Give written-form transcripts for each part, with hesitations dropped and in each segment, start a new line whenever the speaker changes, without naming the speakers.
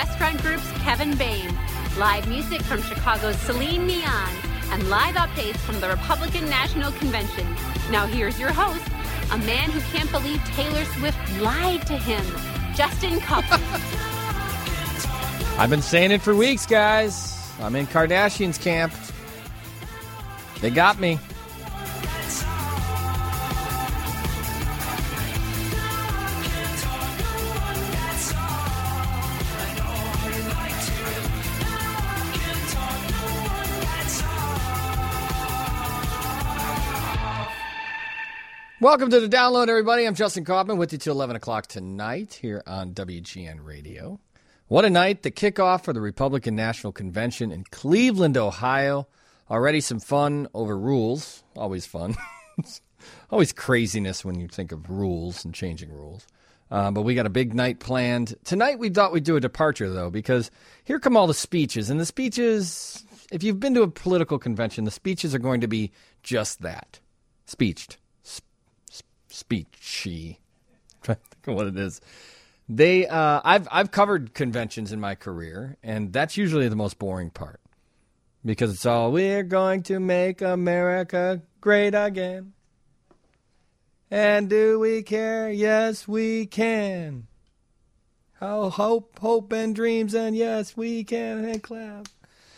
Restaurant Group's Kevin Boehm, live music from Chicago's Celine Neon, and live updates from the Republican National Convention. Now here's your host, a man who can't believe Taylor Swift lied to him, Justin Kaufman.
I've been saying it for weeks, guys. I'm in Kardashian's camp. They got me. Welcome to the download, everybody. I'm Justin Kaufman with you till 11 o'clock tonight here on WGN Radio. What a night, the kickoff for the Republican National Convention in Cleveland, Ohio. Already some fun over rules. Always fun. Always craziness when you think of rules and changing rules. But we got a big night planned. Tonight we thought we'd do a departure, though, because here come all the speeches. And the speeches, if you've been to a political convention, the speeches are going to be just that. Speeched. Speechy. I'm trying to think of what it is. I've covered conventions in my career, and that's usually the most boring part. Because it's all, we're going to make America great again. And do we care? Yes, we can. How hope and dreams, and yes, we can, and clap.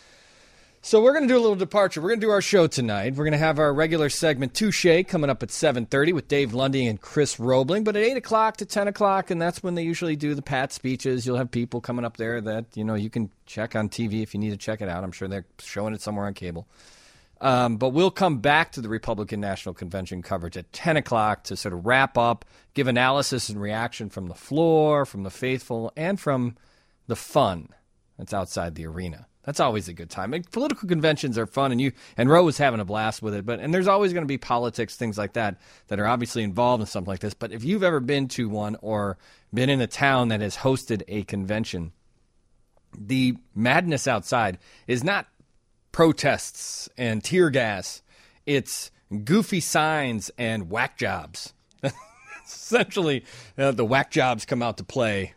So we're going to do a little departure. We're going to do our show tonight. We're going to have our regular segment, Touche, coming up at 7:30 with Dave Lundy and Chris Roebling. But at 8 o'clock to 10 o'clock, and that's when they usually do the Pat speeches, you'll have people coming up there that, you can check on TV if you need to check it out. I'm sure they're showing it somewhere on cable. But we'll come back to the Republican National Convention coverage at 10 o'clock to sort of wrap up, give analysis and reaction from the floor, from the faithful, and from the fun that's outside the arena. That's always a good time. Political conventions are fun, and Roe was having a blast with it. And there's always going to be politics, things like that are obviously involved in something like this. But if you've ever been to one or been in a town that has hosted a convention, the madness outside is not protests and tear gas. It's goofy signs and whack jobs. Essentially, the whack jobs come out to play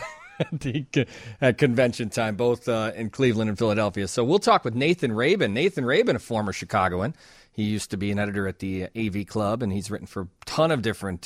at convention time, both in Cleveland and Philadelphia. So we'll talk with Nathan Rabin. Nathan Rabin, a former Chicagoan. He used to be an editor at the AV Club, and he's written for a ton of different,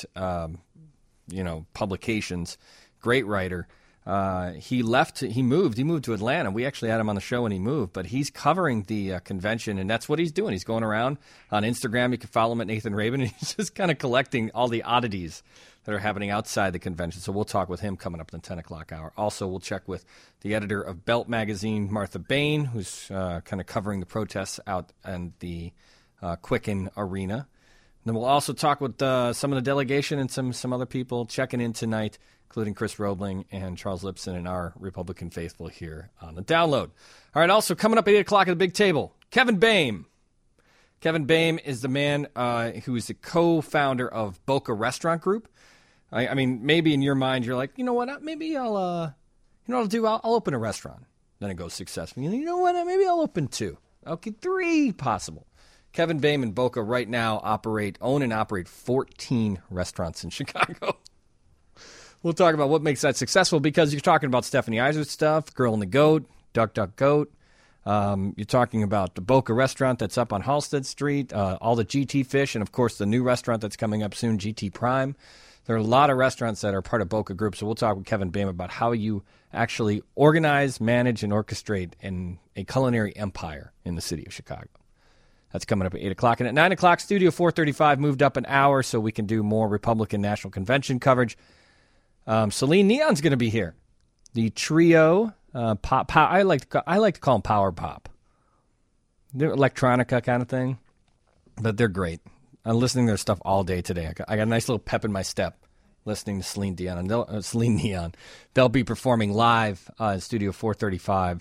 publications. Great writer. He moved to Atlanta. We actually had him on the show when he moved, but he's covering the convention, and that's what he's doing. He's going around on Instagram. You can follow him at Nathan Rabin, and he's just kind of collecting all the oddities that are happening outside the convention. So we'll talk with him coming up in the 10 o'clock hour. Also, we'll check with the editor of Belt Magazine, Martha Bain, who's kind of covering the protests out in the Quicken Arena. And then we'll also talk with some of the delegation and some other people checking in tonight, including Chris Roebling and Charles Lipson and our Republican faithful here on the download. All right, also coming up at 8 o'clock at the big table, Kevin Boehm. Kevin Boehm is the man who is the co-founder of Boca Restaurant Group. I mean, maybe in your mind you're like, you know what, maybe I'll open a restaurant. Then it goes successfully. You know what, maybe I'll open 2. Okay, 3 possible. Kevin Boehm and Boca right now own and operate 14 restaurants in Chicago. We'll talk about what makes that successful, because you're talking about Stephanie Eiser's stuff, Girl and the Goat, Duck, Duck, Goat. You're talking about the Boca restaurant that's up on Halsted Street, all the GT Fish, and, of course, the new restaurant that's coming up soon, GT Prime. There are a lot of restaurants that are part of Boca Group, so we'll talk with Kevin Boehm about how you actually organize, manage, and orchestrate a culinary empire in the city of Chicago. That's coming up at 8 o'clock. And at 9 o'clock, Studio 435 moved up an hour so we can do more Republican National Convention coverage. Celine Neon's going to be here. The trio, pop. I like to call them power pop. They're electronica kind of thing, but they're great. I'm listening to their stuff all day today. I got a nice little pep in my step listening to Celine Neon. They'll be performing live in Studio 435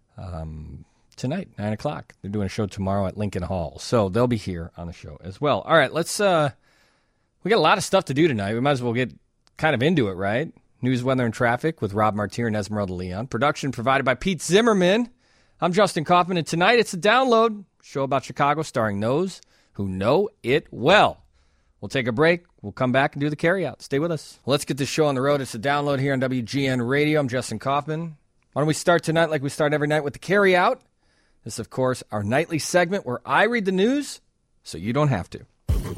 tonight, 9 o'clock. They're doing a show tomorrow at Lincoln Hall, so they'll be here on the show as well. All right, let's. We got a lot of stuff to do tonight. We might as well get kind of into it, right? News, weather, and traffic with Rob Martier and Esmeralda Leon. Production provided by Pete Zimmerman. I'm Justin Kaufman, and tonight it's a download show about Chicago starring those who know it well. We'll take a break. We'll come back and do the carryout. Stay with us. Let's get this show on the road. It's a download here on WGN Radio. I'm Justin Kaufman. Why don't we start tonight like we start every night with the Carry Out? This is, of course, our nightly segment where I read the news so you don't have to.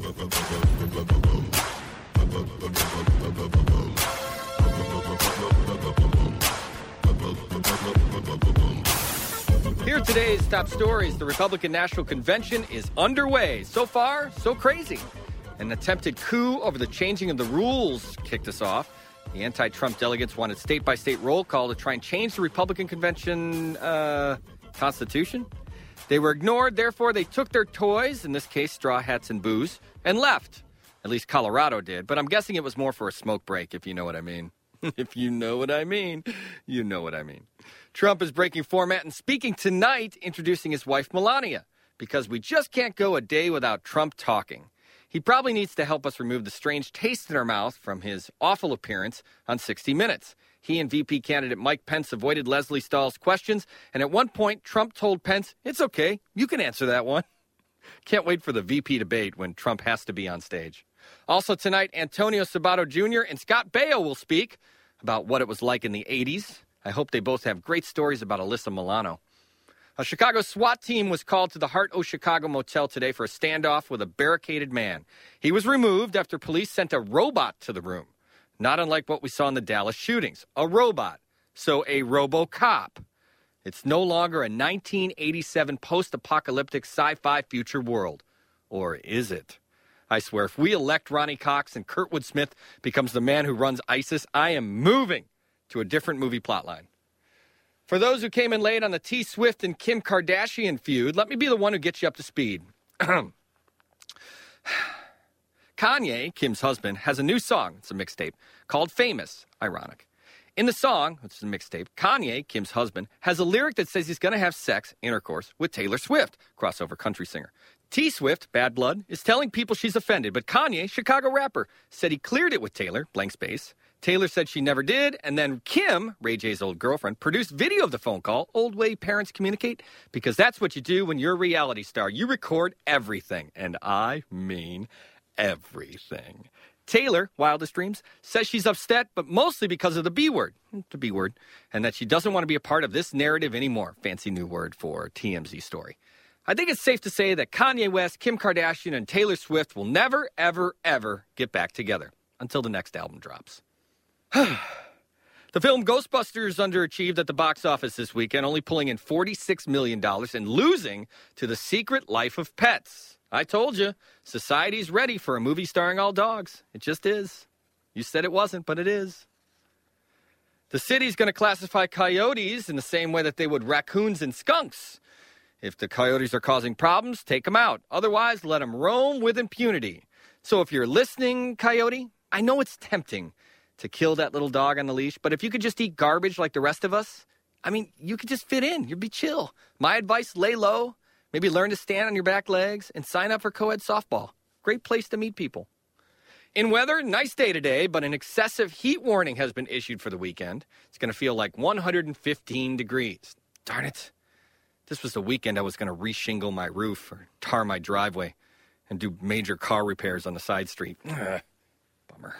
Here are today's top stories. The Republican National Convention is underway. So far, so crazy. An attempted coup over the changing of the rules kicked us off. The anti-Trump delegates wanted state-by-state roll call to try and change the Republican convention constitution. They were ignored, therefore they took their toys, in this case straw hats and booze, and left. At least Colorado did, but I'm guessing it was more for a smoke break, if you know what I mean. If you know what I mean, you know what I mean. Trump is breaking format and speaking tonight, introducing his wife Melania, because we just can't go a day without Trump talking. He probably needs to help us remove the strange taste in our mouth from his awful appearance on 60 Minutes. He and VP candidate Mike Pence avoided Leslie Stahl's questions, and at one point, Trump told Pence, "It's okay, you can answer that one." Can't wait for the VP debate when Trump has to be on stage. Also tonight, Antonio Sabato Jr. and Scott Baio will speak about what it was like in the 80s. I hope they both have great stories about Alyssa Milano. A Chicago SWAT team was called to the Heart O Chicago motel today for a standoff with a barricaded man. He was removed after police sent a robot to the room. Not unlike what we saw in the Dallas shootings. A robot. So a RoboCop. It's no longer a 1987 post-apocalyptic sci-fi future world. Or is it? I swear, if we elect Ronnie Cox and Kurtwood Smith becomes the man who runs ISIS, I am moving to a different movie plotline. For those who came in late on the T. Swift and Kim Kardashian feud, let me be the one who gets you up to speed. Kanye, Kim's husband, has a new song, it's a mixtape, called Famous, ironic. In the song, which is a mixtape, Kanye, Kim's husband, has a lyric that says he's going to have sex, intercourse, with Taylor Swift, crossover country singer. T. Swift, Bad Blood, is telling people she's offended, but Kanye, Chicago rapper, said he cleared it with Taylor, blank space. Taylor said she never did, and then Kim, Ray J's old girlfriend, produced video of the phone call, old way parents communicate, because that's what you do when you're a reality star. You record everything, and I mean everything. Taylor, wildest dreams, says she's upset, but mostly because of the B word, and that she doesn't want to be a part of this narrative anymore. Fancy new word for TMZ story. I think it's safe to say that Kanye West, Kim Kardashian, and Taylor Swift will never, ever, ever get back together until the next album drops. The film Ghostbusters underachieved at the box office this weekend, only pulling in $46 million and losing to The Secret Life of Pets. I told you, society's ready for a movie starring all dogs. It just is. You said it wasn't, but it is. The city's going to classify coyotes in the same way that they would raccoons and skunks. If the coyotes are causing problems, take them out. Otherwise, let them roam with impunity. So if you're listening, coyote, I know it's tempting to kill that little dog on the leash, but if you could just eat garbage like the rest of us, I mean, you could just fit in. You'd be chill. My advice, lay low, maybe learn to stand on your back legs, and sign up for co-ed softball. Great place to meet people. In weather, nice day today, but an excessive heat warning has been issued for the weekend. It's going to feel like 115 degrees. Darn it. This was the weekend I was going to reshingle my roof or tar my driveway and do major car repairs on the side street. Bummer.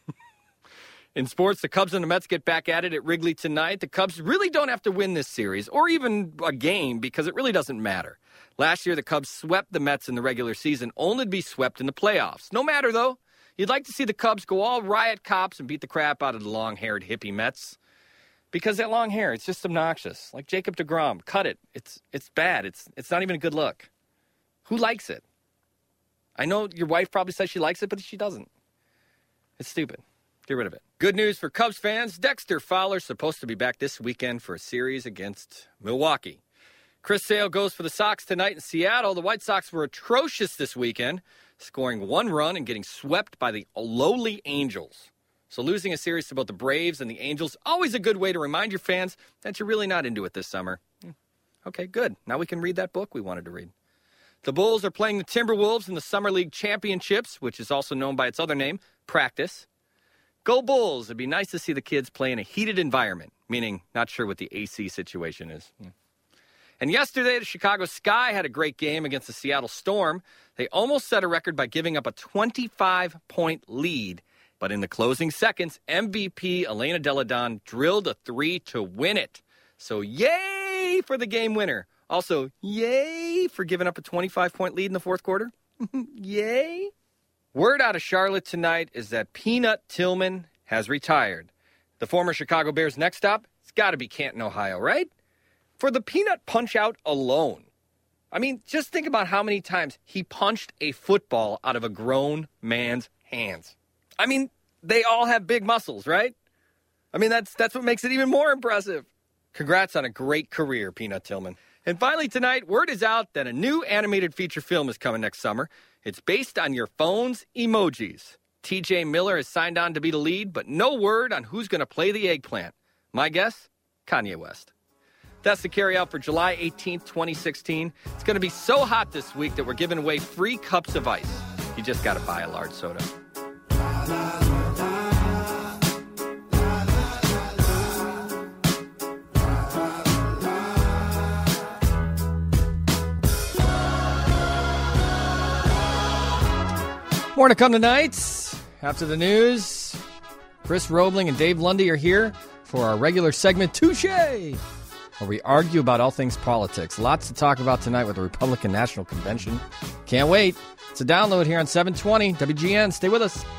In sports, the Cubs and the Mets get back at it at Wrigley tonight. The Cubs really don't have to win this series or even a game because it really doesn't matter. Last year, the Cubs swept the Mets in the regular season, only to be swept in the playoffs. No matter, though, you'd like to see the Cubs go all riot cops and beat the crap out of the long-haired hippie Mets. Because that long hair, it's just obnoxious. Like Jacob deGrom, cut it. It's bad. It's not even a good look. Who likes it? I know your wife probably says she likes it, but she doesn't. It's stupid. Get rid of it. Good news for Cubs fans. Dexter Fowler's supposed to be back this weekend for a series against Milwaukee. Chris Sale goes for the Sox tonight in Seattle. The White Sox were atrocious this weekend, scoring one run and getting swept by the lowly Angels. So losing a series to both the Braves and the Angels, always a good way to remind your fans that you're really not into it this summer. Okay, good. Now we can read that book we wanted to read. The Bulls are playing the Timberwolves in the Summer League Championships, which is also known by its other name, Practice. Go Bulls. It'd be nice to see the kids play in a heated environment, meaning not sure what the AC situation is. And yesterday, the Chicago Sky had a great game against the Seattle Storm. They almost set a record by giving up a 25-point lead. But in the closing seconds, MVP Elena Delle Donne drilled a three to win it. So yay for the game winner. Also, yay for giving up a 25-point lead in the fourth quarter. Yay. Word out of Charlotte tonight is that Peanut Tillman has retired. The former Chicago Bears' next stop, it's got to be Canton, Ohio, right? For the Peanut Punch-Out alone. I mean, just think about how many times he punched a football out of a grown man's hands. I mean, they all have big muscles, right? I mean, that's what makes it even more impressive. Congrats on a great career, Peanut Tillman. And finally tonight, word is out that a new animated feature film is coming next summer. It's based on your phone's emojis. TJ Miller has signed on to be the lead, but no word on who's going to play the eggplant. My guess? Kanye West. That's the carry-out for July 18th, 2016. It's going to be so hot this week that we're giving away free cups of ice. You just got to buy a large soda. More to come tonight. After the news, Chris Roebling and Dave Lundy are here for our regular segment, Touche, where we argue about all things politics. Lots to talk about tonight with the Republican National Convention. Can't wait. It's a download here on 720 WGN. Stay with us.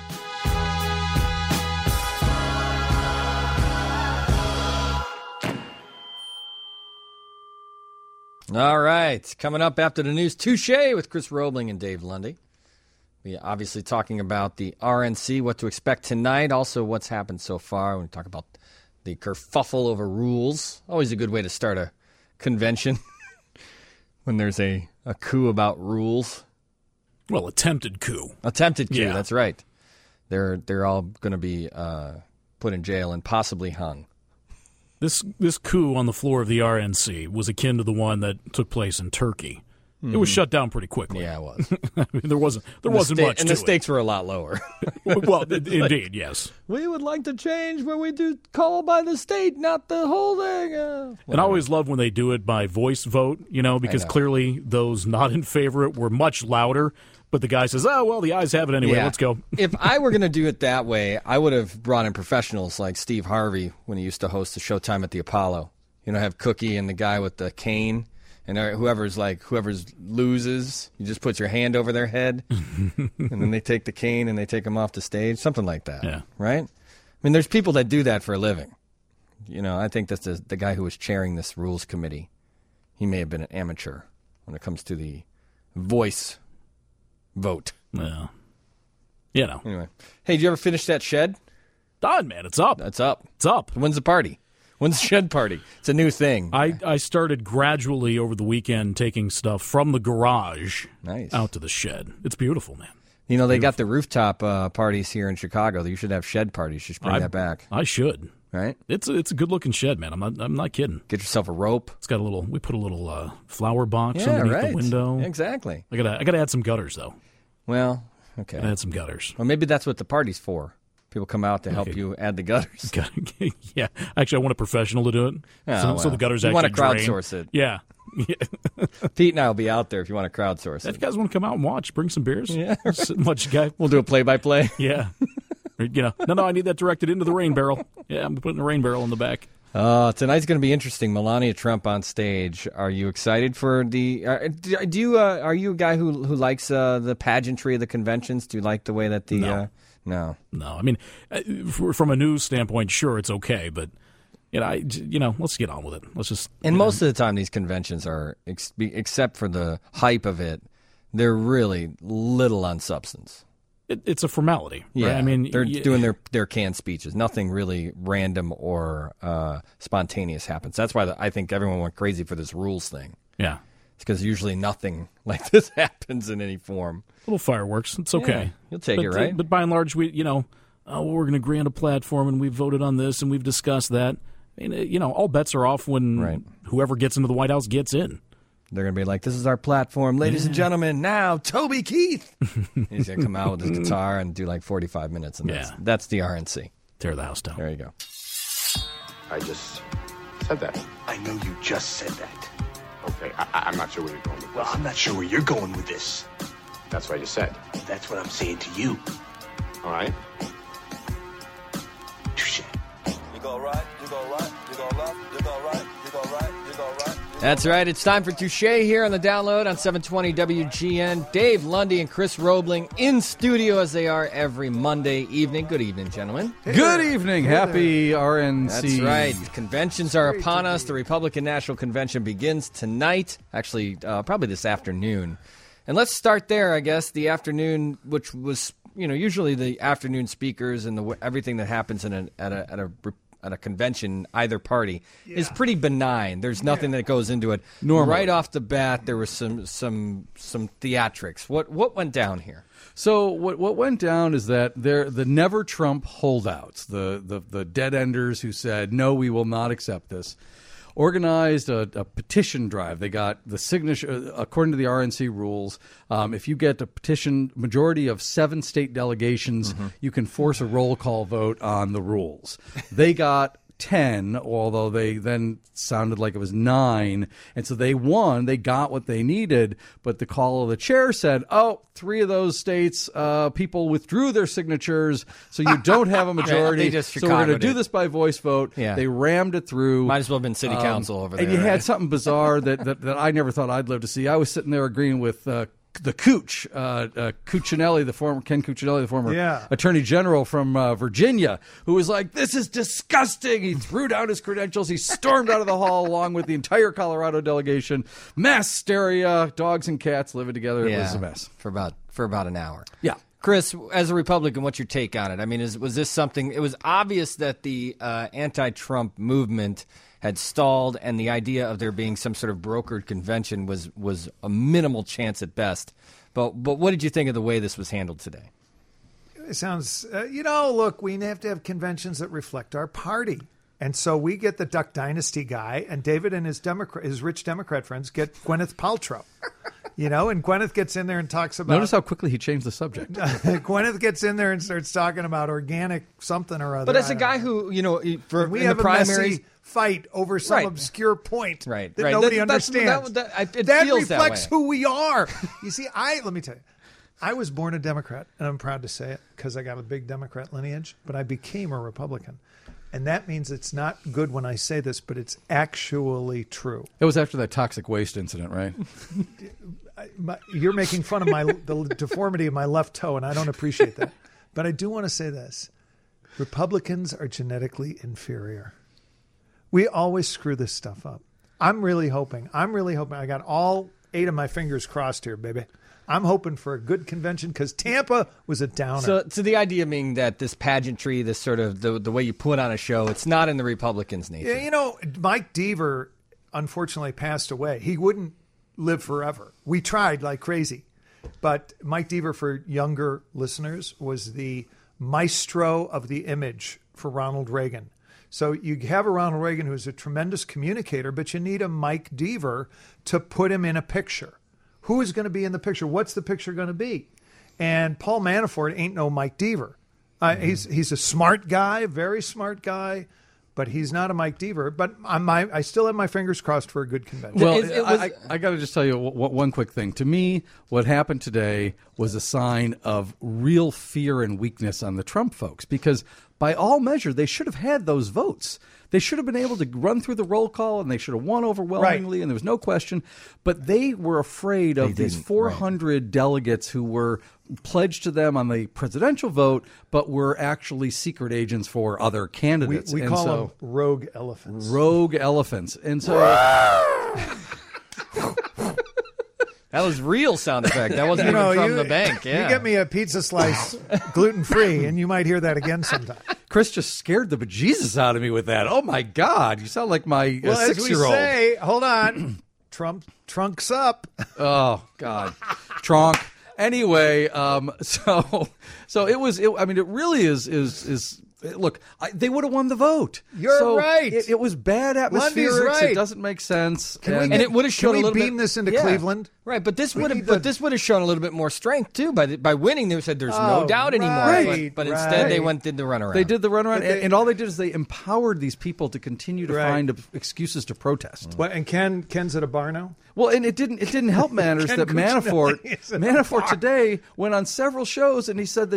All right. Coming up after the news, Touche with Chris Roebling and Dave Lundy. We obviously talking about the RNC, what to expect tonight, also what's happened so far. We talk about the kerfuffle over rules. Always a good way to start a convention when there's a coup about rules.
Well, attempted coup.
Attempted coup,
Yeah.
That's right. They're all going to be put in jail and possibly hung.
This coup on the floor of the RNC was akin to the one that took place in Turkey. It was shut down pretty quickly.
Yeah, it was.
I mean, there wasn't much to it.
And the stakes were a lot lower.
Well, indeed, yes.
We would like to change where we do call by the state, not the whole thing.
And I always love when they do it by voice vote, because clearly those not in favor were much louder. But the guy says, oh, well, the ayes have it anyway.
Yeah.
Let's go.
If I were going to do it that way, I would have brought in professionals like Steve Harvey when he used to host the Showtime at the Apollo. Have Cookie and the guy with the cane. And whoever loses, you just put your hand over their head, and then they take the cane and they take them off the stage, something like that.
Yeah.
Right? I mean, there's people that do that for a living. I think that's the guy who was chairing this rules committee. He may have been an amateur when it comes to the voice vote.
Yeah.
Anyway, hey, did you ever finish that shed?
Done, man. It's up.
That's up.
It's up.
When's the party? When's the shed party? It's a new thing.
I started gradually over the weekend taking stuff from the garage out to the shed. It's beautiful, man.
They got the rooftop parties here in Chicago. You should have shed parties. You should bring that back.
I should.
Right?
It's a good looking shed, man. I'm not kidding.
Get yourself a rope.
It's got we put a little flower box underneath the window.
Exactly.
I gotta add some gutters though.
Well, okay.
Add some gutters.
Well, maybe that's what the party's for. People come out to help you add the gutters.
Yeah. Actually, I want a professional to do it. So the gutters actually
drain. You want to crowdsource it.
Yeah.
Pete and I will be out there if you want to crowdsource it.
If you guys want to come out and watch, bring some beers.
Yeah.
We'll
do a play-by-play.
Yeah. No, I need that directed into the rain barrel. Yeah, I'm putting a rain barrel in the back.
Tonight's going to be interesting. Melania Trump on stage. Are you excited for the? Are you a guy who likes the pageantry of the conventions? Do you like the way that the?
No. I mean, from a news standpoint, sure, it's okay, but let's get on with it. Let's just.
And most of the time, these conventions are, except for the hype of it, they're really little on substance.
It's a formality.
Yeah,
right? I mean,
they're doing their canned speeches. Nothing really random or spontaneous happens. That's why I think everyone went crazy for this rules thing.
Yeah.
It's because usually nothing like this happens in any form.
Little fireworks. It's okay.
Yeah, you'll take it, right?
But by and large, we're going to grant a platform, and we've voted on this, and we've discussed that. I mean, all bets are off when whoever gets into the White House gets in.
They're going to be like, this is our platform. Ladies and gentlemen, now Toby Keith. He's going to come out with his guitar and do like 45 minutes. And that's the RNC.
Tear the house down.
There you go.
I just said that.
I know you just said that.
Okay, I'm not sure where you're going with this.
Well, I'm not sure where you're going with this.
That's what I just said.
That's what I'm saying to you.
All right?
Touche.
You go right, you go left, you go left, you
That's right. It's time for Touche here on the Download on 720 WGN. Dave Lundy and Chris Roebling in studio as they are every Monday evening. Good evening, gentlemen.
Good evening. Happy RNC.
That's right. Conventions are upon us. The Republican National Convention begins tonight. Actually, probably this afternoon. And let's start there, I guess. The afternoon, which was, usually the afternoon speakers and everything that happens at a convention, either party, is pretty benign. There's nothing that goes into it.
Normally.
Right off the bat, there was some theatrics. What went down here?
So what went down is that the Never Trump holdouts, the dead enders who said, no, we will not accept this, organized a petition drive. They got the signature, according to the RNC rules, if you get a petition majority of 7 state delegations, you can force a roll call vote on the rules. They got 10, although they then sounded like it was 9. And so they won. They got what they needed. But the call of the chair said, 3 of those states, people withdrew their signatures, so you don't have a majority. So we're going to do this by voice vote.
Yeah.
They rammed it through.
Might as well have been city council over there.
And you had something bizarre that I never thought I'd live to see. I was sitting there agreeing with the Cooch, Cuccinelli, the former Ken Cuccinelli, the former Attorney General from Virginia, who was like, "This is disgusting." He threw down his credentials. He stormed out of the hall along with the entire Colorado delegation. Mass hysteria, dogs and cats living together. It was a mess
for about an hour.
Yeah.
Chris, as a Republican, what's your take on it? I mean, was this something? It was obvious that the anti-Trump movement had stalled, and the idea of there being some sort of brokered convention was a minimal chance at best. But what did you think of the way this was handled today?
It sounds, look, we have to have conventions that reflect our party. And so we get the Duck Dynasty guy, and David and his rich Democrat friends get Gwyneth Paltrow. And Gwyneth gets in there and talks about...
Notice how quickly he changed the subject.
Gwyneth gets in there and starts talking about organic something or other.
But as a guy who, we
have
the primaries,
a messy fight over some obscure point that nobody understands.
It
that
feels
reflects
that way.
who we are. You see, let me tell you, I was born a Democrat, and I'm proud to say it because I got a big Democrat lineage, but I became a Republican. And that means it's not good when I say this, but it's actually true.
It was after that toxic waste incident, right?
You're making fun of the deformity of my left toe, and I don't appreciate that. But I do want to say this. Republicans are genetically inferior. We always screw this stuff up. I'm really hoping. I got all 8 of my fingers crossed here, baby. I'm hoping for a good convention because Tampa was a downer.
So the idea being that this pageantry, this sort of the way you put on a show, it's not in the Republicans' nature.
Yeah, Mike Deaver unfortunately passed away. He wouldn't live forever. We tried like crazy. But Mike Deaver, for younger listeners, was the maestro of the image for Ronald Reagan. So you have a Ronald Reagan who's a tremendous communicator, but you need a Mike Deaver to put him in a picture. Who is going to be in the picture? What's the picture going to be? And Paul Manafort ain't no Mike Deaver. He's a smart guy, very smart guy, but he's not a Mike Deaver. But I still have my fingers crossed for a good convention.
Well, I got to just tell you one quick thing. To me, what happened today was a sign of real fear and weakness on the Trump folks, because by all measure, they should have had those votes. They should have been able to run through the roll call, and they should have won overwhelmingly, and there was no question. But they were afraid of these 400 delegates who were pledged to them on the presidential vote, but were actually secret agents for other candidates.
We call them rogue elephants.
Rogue elephants. And so...
That was real sound effect. That wasn't even from the bank. Yeah.
You get me a pizza slice gluten-free, and you might hear that again sometime.
Chris just scared the bejesus out of me with that. Oh, my God. You sound like my 6-year-old.
As we say, hold on, Trump trunks up.
Oh, God. Trunk. Anyway, so it was, it really is look, they would have won the vote.
You're right.
It was bad atmospherics. Right. It doesn't make sense.
And it would have shown a little bit.
Can we beam this into Cleveland?
Right, but this would have shown a little bit more strength too. By winning, they said there's no doubt anymore.
Right,
but instead, they did the runaround.
They did the runaround, and all they did is they empowered these people to continue to find excuses to protest.
Well, and Ken's at a bar now.
Well, and it didn't help matters that Manafort today went on several shows and he said that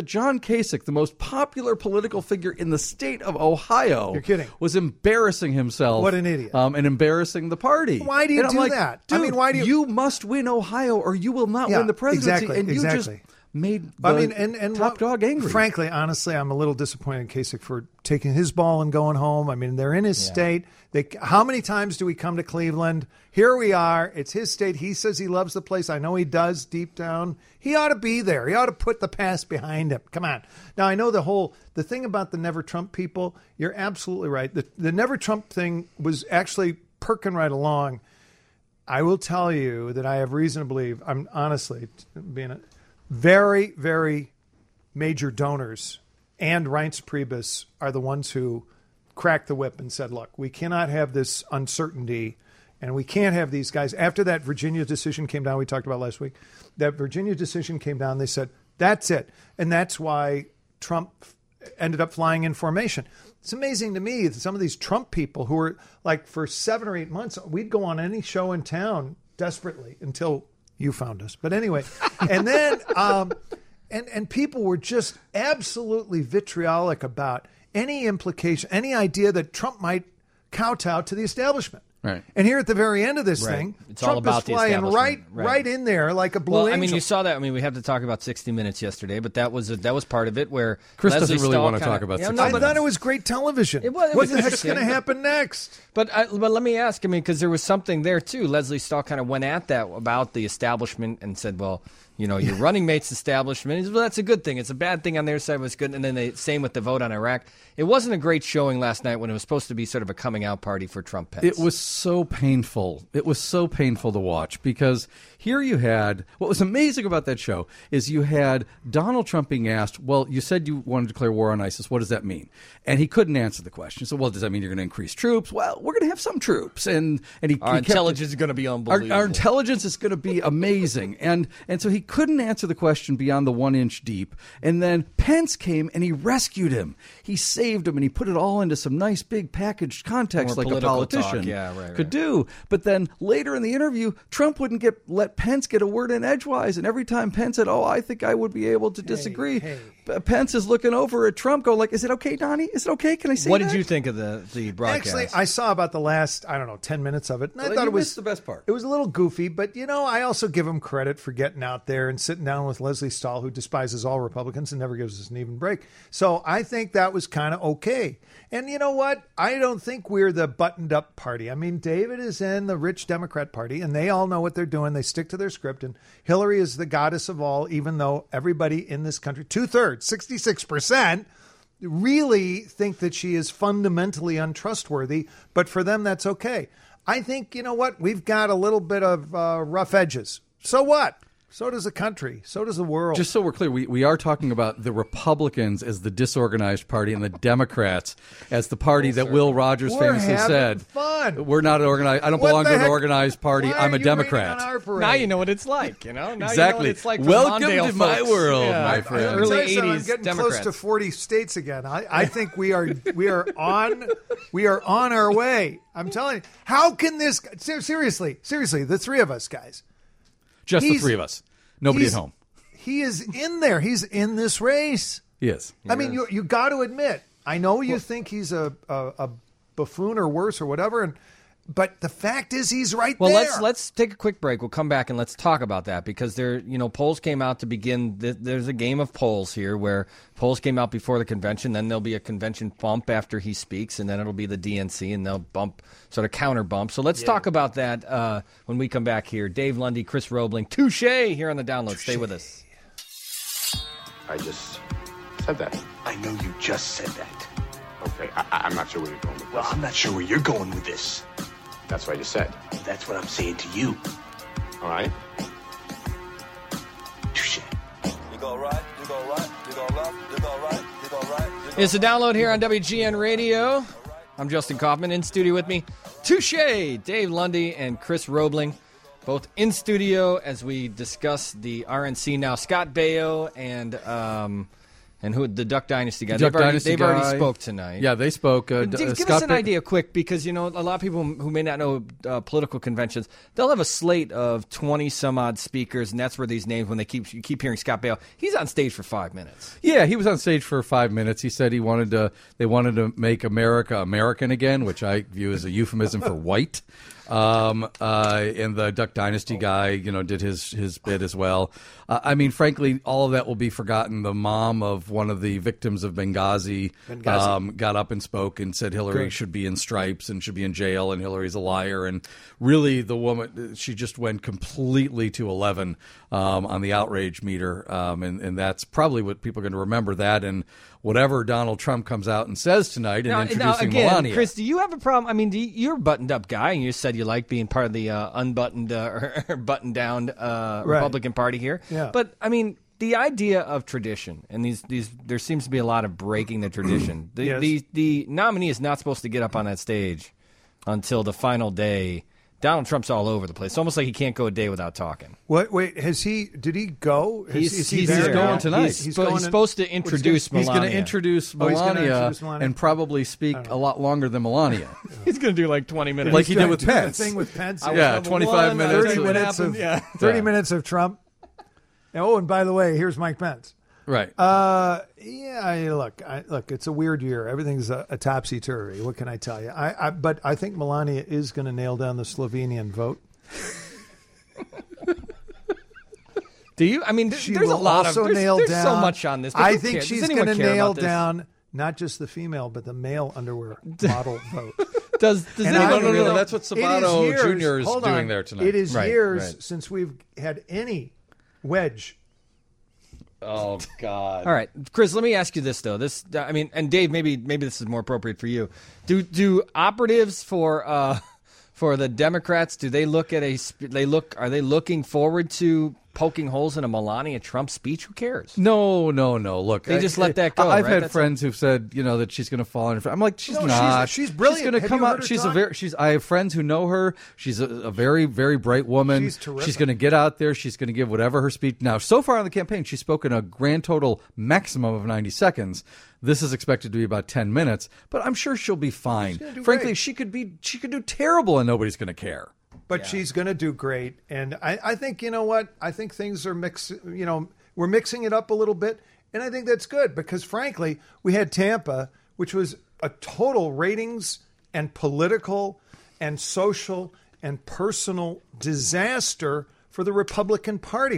John Kasich, the most popular political figure in the state of Ohio,
You're kidding.
was embarrassing himself.
What an idiot.
And embarrassing the party.
Why do you
And I'm
do
like,
that?
Dude,
I mean, why do you...
You must win Ohio or you will not win the presidency.
Exactly,
and you just made the
and
top dog angry.
Frankly, honestly, I'm a little disappointed in Kasich for taking his ball and going home. I mean, they're in his state. How many times do we come to Cleveland? Here we are. It's his state. He says he loves the place. I know he does deep down. He ought to be there. He ought to put the past behind him. Come on. Now, I know the thing about the Never Trump people, you're absolutely right. The Never Trump thing was actually perking right along. I will tell you that I have reason to believe, I'm honestly being a very, very major donors and Reince Priebus are the ones who cracked the whip and said, look, we cannot have this uncertainty and we can't have these guys. After that Virginia decision came down, we talked about last week, that Virginia decision came down, they said, that's it. And that's why Trump ended up flying in formation. It's amazing to me that some of these Trump people who were like for 7 or 8 months, we'd go on any show in town desperately until you found us. But anyway, and then and people were just absolutely vitriolic about any implication, any idea that Trump might kowtow to the establishment.
Right.
And here at the very end of this thing,
It's
Trump
all about
is
the
flying
establishment.
right in there like a blue
Well,
angel.
I mean, you saw that. I mean, we have to talk about 60 Minutes yesterday, but that was part of it where
Chris
Leslie
doesn't really
Stahl
want to
kinda-
talk about
Yeah,
60
no,
I
but-
thought it was great television.
It
what
was
the heck's
interesting.
going to happen next?
But let me ask, I mean, because there was something there, too. Leslie Stahl kind of went at that about the establishment and said, well, you know, your running mate's establishment. He said, well, that's a good thing. It's a bad thing on their side was good. And then same with the vote on Iraq. It wasn't a great showing last night when it was supposed to be sort of a coming out party for Trump Pence.
It was so painful. It was so painful to watch because here you had what was amazing about that show is you had Donald Trump being asked, well, you said you wanted to declare war on ISIS. What does that mean? And he couldn't answer the question. So, well, does that mean you're going to increase troops? Well, we're going to have some troops. And
Our intelligence is going to be unbelievable.
Our intelligence is going to be amazing. And so he couldn't answer the question beyond the 1 inch deep. And then Pence came and he rescued him. He saved him and he put it all into some nice big packaged context
More
like a
political talk.
politician
Yeah,
could do. But then later in the interview, Trump wouldn't let Pence get a word in edgewise. And every time Pence said, oh, I think I would be able to disagree, Pence is looking over at Trump going like, is it okay, Donnie? Is it okay? Can I say
What
that?
did you think of the broadcast?
Actually, I saw about the last, 10 minutes of it. And I thought
you
it was
missed the best part.
It was a little goofy, but, I also give him credit for getting out there and sitting down with Leslie Stahl, who despises all Republicans and never gives us an even break. So I think that was kind of okay. And you know what? I don't think we're the buttoned up party. I mean, David is in the rich Democrat party, and they all know what they're doing. They stick to their script. And Hillary is the goddess of all, even though everybody in this country, 2/3, 66%, really think that she is fundamentally untrustworthy. But for them, that's okay. I think, you know what? We've got a little bit of rough edges. So what? So does the country. So does the world.
Just so we're clear, we are talking about the Republicans as the disorganized party and the Democrats as the party that Will Rogers
We're
famously
having
said,
fun.
we're not organized. I don't
What
belong
the
to an
heck?
organized party.
Why
I'm
are
a
you
Democrat.
raining on our parade?
Now you know what it's like, Now
Exactly.
you know what it's like for
Welcome
Mondale
to my
folks.
world,
Yeah.
my
I
friend.
tell
Early
you something, I'm
80s
getting
Democrats.
close to 40 states again. I think we are on our way. I'm telling you. How can this seriously, the three of us guys.
Just the
He's-
three of us. Nobody at
he's-
home.
He is in there. He's in this race.
He is.
I mean, you got to admit. I know you think he's a buffoon or worse or whatever, but the fact is he's right
Well,
there.
let's take a quick break. We'll come back and let's talk about that because polls came out to begin. There's a game of polls here where polls came out before the convention. Then there'll be a convention bump after he speaks, and then it'll be the DNC, and they'll bump sort of counter bump. So let's talk about that when we come back here. Dave Lundy, Chris Roebling, touche here on the download. Stay with us.
I just said that.
I know you just said that.
Okay, I'm not sure where you're going with this.
Well, I'm not sure where you're going with this.
That's what I just said.
That's what I'm saying to you.
All right?
Touche.
You go right, you go right, you go left, you go right, you go right. You go
It's a download here on WGN Radio. I'm Justin Kaufman. In studio with me, touche, Dave Lundy and Chris Roebling, both in studio as we discuss the RNC now. Scott Baio and And who the Duck Dynasty guy?
Duck
They've
Dynasty
already
guy.
spoke tonight.
Yeah, they spoke.
Give us an idea quick, because a lot of people who may not know political conventions, they'll have a slate of 20 some odd speakers, and that's where these names, when you keep hearing Scott Baio, he's on stage for 5 minutes.
Yeah, he was on stage for 5 minutes. He said they wanted to make America American again, which I view as a euphemism for white. And the Duck Dynasty guy, did his bit as well. I mean, frankly, all of that will be forgotten. The mom of one of the victims of Benghazi. Got up and spoke and said Hillary should be in stripes and should be in jail, and Hillary's a liar. And really, the woman, she just went completely to 11 on the outrage meter, and that's probably what people are going to remember that. And whatever Donald Trump comes out and says tonight in introducing Melania.
Chris, do you have a problem? I mean, you're a buttoned-up guy, and you said you like being part of the unbuttoned or buttoned-down Republican Party here.
Yeah.
But, I mean, the idea of tradition, and these there seems to be a lot of breaking the tradition. The nominee is not supposed to get up on that stage until the final day. Donald Trump's all over the place. It's almost like he can't go a day without talking.
Wait, did he go?
He's
going tonight.
He's supposed to introduce Melania.
He's going to introduce Melania and probably speak a lot longer than Melania.
He's going to do like 20 minutes.
Like he did with Pence.
Thing with Pence.
25 minutes.
30 minutes of Trump. Oh, and by the way, here's Mike Pence.
Right.
Look, it's a weird year. Everything's a topsy-turvy. What can I tell you? But I think Melania is going to nail down the Slovenian vote.
Do you? I mean,
She
there's a
will
lot
also
of
nail
there's
down,
so much on this. But
I
who
think
cares?
she's
Does anyone
going to
care
nail
about this?
down not just the female, but the male underwear model vote.
Does
And
anyone
no, that's what Sabato Jr. is doing there tonight.
It is
Right,
years
right.
since we've had any wedge.
Oh, God.
All right, Chris. Let me ask you this though. And Dave, maybe this is more appropriate for you. Do operatives for the Democrats? Do they look at Are they looking forward to poking holes in a Melania Trump speech? Who cares?
No. Look,
They just let that go,
I've
right?
had
That's
friends who've said, that she's going to fall in. I'm like, she's
No,
not.
she's brilliant.
She's going to
Have
come
you
out.
heard her talk?
I have friends who know her. She's a very, very bright woman.
She's terrific.
She's going to get out there. She's going to give whatever her speech. Now, so far on the campaign, she's spoken a grand total maximum of 90 seconds. This is expected to be about 10 minutes, but I'm sure she'll be fine. Frankly,
great.
she could do terrible and nobody's going to care.
But she's going to do great. And I think, you know what? I think things are mixed. We're mixing it up a little bit. And I think that's good because, frankly, we had Tampa, which was a total ratings and political and social and personal disaster for the Republican Party.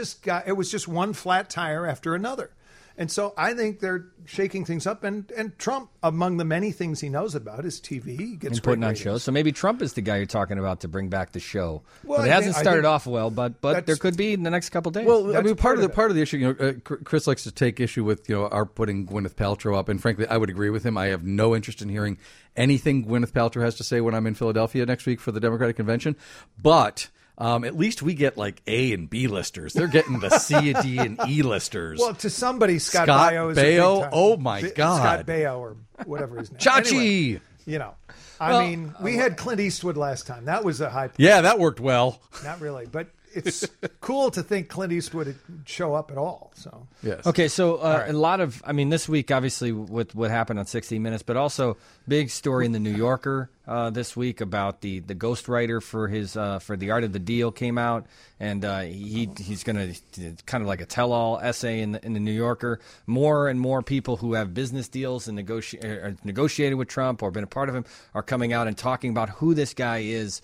It was just one flat tire after another. And so I think they're shaking things up. And Trump, among the many things he knows about, is TV. He gets
And putting on
ratings.
shows. So maybe Trump is the guy you're talking about to bring back the show.
Well,
But it hasn't
I
started
think
off well, but there could be in the next couple days.
Well, I
That's
mean, part
part
of the issue, Chris likes to take issue with, our putting Gwyneth Paltrow up, and frankly, I would agree with him. I have no interest in hearing anything Gwyneth Paltrow has to say when I'm in Philadelphia next week for the Democratic Convention. But at least we get like A and B listers. They're getting the C, D, and E listers.
Well, to somebody, Scott
Scott
Baio is
Baio?
a big time.
Oh, my God.
Scott Baio or whatever his name.
Chachi!
Anyway, I mean, we had Clint Eastwood last time. That was a high.
Yeah, that worked well.
Not really, but it's cool to think Clint Eastwood would show up at all. So
Yes.
Okay, so a lot of, this week, obviously, with what happened on 60 Minutes, but also big story in the New Yorker this week about the ghostwriter for his for The Art of the Deal came out, and he's going to kind of like a tell-all essay in the New Yorker. More and more people who have business deals and negotiated with Trump or been a part of him are coming out and talking about who this guy is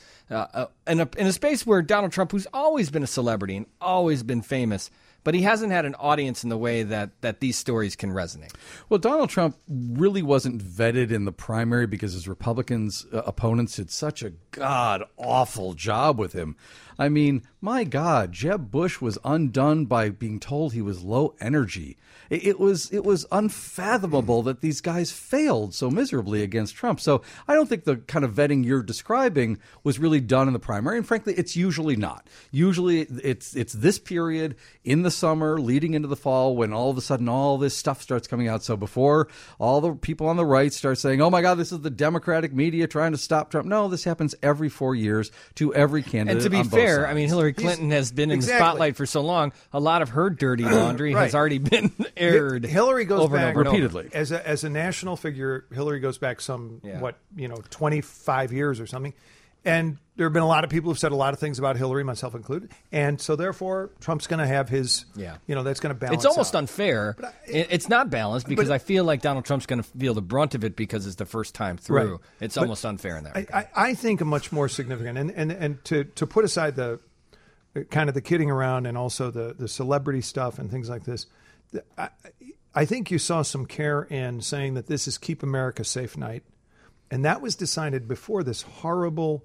in a space where Donald Trump, who's always been a celebrity and always been famous, but he hasn't had an audience in the way that these stories can resonate.
Well, Donald Trump really wasn't vetted in the primary because his Republicans opponents did such a god-awful job with him. I mean, my God, Jeb Bush was undone by being told he was low energy. It was unfathomable that these guys failed so miserably against Trump. So I don't think the kind of vetting you're describing was really done in the primary. And frankly, it's usually not. Usually it's this period in the summer, leading into the fall, when all of a sudden all this stuff starts coming out. So before all the people on the right start saying, oh, my God, this is the Democratic media trying to stop Trump. No, this happens every 4 years to every candidate.
And to be
on both
fair,
sides.
I mean, Hillary Clinton has been in the spotlight for so long. A lot of her dirty laundry
Right.
has already been aired.
Hillary goes
over
back
and over
repeatedly.
as a national figure. Hillary goes back 25 years or something, and there have been a lot of people who've said a lot of things about Hillary, myself included, and so therefore Trump's going to have his. That's going to balance.
It's almost
out.
unfair. It's not balanced because I feel like Donald Trump's going to feel the brunt of it because it's the first time through.
Right.
It's almost unfair in that regard.
I think a much more significant, and to put aside the kind of the kidding around and also the celebrity stuff and things like this, I think you saw some care in saying that this is Keep America Safe night, and that was decided before this horrible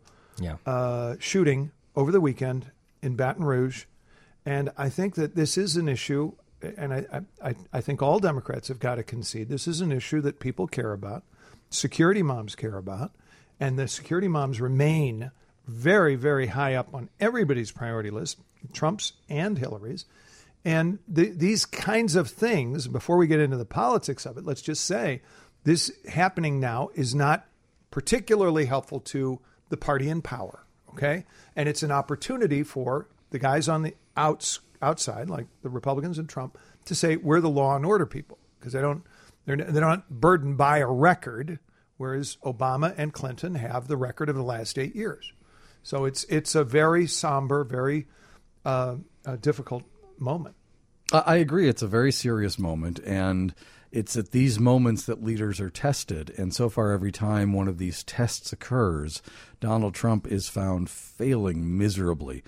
shooting over the weekend in Baton Rouge. And I think that this is an issue, and I think all Democrats have got to concede this is an issue that people care about, security moms care about, and the security moms remain very, very high up on everybody's priority list, Trump's and Hillary's. And these kinds of things, before we get into the politics of it, let's just say this happening now is not particularly helpful to the party in power, okay? And it's an opportunity for the guys on the outside, like the Republicans and Trump, to say we're the law and order people because they're not burdened by a record, whereas Obama and Clinton have the record of the last 8 years. So it's a very somber, very difficult moment.
I agree. It's a very serious moment, and it's at these moments that leaders are tested. And so far, every time one of these tests occurs, Donald Trump is found failing miserably.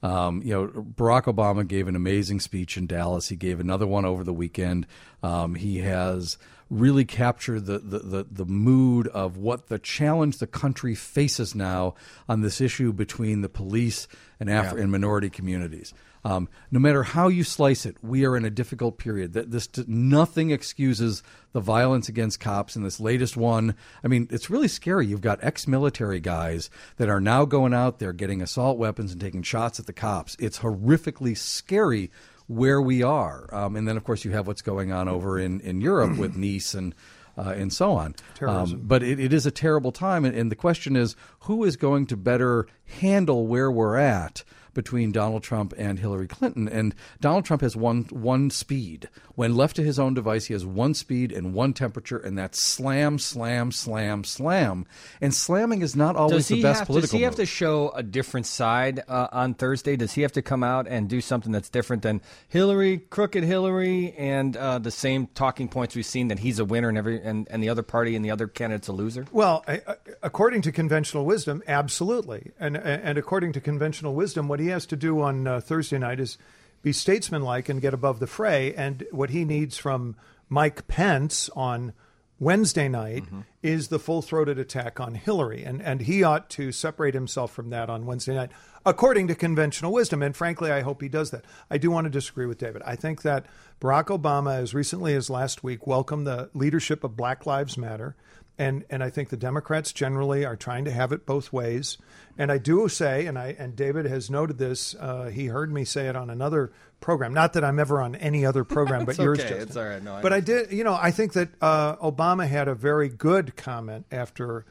Barack Obama gave an amazing speech in Dallas. He gave another one over the weekend. He has really captured the mood of what the challenge the country faces now on this issue between the police and and minority communities. No matter how you slice it, we are in a difficult period. Nothing excuses the violence against cops in this latest one. I mean, it's really scary. You've got ex-military guys that are now going out there getting assault weapons and taking shots at the cops. It's horrifically scary where we are. And then, of course, you have what's going on over in Europe with Nice and so on. But it is a terrible time. And the question is, who is going to better handle where we're at between Donald Trump and Hillary Clinton? And Donald Trump has one speed. When left to his own device, he has one speed and one temperature, and that's slam, slam, slam, slam. And slamming is not always the best political
Does he have
move.
to show a different side on Thursday? Does he have to come out and do something that's different than Hillary, crooked Hillary, and the same talking points we've seen that he's a winner and the other party and the other candidate's a loser?
Well, according to conventional wisdom, absolutely. And according to conventional wisdom, what he has to do on Thursday night is be statesmanlike and get above the fray. And what he needs from Mike Pence on Wednesday night is the full-throated attack on Hillary. And he ought to separate himself from that on Wednesday night, according to conventional wisdom. And frankly, I hope he does that. I do want to disagree with David. I think that Barack Obama, as recently as last week, welcomed the leadership of Black Lives Matter. And I think the Democrats generally are trying to have it both ways. And I do say, and David has noted this, he heard me say it on another program. Not that I'm ever on any other program but yours,
okay.
Justin.
It's all right. No,
but I did, I think that Obama had a very good comment after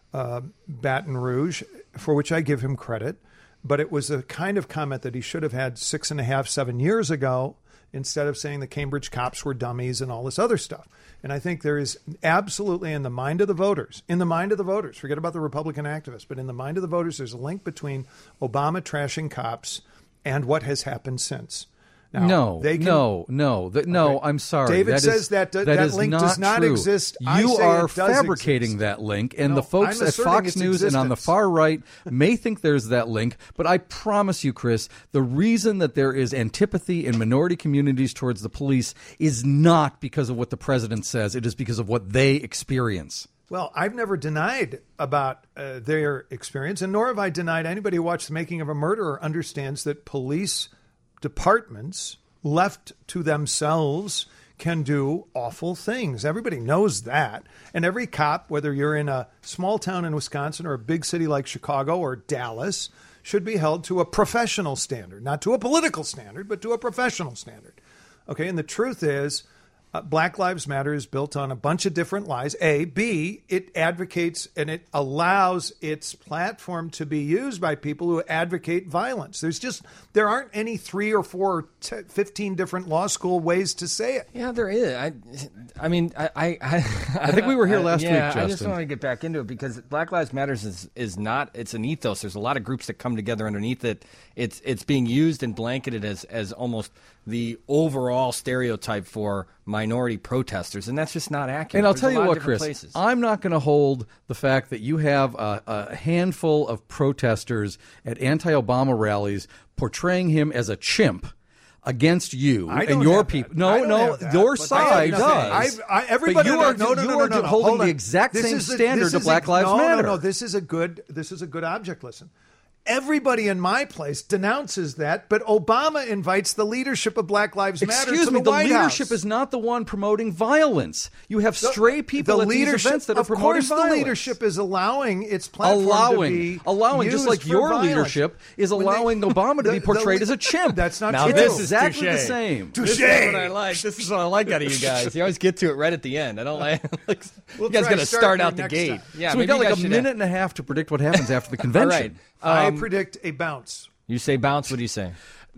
Baton Rouge, for which I give him credit. But it was a kind of comment that he should have had 6.5, 7 years ago, instead of saying the Cambridge cops were dummies and all this other stuff. And I think there is absolutely in the mind of the voters, forget about the Republican activists, but in the mind of the voters, there's a link between Obama trashing cops and what has happened since. Now,
No, I'm sorry.
David says that link does not
true.
exist.
You are fabricating that link, and the folks at Fox News and on the far right may think there's that link, but I promise you, Chris, the reason that there is antipathy in minority communities towards the police is not because of what the president says. It is because of what they experience.
Well, I've never denied about their experience, and nor have I denied anybody who watched The Making of a Murderer understands that police departments left to themselves can do awful things. Everybody knows that. And every cop, whether you're in a small town in Wisconsin or a big city like Chicago or Dallas, should be held to a professional standard, not to a political standard, but to a professional standard. Okay, and the truth is, Black Lives Matter is built on a bunch of different lies. A. B. It advocates and it allows its platform to be used by people who advocate violence. There aren't any 3 or 4 or 15 different law school ways to say it.
Yeah, there is. I mean, I
think we were here last week, Justin.
I just want to get back into it because Black Lives Matters is not, it's an ethos. There's a lot of groups that come together underneath it. It's being used and blanketed as almost the overall stereotype for minority protesters, and that's just not accurate.
And I'll tell you what,
Chris,
places. I'm not going to hold the fact that you have a handful of protesters at anti-Obama rallies portraying him as a chimp against you and your people. No, your side does.
Everybody,
you are holding the exact same standard to Black Lives Matter.
No, this is a good object lesson. Everybody in my place denounces that, but Obama invites the leadership of Black Lives Matter to the White House.
The leadership is not the one promoting violence. You have stray people at these events that are promoting violence.
Of course the leadership is allowing its platform to be
allowing,
used
just like
for
your
violence.
Leadership is allowing Obama to be portrayed as a chimp.
That's not
true.
It's
exactly the same.
This is what I like. This is what I like out of you guys. You always get to it right at the end. I don't like you guys got to start out the gate.
Yeah, so we got like a minute and a half to predict what happens after the convention.
All right.
I predict a bounce.
You say bounce. What do you say?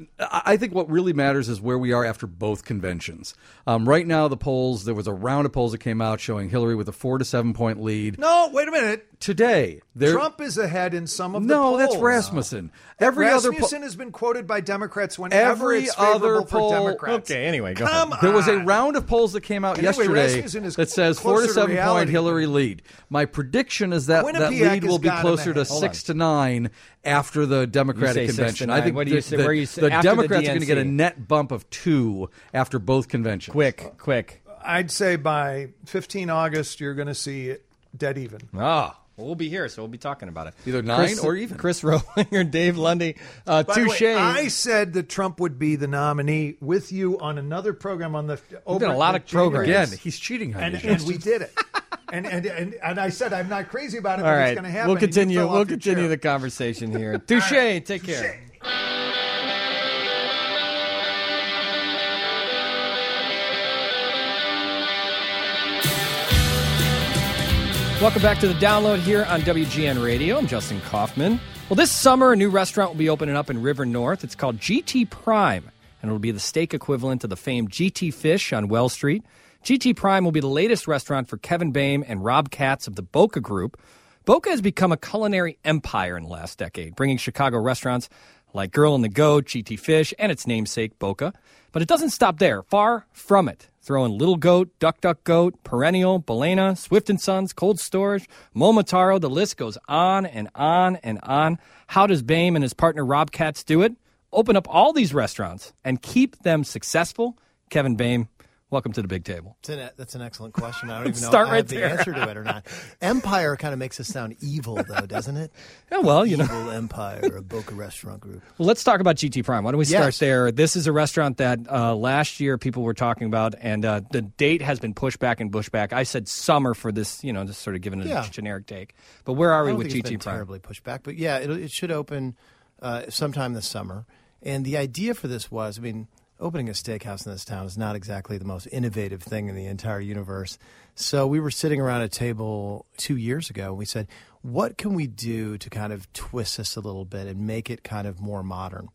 I think what really matters is where we are after both conventions. Right now, the polls, there was a round of polls that came out showing Hillary with a 4 to 7 point lead.
No, wait a minute.
Today,
Trump is ahead in some of the polls.
No, that's Rasmussen.
Rasmussen has been quoted by Democrats whenever it's favorable for Democrats.
Okay, anyway, go
ahead.
There was a round of polls that came out yesterday that says 4 to 7 point Hillary lead. My prediction is that lead will be closer to 6 to 9 after the Democratic convention. I think the Democrats are going to get a net bump of 2 after both conventions.
Quick.
I'd say by 15 August, you're going to see it dead even.
We'll be here, so we'll be talking about it.
Either 9 or even.
Chris Rohlinger, Dave Lundy, touche.
I said that Trump would be the nominee with you on another program on the.
We've done a lot of programs.
Again, he's cheating on you.
And we did it. And I said I'm not crazy about it,
but
it's going to happen.
We'll continue the conversation here. Touche. Right. Take care. Welcome back to the Download here on WGN Radio. I'm Justin Kaufman. Well, this summer, a new restaurant will be opening up in River North. It's called GT Prime, and it'll be the steak equivalent to the famed GT Fish on Wells Street. GT Prime will be the latest restaurant for Kevin Boehm and Rob Katz of the Boca Group. Boca has become a culinary empire in the last decade, bringing Chicago restaurants like Girl and the Goat, GT Fish, and its namesake, Boca. But it doesn't stop there. Far from it. Throw in Little Goat, Duck Duck Goat, Perennial, Belena, Swift & Sons, Cold Storage, Momotaro. The list goes on and on and on. How does Boehm and his partner Rob Katz do it? Open up all these restaurants and keep them successful. Kevin Boehm, welcome to the big table.
That's an excellent question. I don't even know
if
I have the answer to it or not. Empire kind of makes us sound evil, though, doesn't it?
Yeah, well,
Evil Empire, a Boca Restaurant Group.
Well, let's talk about GT Prime. Why don't we start there? This is a restaurant that last year people were talking about, and the date has been pushed back and pushed back. I said summer for this, just sort of giving it a generic take. But where are we with GT Prime?
It's been terribly pushed back. But yeah, it should open sometime this summer. And the idea for this was, opening a steakhouse in this town is not exactly the most innovative thing in the entire universe. So we were sitting around a table 2 years ago, and we said, what can we do to kind of twist this a little bit and make it kind of more modern?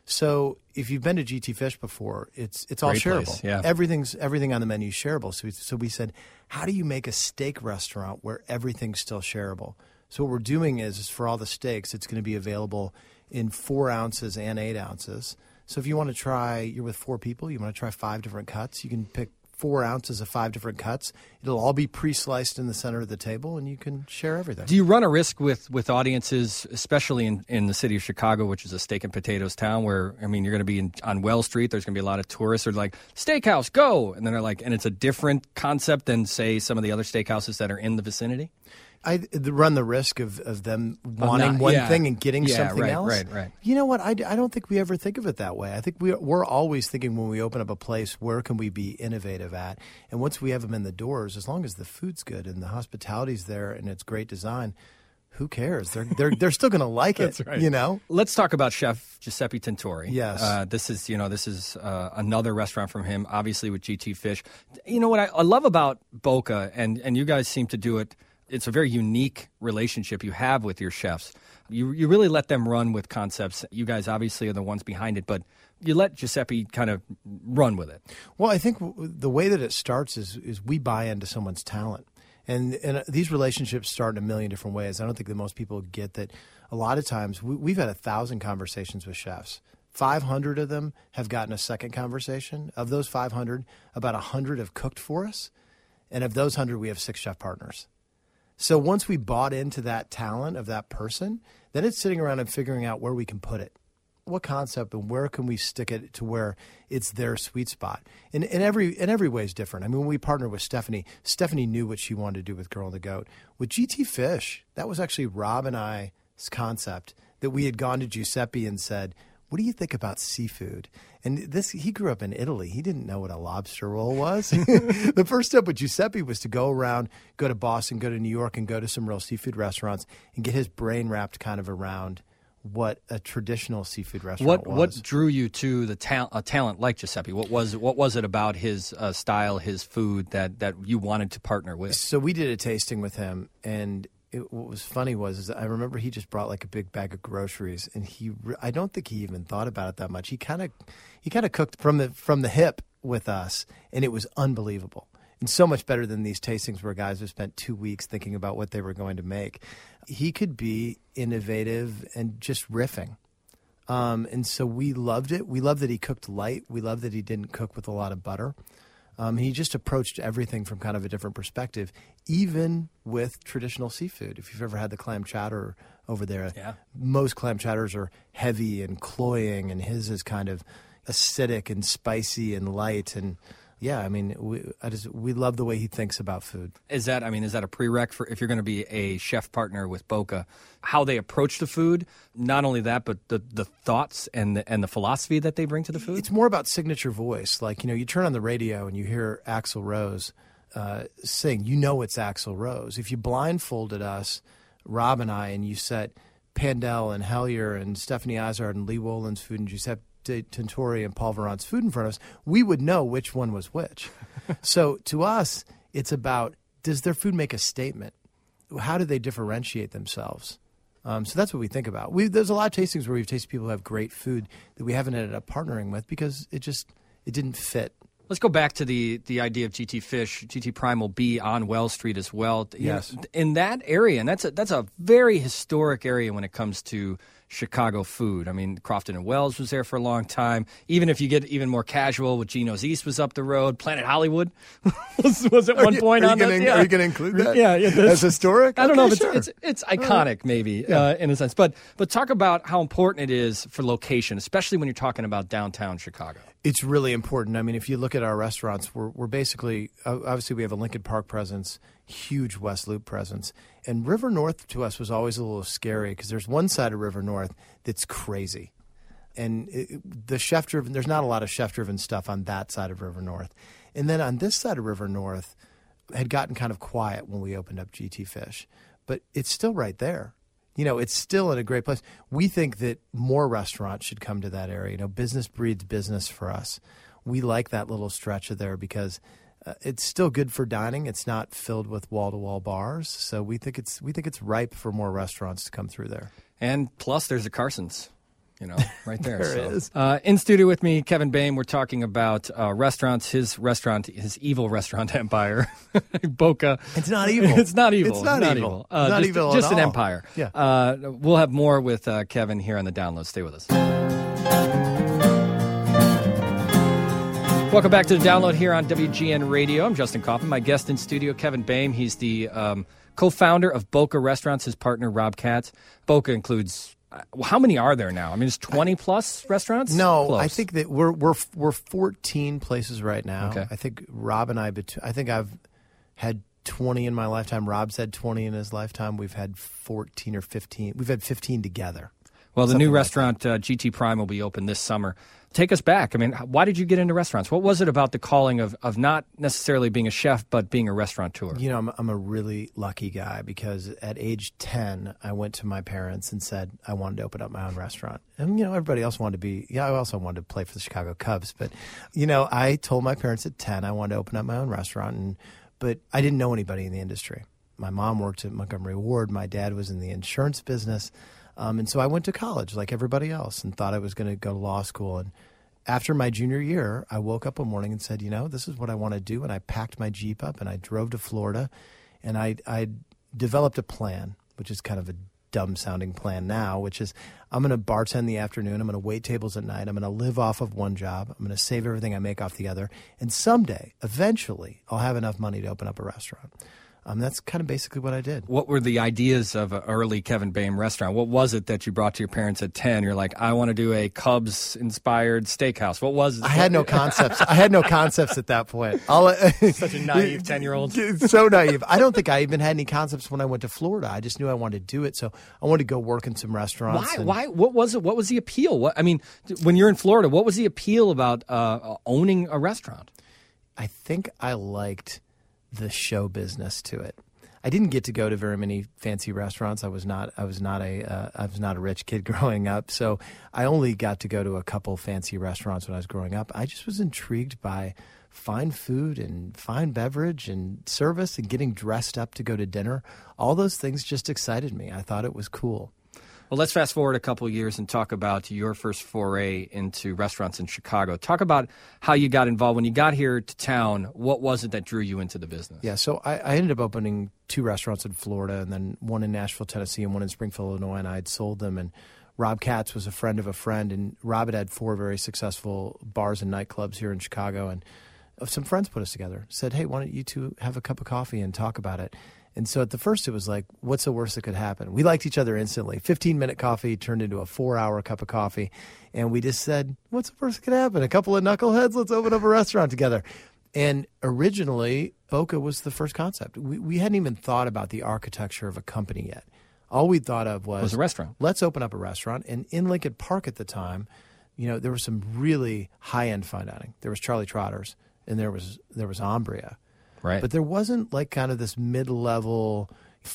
So if you've been to GT Fish before, it's all
Great
shareable.
Place, yeah.
Everything on the menu is shareable. So we said, how do you make a steak restaurant where everything's still shareable? So what we're doing is for all the steaks, it's going to be available in 4 ounces and 8 ounces. So if you want to try, you're with 4 people, you want to try 5 different cuts, you can pick 4 ounces of 5 different cuts. It'll all be pre-sliced in the center of the table, and you can share everything.
Do you run a risk with audiences, especially in the city of Chicago, which is a steak and potatoes town, where, you're going to be on Wells Street, there's going to be a lot of tourists who are like, steakhouse, go! And then they're like, and it's a different concept than, say, some of the other steakhouses that are in the vicinity?
I run the risk of them wanting one thing and getting something else.
Right.
You know what? I don't think we ever think of it that way. I think we're always thinking when we open up a place, where can we be innovative at? And once we have them in the doors, as long as the food's good and the hospitality's there and it's great design, who cares? They're still going to like it.
That's right.
You know.
Let's talk about Chef Giuseppe Tintori.
Yes.
This is another restaurant from him, obviously with GT Fish. You know what I love about Boca, and you guys seem to do it. It's a very unique relationship you have with your chefs. You really let them run with concepts. You guys obviously are the ones behind it, but you let Giuseppe kind of run with it.
Well, I think the way that it starts is we buy into someone's talent. And these relationships start in a million different ways. I don't think that most people get that. A lot of times, we've had 1,000 conversations with chefs. 500 of them have gotten a second conversation. Of those 500, about 100 have cooked for us. And of those 100, we have 6 chef partners. So once we bought into that talent of that person, then it's sitting around and figuring out where we can put it. What concept and where can we stick it to where it's their sweet spot? And every way is different. I mean, when we partnered with Stephanie knew what she wanted to do with Girl and the Goat. With GT Fish, that was actually Rob and I's concept that we had gone to Giuseppe and said, what do you think about seafood? And he grew up in Italy. He didn't know what a lobster roll was. The first step with Giuseppe was to go around, go to Boston, go to New York, and go to some real seafood restaurants and get his brain wrapped kind of around what a traditional seafood restaurant was.
What drew you to a talent like Giuseppe? What was it about his style, his food that you wanted to partner with?
So we did a tasting with him, and what was funny was I remember he just brought like a big bag of groceries, and I don't think he even thought about it that much. He kind of cooked from the hip with us, and it was unbelievable. And so much better than these tastings where guys have spent 2 weeks thinking about what they were going to make. He could be innovative and just riffing. And so we loved it. We loved that he cooked light. We loved that he didn't cook with a lot of butter. He just approached everything from kind of a different perspective, even with traditional seafood. If you've ever had the clam chowder over there, most clam chowders are heavy and cloying, and his is kind of acidic and spicy and light. And yeah, I mean, we love the way he thinks about food.
Is that a prereq for if you're going to be a chef partner with Boca, how they approach the food? Not only that, but the thoughts and the philosophy that they bring to the food?
It's more about signature voice. Like, you turn on the radio and you hear Axl Rose sing. You know it's Axl Rose. If you blindfolded us, Rob and I, and you set Pandel and Hellier and Stephanie Izard and Lee Wolin's food and Giuseppe Tintori and Paul Veron's food in front of us, we would know which one was which. So to us, it's about, does their food make a statement? How do they differentiate themselves? So that's what we think about. There's a lot of tastings where we've tasted people who have great food that we haven't ended up partnering with because it didn't fit.
Let's go back to the idea of GT Fish. GT Prime will be on Wells Street as well.
Yes.
In that area, and that's a very historic area when it comes to Chicago food. I mean, Crofton and Wells was there for a long time. Even if you get even more casual, with Gino's East was up the road. Planet Hollywood was at one point on that.
Are you going to include that?
Yeah,
as historic?
I don't know if
sure.
it's iconic, maybe, in a sense. But talk about how important it is for location, especially when you're talking about downtown Chicago.
It's really important. I mean, if you look at our restaurants, we're basically, obviously we have a Lincoln Park presence, huge West Loop presence. And River North to us was always a little scary because there's one side of River North that's crazy. And the chef-driven, there's not a lot of chef-driven stuff on that side of River North. And then on this side of River North, had gotten kind of quiet when we opened up GT Fish. But it's still right there. It's still in a great place. We think that more restaurants should come to that area. Business breeds business for us. We like that little stretch of there because it's still good for dining. It's not filled with wall-to-wall bars. So we think it's ripe for more restaurants to come through there.
And plus, there's the Carsons. Right there.
There is.
In studio with me, Kevin Boehm. We're talking about restaurants, his evil restaurant empire, Boca.
It's not evil.
It's not evil.
It's not evil. It's not evil
just
at
an
all.
empire.
Yeah.
We'll have more with Kevin here on the download. Stay with us. Welcome back to the download here on WGN Radio. I'm Justin Kaufman. My guest in studio, Kevin Boehm. He's the co-founder of Boca Restaurants. His partner, Rob Katz. Boca includes. How many are there now? I mean, it's 20-plus restaurants?
No,
Close.
I think that we're 14 places right now.
Okay.
I think Rob and I think I've had 20 in my lifetime. Rob's had 20 in his lifetime. We've had 14 or 15. We've had 15 together.
Well, the new
Something like
restaurant, GT Prime, will be open this summer. Take us back. I mean, why did you get into restaurants? What was it about the calling of not necessarily being a chef, but being a restaurateur?
You know, I'm a really lucky guy because at age 10, I went to my parents and said I wanted to open up my own restaurant. And, you know, everybody else wanted to be, I also wanted to play for the Chicago Cubs. But, you know, I told my parents at 10 I wanted to open up my own restaurant, but I didn't know anybody in the industry. My mom worked at Montgomery Ward. My dad was in the insurance business. And so I went to college like everybody else and thought I was going to go to law school. And after my junior year, I woke up one morning and said, you know, this is what I want to do. And I packed my Jeep up and I drove to Florida. And I developed a plan, which is kind of a dumb-sounding plan now, which is I'm going to bartend the afternoon. I'm going to wait tables at night. I'm going to live off of one job. I'm going to save everything I make off the other. And someday, eventually, I'll have enough money to open up a restaurant. That's kind of basically what I did.
What were the ideas of an early Kevin Boehm restaurant? What was it that you brought to your parents at 10? You're like, I want to do a Cubs-inspired steakhouse. What was it?
I had no concepts. I had no concepts at that point.
Such a naive 10-year-old.
So naive. I don't think I even had any concepts when I went to Florida. I just knew I wanted to do it, so I wanted to go work in some restaurants.
Why? What was it? What was the appeal? I mean, when you're in Florida, what was the appeal about owning a restaurant?
I think I liked the show business to it. I didn't get to go to very many fancy restaurants. I was not a rich kid growing up, so I only got to go to a couple fancy restaurants when I was growing up. I just was intrigued by fine food and fine beverage and service and getting dressed up to go to dinner. All those things just excited me. I thought it was cool.
Well, let's fast forward a couple of years and talk about your first foray into restaurants in Chicago. Talk about how you got involved. When you got here to town, what was it that drew you into the business?
Yeah, so I ended up opening 2 restaurants in Florida and then one in Nashville, Tennessee, and one in Springfield, Illinois, and I had sold them. And Rob Katz was a friend of a friend, and Rob had 4 very successful bars and nightclubs here in Chicago. And some friends put us together, said, hey, why don't you two have a cup of coffee and talk about it? And so at the first it was like, what's the worst that could happen? We liked each other instantly. 15-minute coffee turned into a 4-hour cup of coffee. And we just said, what's the worst that could happen? A couple of knuckleheads, let's open up a restaurant together. And originally, Boca was the first concept. We hadn't even thought about the architecture of a company yet. All we thought of was
a restaurant.
Let's open up a restaurant. And in Lincoln Park at the time, you know, there was some really high-end fine dining. There was Charlie Trotter's, and there was Umbria.
Right.
But there wasn't like kind of this mid-level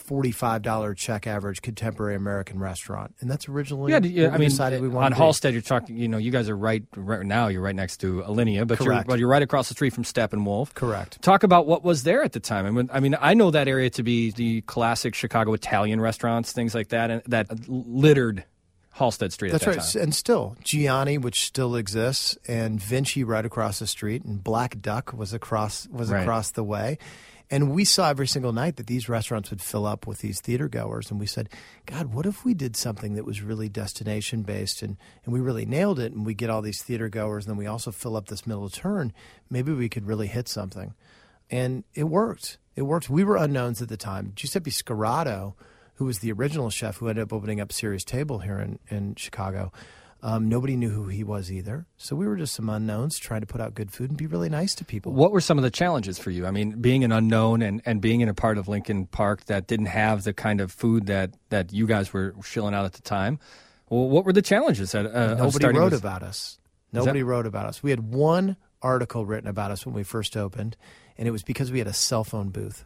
$45 check average contemporary American restaurant. And that's originally what we decided we wanted
on
to
Halstead, you're talking, you know, you guys are right now, you're right next to Alinea, but you're right across the street from Steppenwolf.
Correct.
Talk about what was there at the time. I mean, I know that area to be the classic Chicago Italian restaurants, things like that, and that littered Halstead Street at that time.
That's right. And still, Gianni, which still exists, and Vinci right across the street, and Black Duck was across the way. And we saw every single night that these restaurants would fill up with these theater goers. And we said, God, what if we did something that was really destination-based and we really nailed it, and we get all these theater goers, and then we also fill up this middle turn? Maybe we could really hit something. And it worked. It worked. We were unknowns at the time. Giuseppe Scarato, who was the original chef who ended up opening up Serious Table here in Chicago, nobody knew who he was either. So we were just some unknowns trying to put out good food and be really nice to people.
What were some of the challenges for you? I mean, being an unknown and being in a part of Lincoln Park that didn't have the kind of food that you guys were shilling out at the time. Well, what were the challenges?
Nobody wrote about us. Nobody wrote about us. We had one article written about us when we first opened, and it was because we had a cell phone booth.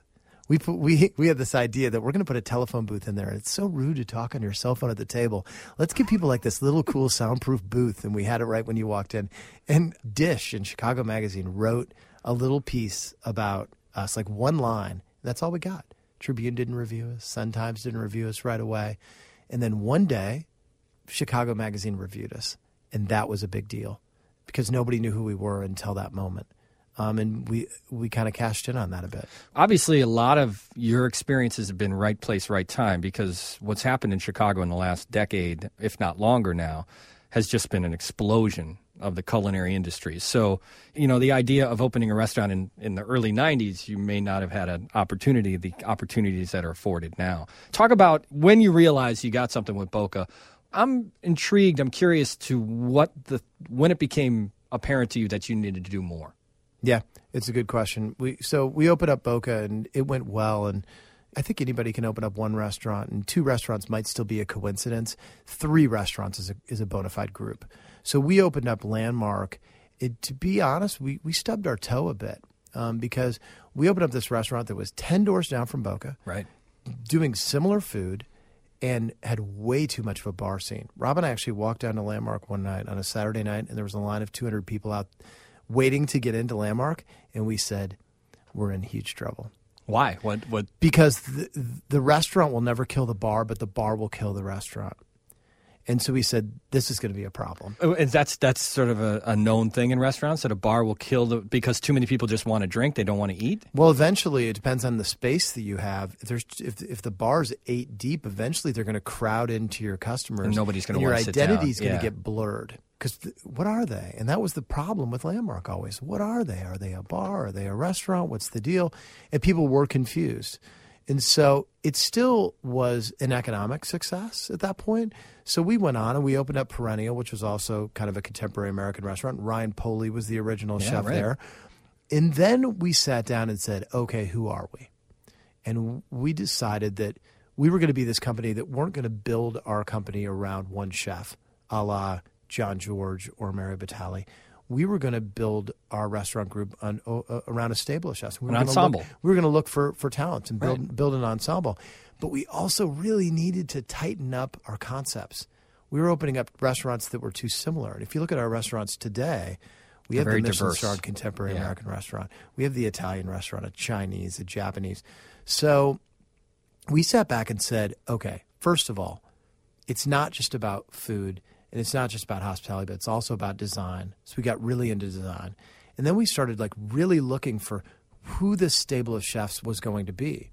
We had this idea that we're going to put a telephone booth in there. It's so rude to talk on your cell phone at the table. Let's give people like this little cool soundproof booth, and we had it right when you walked in. And Dish in Chicago Magazine wrote a little piece about us, like one line. That's all we got. Tribune didn't review us. Sun-Times didn't review us right away. And then one day, Chicago Magazine reviewed us, and that was a big deal because nobody knew who we were until that moment. And we kind of cashed in on that a bit.
Obviously, a lot of your experiences have been right place, right time, because what's happened in Chicago in the last decade, if not longer now, has just been an explosion of the culinary industry. So, you know, the idea of opening a restaurant in the early 90s, you may not have had the opportunities that are afforded now. Talk about when you realized you got something with Boca. I'm intrigued. I'm curious to when it became apparent to you that you needed to do more.
Yeah, it's a good question. We opened up Boca, and it went well, and I think anybody can open up one restaurant, and 2 restaurants might still be a coincidence. 3 restaurants is a bona fide group. So we opened up Landmark. To be honest, we stubbed our toe a bit because we opened up this restaurant that was 10 doors down from Boca,
right,
doing similar food, and had way too much of a bar scene. Rob and I actually walked down to Landmark one night on a Saturday night, and there was a line of 200 people out waiting to get into Landmark, and we said, we're in huge trouble.
Why? What?
Because the restaurant will never kill the bar, but the bar will kill the restaurant. And so we said, this is going to be a problem.
And that's sort of a known thing in restaurants, that a bar will kill because too many people just want to drink, they don't want to eat?
Well, eventually, it depends on the space that you have. If the bar's 8 deep, eventually they're going to crowd into your customers.
And nobody's going to want to sit down.
Your identity's going to get blurred. Because what are they? And that was the problem with Landmark always. What are they? Are they a bar? Are they a restaurant? What's the deal? And people were confused. And so it still was an economic success at that point. So we went on and we opened up Perennial, which was also kind of a contemporary American restaurant. Ryan Poley was the original chef there. And then we sat down and said, okay, who are we? And we decided that we were going to be this company that weren't going to build our company around one chef, a la John George or Mary Batali. We were going to build our restaurant group around a stable of chefs.
An ensemble.
We were going to look for talent and build an ensemble. But we also really needed to tighten up our concepts. We were opening up restaurants that were too similar. And if you look at our restaurants today, we have the Michelin-starred contemporary American restaurant. We have the Italian restaurant, a Chinese, a Japanese. So we sat back and said, okay, first of all, it's not just about food. And it's not just about hospitality, but it's also about design. So we got really into design. And then we started like really looking for who this stable of chefs was going to be.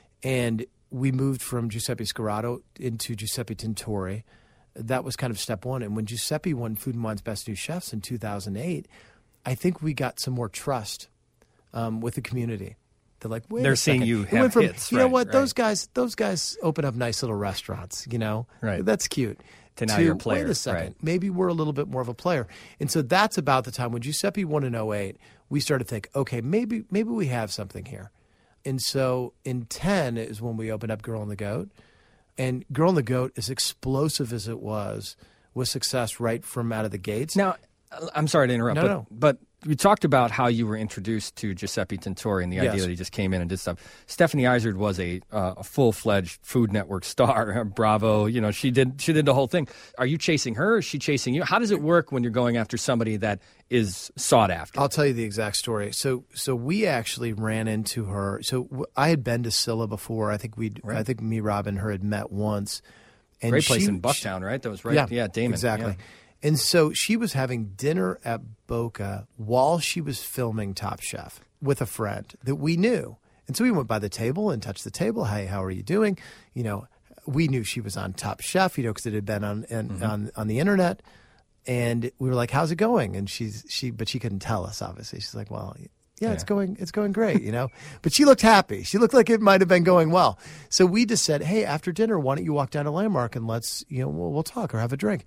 And we moved from Giuseppe Scarato into Giuseppe Tintori. That was kind of step one. And when Giuseppe won Food and Wine's Best New Chefs in 2008, I think we got some more trust with the community. They're like, wait
They're
a second.
seeing you have hits.
You know what? Those guys open up nice little restaurants, you know?
Right.
That's cute.
To now you're a player.
Wait a second. Maybe we're a little bit more of a player. And so that's about the time when Giuseppe won in 2008, we started to think, okay, maybe we have something here. And so in 2010 is when we opened up Girl and the Goat. And Girl and the Goat, as explosive as it was success right from out of the gates.
Now, I'm sorry to interrupt, but you talked about how you were introduced to Giuseppe Tintori and the idea that he just came in and did stuff. Stephanie Izard was a full-fledged Food Network star. Bravo, you know, she did the whole thing. Are you chasing her? Is she chasing you? How does it work when you're going after somebody that is sought after?
I'll tell you the exact story. So we actually ran into her. So I had been to Scylla before. I think me, Rob, and her had met once. And
great place in Bucktown, right? That was right. Yeah, Damon.
Exactly.
Yeah.
And so she was having dinner at Boca while she was filming Top Chef with a friend that we knew. And so we went by the table and touched the table. Hey, how are you doing? You know, we knew she was on Top Chef, you know, because it had been on the internet. And we were like, how's it going? And but she couldn't tell us, obviously. She's like, well, yeah, it's going great, you know. But she looked happy. She looked like it might have been going well. So we just said, hey, after dinner, why don't you walk down to Landmark and let's, you know, we'll talk or have a drink.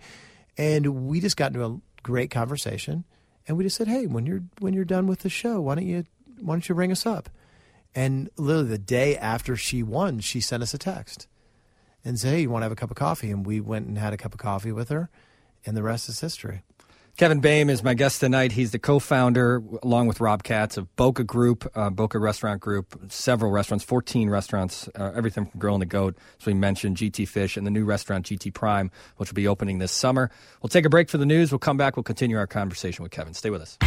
And we just got into a great conversation, and we just said, "Hey, when you're done with the show, why don't you ring us up?" And literally the day after she won, she sent us a text and said, "Hey, you want to have a cup of coffee?" And we went and had a cup of coffee with her, and the rest is history.
Kevin Boehm is my guest tonight. He's the co-founder, along with Rob Katz, of Boca Group, Boca Restaurant Group, several restaurants, 14 restaurants, everything from Girl and the Goat, as we mentioned, GT Fish, and the new restaurant, GT Prime, which will be opening this summer. We'll take a break for the news. We'll come back. We'll continue our conversation with Kevin. Stay with us.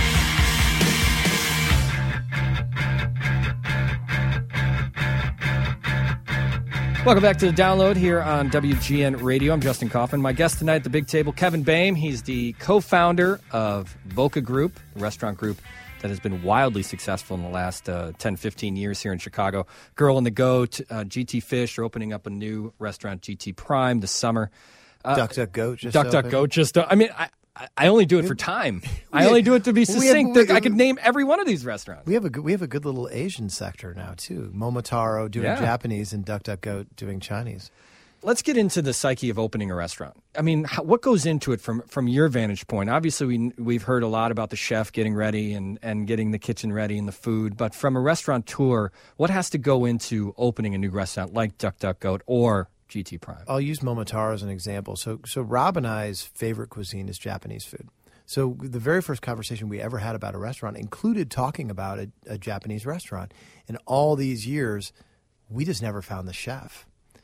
Welcome back to The Download here on WGN Radio. I'm Justin Kaufman. My guest tonight at the big table, Kevin Boehm. He's the co-founder of Boca Group, the restaurant group that has been wildly successful in the last 10, 15 years here in Chicago. Girl and the Goat, GT Fish are opening up a new restaurant, GT Prime, this summer.
Duck Duck Goat just
Duck Duck Goat just I mean, I only do it for time. I only do it to be succinct. I could name every one of these restaurants.
We have a good little Asian sector now too. Momotaro doing Japanese and Duck Duck Goat doing Chinese.
Let's get into the psyche of opening a restaurant. I mean, what goes into it from your vantage point? Obviously, we've heard a lot about the chef getting ready and getting the kitchen ready and the food. But from a restaurateur, what has to go into opening a new restaurant like Duck Duck Goat or GT Prime?
I'll use Momotaro as an example. So Rob and I's favorite cuisine is Japanese food. So the very first conversation we ever had about a restaurant included talking about a Japanese restaurant. In all these years, we just never found the chef.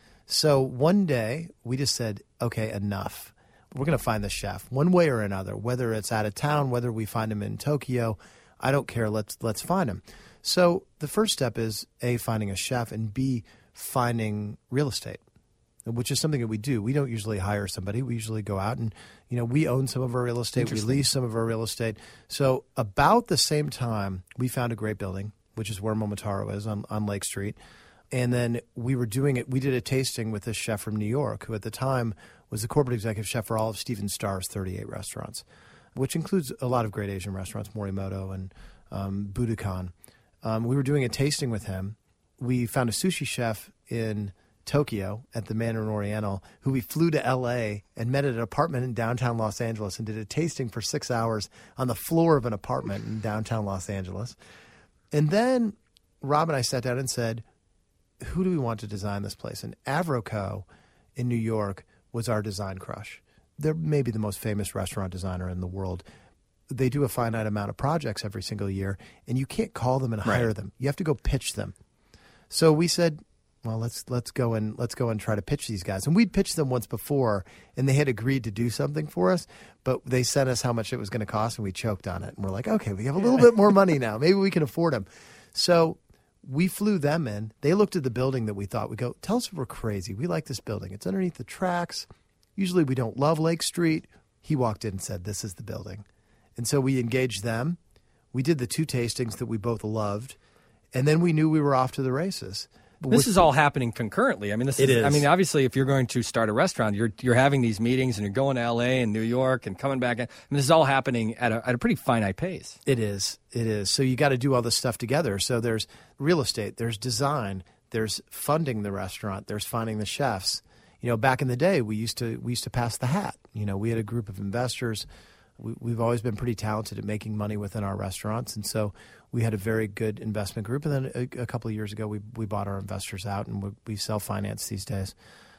So one day we just said, okay, enough. We're going to find the chef one way or another, whether it's out of town, whether we find him in Tokyo. I don't care. Let's find him. So the first step is A, finding a chef, and B, finding real estate, which is something that we do. We don't usually hire somebody. We usually go out and, we own some of our real estate. We lease some of our real estate. So about the same time, we found a great building, which is where Momotaro is on Lake Street. And then we were doing it. We did a tasting with this chef from New York, who at the time was the corporate executive chef for all of Stephen Starr's 38 restaurants, which includes a lot of great Asian restaurants, Morimoto and Budokan. We were doing a tasting with him. We found a sushi chef in Tokyo at the Mandarin Oriental, who we flew to L.A. and met at an apartment in downtown Los Angeles and did a tasting for 6 hours on the floor of an apartment in downtown Los Angeles. And then Rob and I sat down and said, who do we want to design this place? And Avroco in New York was our design crush. They're maybe the most famous restaurant designer in the world. They do a finite amount of projects every single year, and you can't call them and hire them. You have to go pitch them. So we said, well, let's go and try to pitch these guys. And we'd pitched them once before, and they had agreed to do something for us, but they sent us how much it was going to cost, and we choked on it. And we're like, okay, we have a little bit more money now. Maybe we can afford them. So we flew them in. They looked at the building that we thought. We go, tell us if we're crazy. We like this building. It's underneath the tracks. Usually we don't love Lake Street. He walked in and said, this is the building. And so we engaged them. We did the 2 tastings that we both loved. And then we knew we were off to the races.
This is all happening concurrently. I mean,
it is.
I mean, obviously, if you're going to start a restaurant, you're having these meetings and you're going to L.A. and New York and coming back. I mean, this is all happening at a pretty finite pace.
It is. It is. So you got to do all this stuff together. So there's real estate, there's design, there's funding the restaurant, there's finding the chefs. Back in the day, we used to pass the hat. We had a group of investors. We've always been pretty talented at making money within our restaurants, and so we had a very good investment group. And then a couple of years ago, we bought our investors out, and we self-finance these days.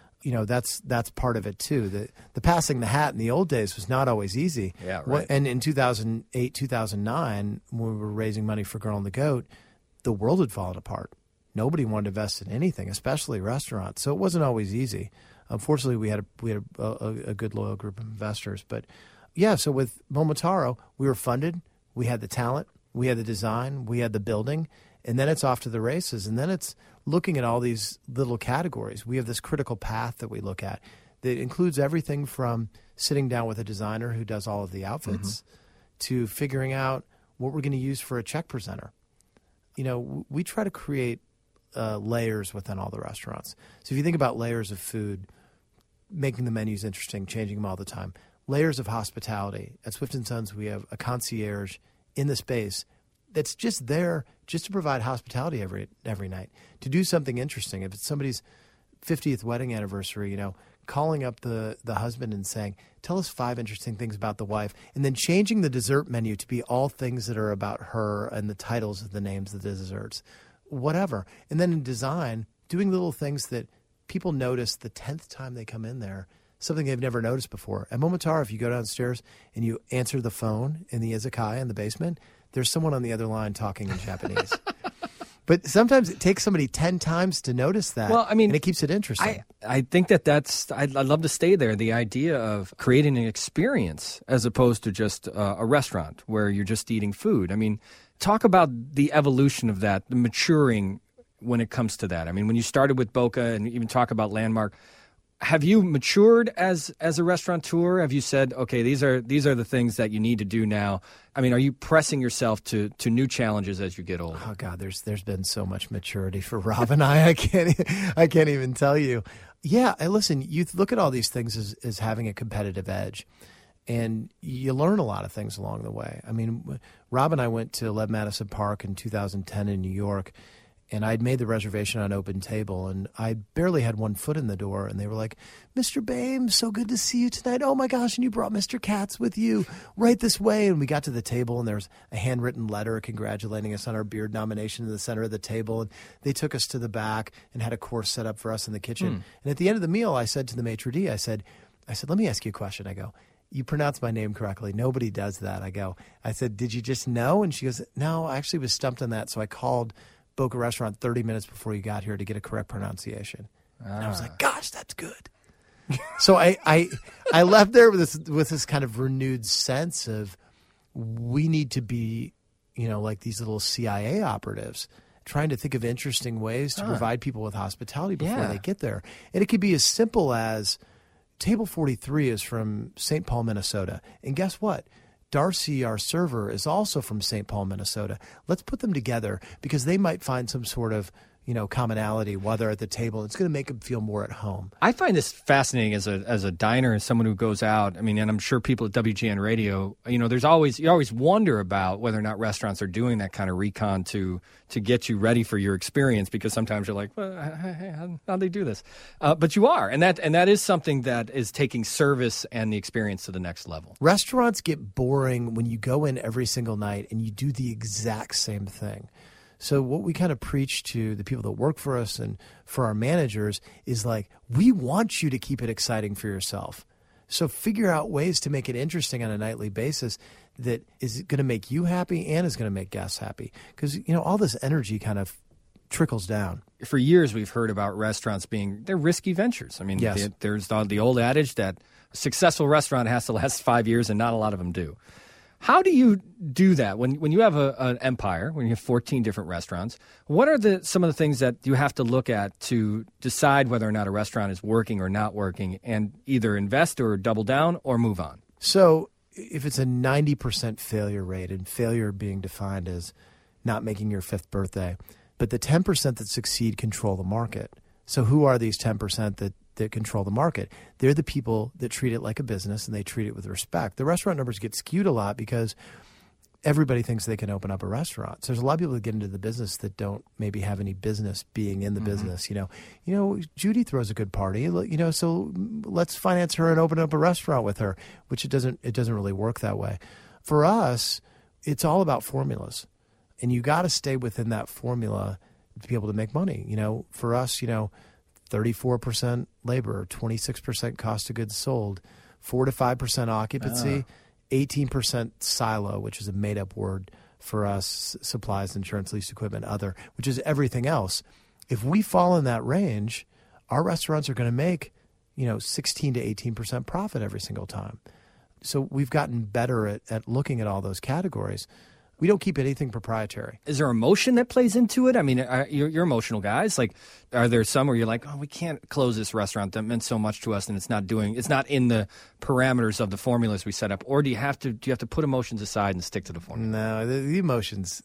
That's part of it too. The passing the hat in the old days was not always easy.
Yeah, right.
And in 2008, 2009, when we were raising money for Girl and the Goat, the world had fallen apart. Nobody wanted to invest in anything, especially restaurants. So it wasn't always easy. Unfortunately, we had a good loyal group of investors, but. Yeah, so with Momotaro, we were funded, we had the talent, we had the design, we had the building, and then it's off to the races. And then it's looking at all these little categories. We have this critical path that we look at that includes everything from sitting down with a designer who does all of the outfits to figuring out what we're going to use for a check presenter. We try to create layers within all the restaurants. So if you think about layers of food, making the menus interesting, changing them all the time. Layers of hospitality. At Swift & Sons, we have a concierge in the space that's just there just to provide hospitality every night, to do something interesting. If it's somebody's 50th wedding anniversary, calling up the husband and saying, tell us 5 interesting things about the wife, and then changing the dessert menu to be all things that are about her and the titles of the names of the desserts, whatever. And then in design, doing little things that people notice the 10th time they come in there, something they've never noticed before. At Momotaro, if you go downstairs and you answer the phone in the izakaya in the basement, there's someone on the other line talking in Japanese. But sometimes it takes somebody 10 times to notice that.
Well, I mean,
and it keeps it interesting.
I think I'd love to stay there. The idea of creating an experience as opposed to just a restaurant where you're just eating food. I mean, talk about the evolution of that, the maturing when it comes to that. I mean, when you started with Boca and even talk about Landmark, have you matured as a restaurateur? Have you said, okay, these are the things that you need to do now? I mean, are you pressing yourself to new challenges as you get older?
Oh God, there's been so much maturity for Rob and I can't even tell you. Yeah, listen, you look at all these things as having a competitive edge, and you learn a lot of things along the way. I mean, Rob and I went to Lev Madison Park in 2010 in New York, And I'd made the reservation on Open Table, and I barely had one foot in the door. And they were like, "Mr. Boehm, so good to see you tonight. Oh, my gosh, and you brought Mr. Katz with you right this way." And we got to the table, and there was a handwritten letter congratulating us on our beard nomination in the center of the table. And they took us to the back and had a course set up for us in the kitchen. And at the end of the meal, I said to the maitre d', I said, "Let me ask you a question." I go, "You pronounce my name correctly. Nobody does that." I said, "Did you just know?" And she goes, "No, I actually was stumped on that. So I called Boca Restaurant 30 minutes before you got here to get a correct pronunciation." And I was like, "Gosh, that's good." So I left there with this kind of renewed sense of we need to be, like these little CIA operatives, trying to think of interesting ways to provide people with hospitality before they get there. And it could be as simple as Table 43 is from St. Paul, Minnesota. And guess what? Darcy, our server, is also from St. Paul, Minnesota. Let's put them together because they might find some sort of, commonality while they're at the table. It's going to make them feel more at home.
I find this fascinating as a diner, as someone who goes out. I mean, and I'm sure people at WGN Radio, you always wonder about whether or not restaurants are doing that kind of recon to get you ready for your experience, because sometimes you're like, well, how'd they do this? But you are, and that is something that is taking service and the experience to the next level.
Restaurants get boring when you go in every single night and you do the exact same thing. So what we kind of preach to the people that work for us and for our managers is like, we want you to keep it exciting for yourself. So figure out ways to make it interesting on a nightly basis that is going to make you happy and is going to make guests happy. Because, all this energy kind of trickles down.
For years, we've heard about restaurants they're risky ventures. I mean,
yes.
There's the old adage that a successful restaurant has to last 5 years, and not a lot of them do. How do you do that when you have an empire, when you have 14 different restaurants? What are some of the things that you have to look at to decide whether or not a restaurant is working or not working, and either invest or double down or move on?
So if it's a 90% failure rate, and failure being defined as not making your 5th birthday, but the 10% that succeed control the market. So who are these 10% that control the market? They're the people that treat it like a business and they treat it with respect. The restaurant numbers get skewed a lot because everybody thinks they can open up a restaurant. So there's a lot of people that get into the business that don't maybe have any business being in the business. Judy throws a good party, so let's finance her and open up a restaurant with her, which it doesn't really work that way. For us, it's all about formulas. And you got to stay within that formula to be able to make money. For us, 34% labor, 26% cost of goods sold, 4 to 5% occupancy, 18% silo, which is a made-up word for us, supplies, insurance, leased equipment, other, which is everything else. If we fall in that range, our restaurants are going to make, 16 to 18% profit every single time. So we've gotten better at looking at all those categories. We don't keep anything proprietary.
Is there emotion that plays into it? I mean, you're emotional guys. Like, are there some where you're like, oh, we can't close this restaurant that meant so much to us, and it's not in the parameters of the formulas we set up? Or do you have to put emotions aside and stick to the formula?
No, the emotions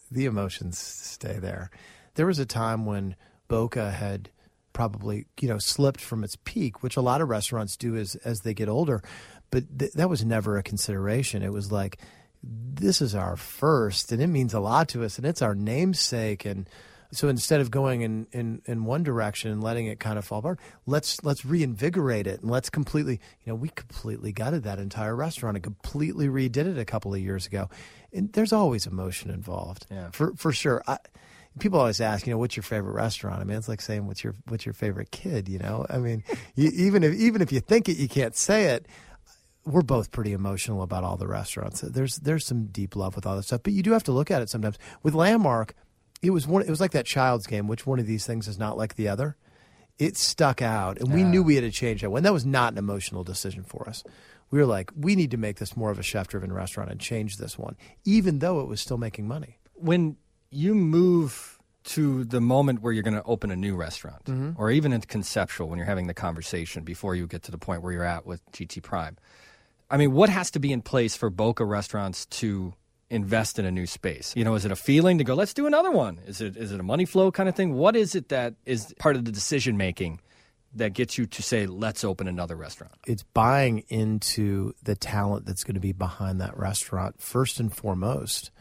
stay there. There was a time when Boca had probably slipped from its peak, which a lot of restaurants do as they get older, but that was never a consideration. It was like, this is our first, and it means a lot to us, and it's our namesake. And so instead of going in one direction and letting it kind of fall apart, let's reinvigorate it, and let's completely, we completely gutted that entire restaurant and completely redid it a couple of years ago. And there's always emotion involved, for sure. People always ask, what's your favorite restaurant? I mean, it's like saying what's your favorite kid. I mean, even if you think it, you can't say it. We're both pretty emotional about all the restaurants. There's some deep love with all this stuff, but you do have to look at it sometimes. With Landmark, it was like that child's game. Which one of these things is not like the other? It stuck out, and we knew we had to change that one. That was not an emotional decision for us. We were like, we need to make this more of a chef-driven restaurant and change this one, even though it was still making money.
When you move to the moment where you're going to open a new restaurant, or even in conceptual, when you're having the conversation before you get to the point where you're at with GT Prime, I mean, what has to be in place for Boca restaurants to invest in a new space? Is it a feeling to go, let's do another one? Is it a money flow kind of thing? What is it that is part of the decision making that gets you to say, let's open another restaurant?
It's buying into the talent that's going to be behind that restaurant first and foremost.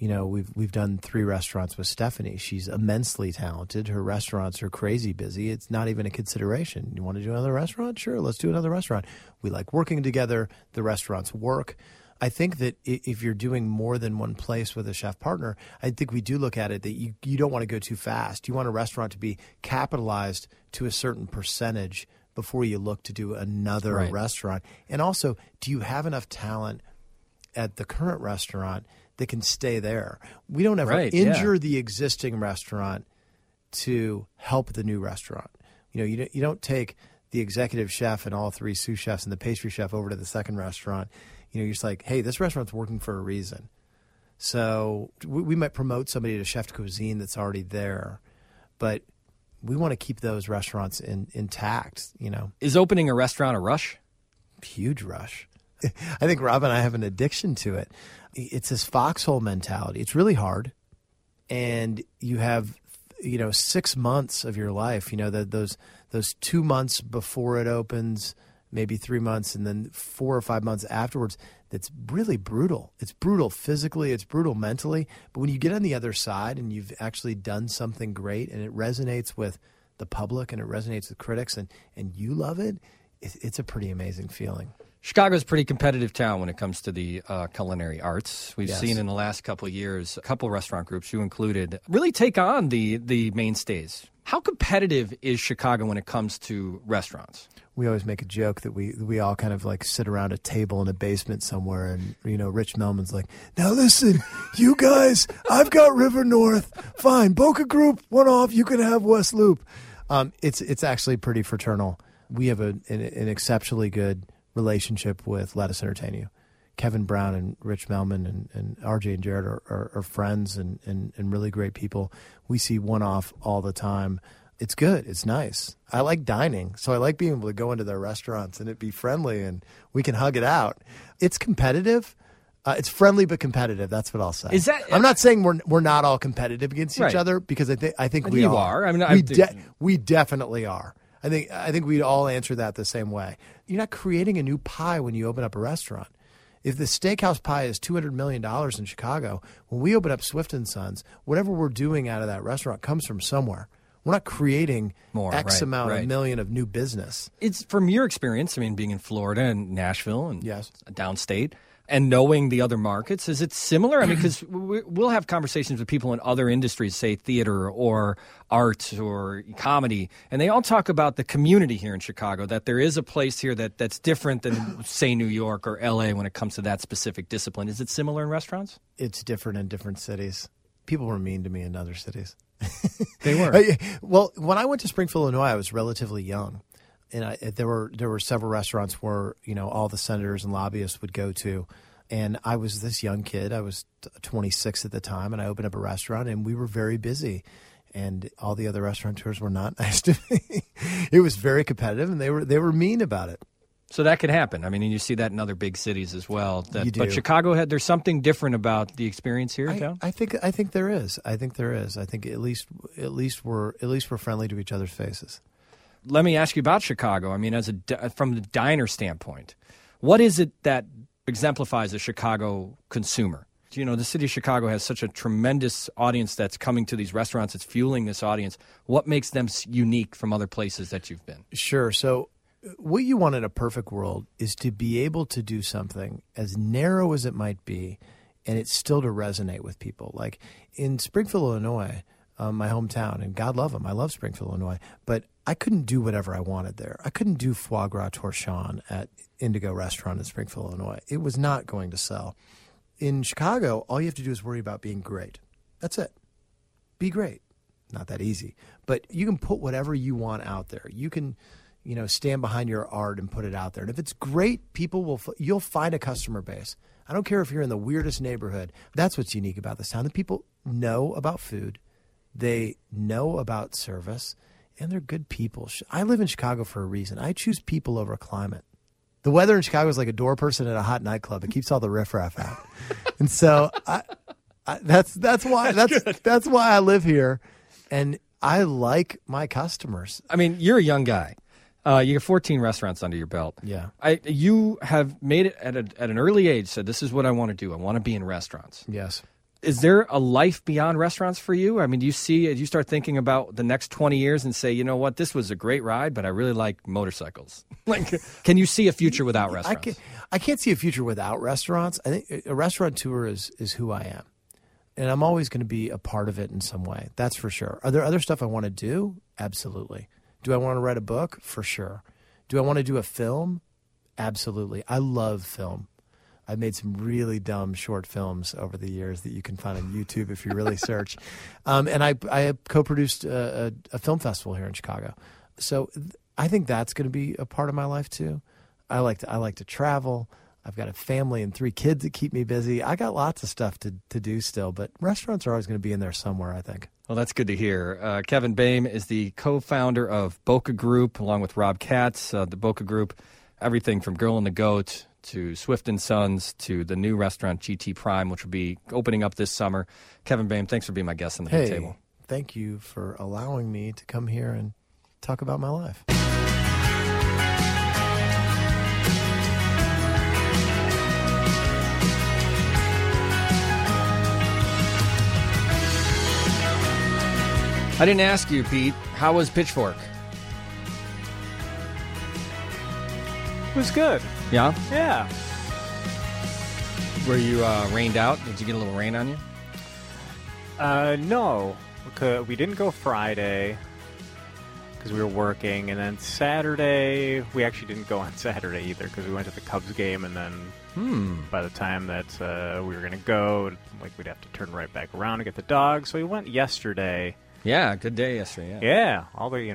we've done 3 restaurants with Stephanie. She's immensely talented. Her restaurants are crazy busy. It's not even a consideration. You want to do another restaurant? Sure, let's do another restaurant. We like working together. The restaurants work. I think that if you're doing more than one place with a chef partner, I think we do look at it that you don't want to go too fast. You want a restaurant to be capitalized to a certain percentage before you look to do another restaurant. And also, do you have enough talent at the current restaurant that can stay there? We don't ever injure the existing restaurant to help the new restaurant. You don't take the executive chef and all 3 sous chefs and the pastry chef over to the second restaurant. You're just like, hey, this restaurant's working for a reason. So we might promote somebody to chef de cuisine that's already there, but we want to keep those restaurants intact.
Is opening a restaurant a rush?
Huge rush. I think Rob and I have an addiction to it. It's this foxhole mentality. It's really hard. And you have, 6 months of your life, those 2 months before it opens, maybe 3 months, and then 4 or 5 months afterwards. That's really brutal. It's brutal physically. It's brutal mentally. But when you get on the other side and you've actually done something great and it resonates with the public and it resonates with critics and you love it, it's a pretty amazing feeling.
Chicago's a pretty competitive town when it comes to the culinary arts. We've seen in the last couple of years, a couple of restaurant groups, you included, really take on the mainstays. How competitive is Chicago when it comes to restaurants?
We always make a joke that we all kind of like sit around a table in a basement somewhere, and Rich Melman's like, now listen, you guys, I've got River North. Fine, Boca Group, one off. You can have West Loop. It's actually pretty fraternal. We have an exceptionally good relationship with Let Us Entertain You. Kevin Brown and Rich Melman and RJ and Jared are friends and really great people. We see one off all the time. It's good. It's nice. I like dining, so I like being able to go into their restaurants and it be friendly and we can hug it out. It's competitive. It's friendly but competitive. That's what I'll say. I'm not saying we're not all competitive against each other, because I think we are.
I mean,
we definitely are. I think we'd all answer that the same way. You're not creating a new pie when you open up a restaurant. If the steakhouse pie is $200 million in Chicago, when we open up Swift & Sons, whatever we're doing out of that restaurant comes from somewhere. We're not creating X amount of million of new business.
It's from your experience, being in Florida and Nashville and downstate, and knowing the other markets, is it similar? Because we'll have conversations with people in other industries, say theater or art or comedy, and they all talk about the community here in Chicago, that there is a place here that's different than, say, New York or L.A. when it comes to that specific discipline. Is it similar in restaurants?
It's different in different cities. People were mean to me in other cities.
They were.
Well, when I went to Springfield, Illinois, I was relatively young. And there were several restaurants where, all the senators and lobbyists would go to. And I was this young kid. I was 26 at the time, and I opened up a restaurant, and we were very busy. And all the other restaurateurs were not nice to me. It was very competitive, and they were mean about it.
So that could happen. And you see that in other big cities as well.
You do.
But Chicago there's something different about the experience here in town?
I think there is. I think at least we're friendly to each other's faces.
Let me ask you about Chicago. From the diner standpoint, what is it that exemplifies a Chicago consumer? The city of Chicago has such a tremendous audience that's coming to these restaurants. It's fueling this audience. What makes them unique from other places that you've been?
Sure. So what you want in a perfect world is to be able to do something as narrow as it might be, and it's still to resonate with people. Like in Springfield, Illinois, my hometown, and God love them, I love Springfield, Illinois, but I couldn't do whatever I wanted there. I couldn't do foie gras torchon at Indigo Restaurant in Springfield, Illinois. It was not going to sell. In Chicago, all you have to do is worry about being great. That's it. Be great. Not that easy. But you can put whatever you want out there. You can, stand behind your art and put it out there. And if it's great, you'll find a customer base. I don't care if you're in the weirdest neighborhood. That's what's unique about this town. The people know about food. They know about service. And they're good people. I live in Chicago for a reason. I choose people over climate. The weather in Chicago is like a door person at a hot nightclub. It keeps all the riffraff out. And so that's why I live here. And I like my customers.
You're a young guy. You have 14 restaurants under your belt.
Yeah.
You have made it at an early age, said, this is what I want to do. I want to be in restaurants.
Yes.
Is there a life beyond restaurants for you? I mean, do you start thinking about the next 20 years and say, you know what, this was a great ride, but I really like motorcycles? Like, can you see a future without restaurants?
I can't see a future without restaurants. I think a restaurateur is who I am. And I'm always going to be a part of it in some way. That's for sure. Are there other stuff I want to do? Absolutely. Do I want to write a book? For sure. Do I want to do a film? Absolutely. I love film. I've made some really dumb short films over the years that you can find on YouTube if you really search. And I co-produced a film festival here in Chicago. So I think that's going to be a part of my life too. I like to travel. I've got a family and 3 kids that keep me busy. I got lots of stuff to do still, but restaurants are always going to be in there somewhere, I think.
Well, that's good to hear. Kevin Boehm is the co-founder of Boca Group, along with Rob Katz. The Boca Group, everything from Girl and the Goat to Swift & Sons to the new restaurant GT Prime, which will be opening up this summer. Kevin Boehm, thanks for being my guest on the Big Table.
Thank you for allowing me to come here and talk about my life.
I didn't ask you, Pete. How was Pitchfork?
It was good.
Yeah?
Yeah.
Were you rained out? Did you get a little rain on you?
No. We didn't go Friday because we were working. And then Saturday, we actually didn't go on Saturday either because we went to the Cubs game. And then by the time that we were going to go, we'd have to turn right back around to get the dog. So we went yesterday.
Yeah, good day yesterday.
Yeah,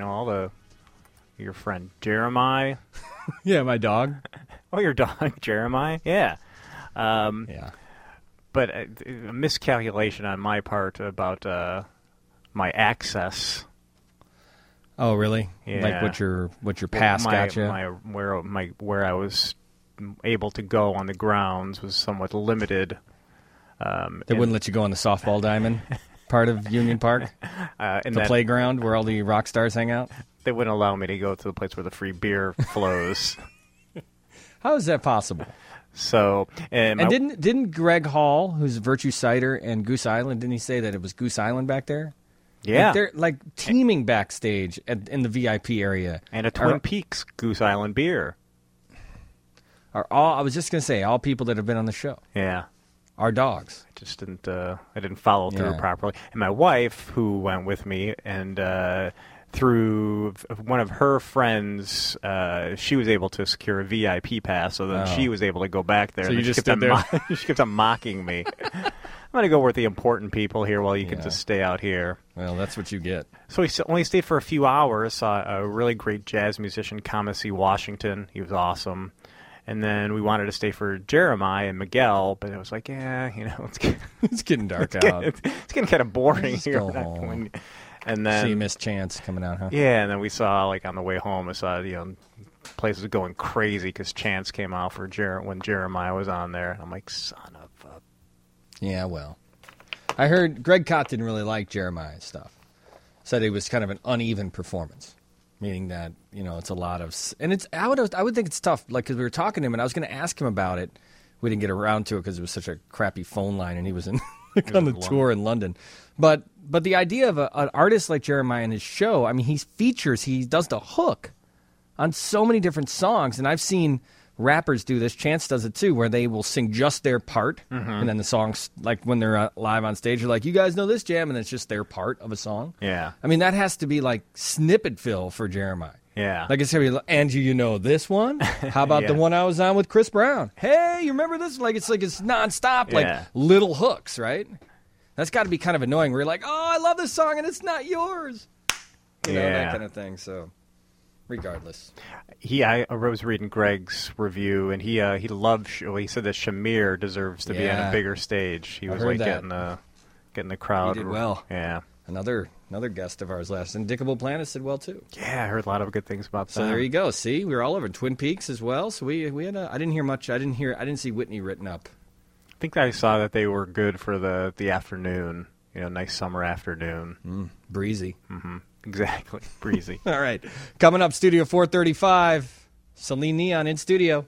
your friend Jeremiah.
Yeah, my dog.
Oh, your dog, Jeremiah. Yeah.
Yeah.
But a miscalculation on my part about my access.
Oh, really?
Yeah.
Like what your pass got you?
Where I was able to go on the grounds was somewhat limited.
They wouldn't let you go on the softball diamond part of Union Park? The playground where all the rock stars hang out?
They wouldn't allow me to go to the place where the free beer flows.
How is that possible?
So,
and didn't Greg Hall, who's Virtue Cider and Goose Island, didn't he say that it was Goose Island back there?
Yeah.
Like they're like teaming backstage in the VIP area.
And a Twin Peaks Goose Island beer.
I was just going to say, all people that have been on the show.
Yeah.
Our dogs.
I just didn't follow through properly. And my wife, who went with me, and through one of her friends, she was able to secure a VIP pass, so then she was able to go back there.
So you just stood there?
She kept on mocking me. I'm going to go with the important people here while you can just stay out here.
Well, that's what you get.
So we only stayed for a few hours, saw a really great jazz musician, Kamasi Washington. He was awesome. And then we wanted to stay for Jeremiah and Miguel, but it was like,
it's getting dark out.
It's getting kind of boring
just
here.
Go home.
And then,
so you missed Chance coming out, huh?
Yeah, and then we saw, on the way home, I saw, places going crazy because Chance came out for when Jeremiah was on there. And I'm like, son of a...
Yeah, well. I heard Greg Kot didn't really like Jeremiah's stuff. Said it was kind of an uneven performance. Meaning that, it's a lot of... And I would think it's tough, because we were talking to him, and I was going to ask him about it. We didn't get around to it because it was such a crappy phone line, and he was on the tour in London. But the idea of an artist like Jeremiah in his show, I mean, he does the hook on so many different songs, and I've seen rappers do this. Chance does it too, where they will sing just their part, and then the songs, like when they're live on stage, they're like, you guys know this jam, and it's just their part of a song.
Yeah.
I mean, that has to be like snippet fill for Jeremiah.
Yeah.
Like it's going to be, and you know this one? How about the one I was on with Chris Brown? Hey, you remember this? It's nonstop, little hooks, right? That's got to be kind of annoying where you're like, oh, I love this song, and it's not yours. That kind of thing, so... Regardless,
I was reading Greg's review, and he loved. He said that Shamir deserves to be on a bigger stage. He was getting the crowd.
He did well.
Yeah,
another guest of ours last. Indicable Planets did well too.
Yeah, I heard a lot of good things about that.
So there you go. See, we were all over Twin Peaks as well. So we had. I didn't hear much. I didn't see Whitney written up.
I think I saw that they were good for the afternoon. Nice summer afternoon.
Breezy.
Mm-hmm. Exactly. Breezy.
All right. Coming up, Studio 435. Celine Neon in studio.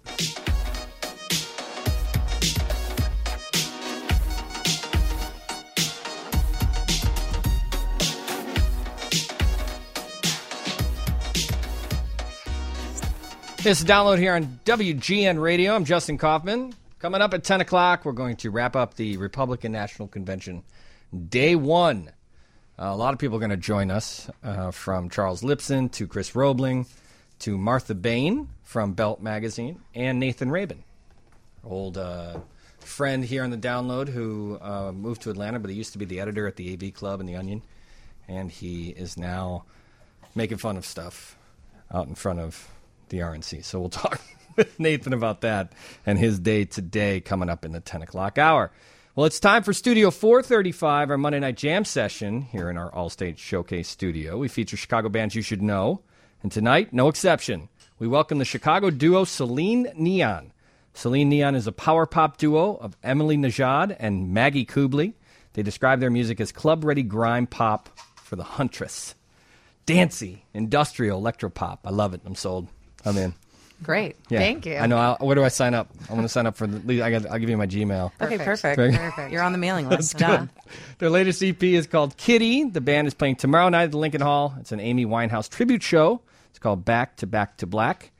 This is Download here on WGN Radio. I'm Justin Kaufman. Coming up at 10 o'clock, we're going to wrap up the Republican National Convention Day 1. A lot of people are going to join us, from Charles Lipson to Chris Roebling to Martha Bain from Belt Magazine and Nathan Rabin, old friend here on the Download who moved to Atlanta, but he used to be the editor at the AV Club and the Onion, and he is now making fun of stuff out in front of the RNC. So we'll talk with Nathan about that and his day today coming up in the 10 o'clock hour. Well, it's time for Studio 435, our Monday Night Jam session here in our All-State Showcase studio. We feature Chicago bands you should know, and tonight, no exception. We welcome the Chicago duo Celine Neon. Celine Neon is a power pop duo of Emily Najad and Maggie Kubley. They describe their music as club-ready grime pop for the huntress. Dancey, industrial, electropop. I love it. I'm sold. I'm in.
Great.
Yeah.
Thank you.
I know. Where do I sign up? I want to sign up for I'll give you my Gmail.
Okay, perfect. You're on the mailing list. Done.
Their latest EP is called Kitty. The band is playing tomorrow night at the Lincoln Hall. It's an Amy Winehouse tribute show. It's called Back to Back to Black.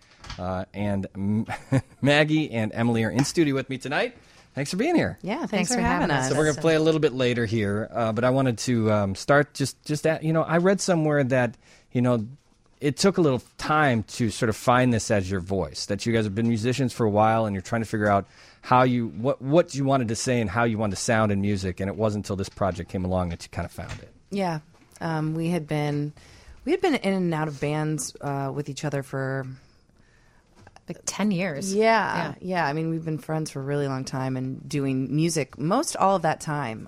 And Maggie and Emily are in studio with me tonight. Thanks for being here.
Yeah, thanks for having us.
So we're going to play a little bit later here, but I wanted to start just at, I read somewhere that, it took a little time to sort of find this as your voice, that you guys have been musicians for a while and you're trying to figure out how what you wanted to say and how you wanted to sound in music, and it wasn't until this project came along that you kind of found it.
Yeah. We had been in and out of bands with each other for
like 10 years.
Yeah. I mean, we've been friends for a really long time and doing music most all of that time.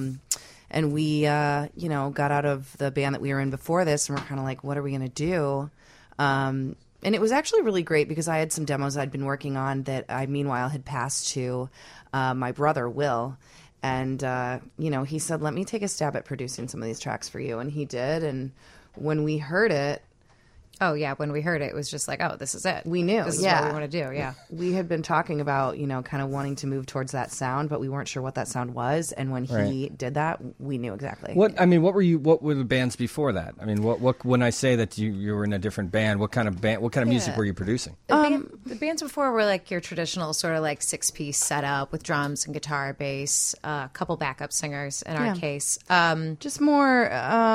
And we, got out of the band that we were in before this, and we're kind of like, what are we going to do? And it was actually really great because I had some demos I'd been working on that I, meanwhile, had passed to my brother, Will. And, he said, let me take a stab at producing some of these tracks for you. And he did. And when we heard it,
oh, yeah. When we heard it, it was just like, oh, this is it.
We knew.
This is what we want to do. Yeah.
We had been talking about, kind of wanting to move towards that sound, but we weren't sure what that sound was. And when he did that, we knew exactly.
What were the bands before that? I mean, what when I say that you were in a different band, what kind of music were you producing?
The bands before were like your traditional sort of like 6-piece setup with drums and guitar, bass, a couple backup singers in our case.
Just more...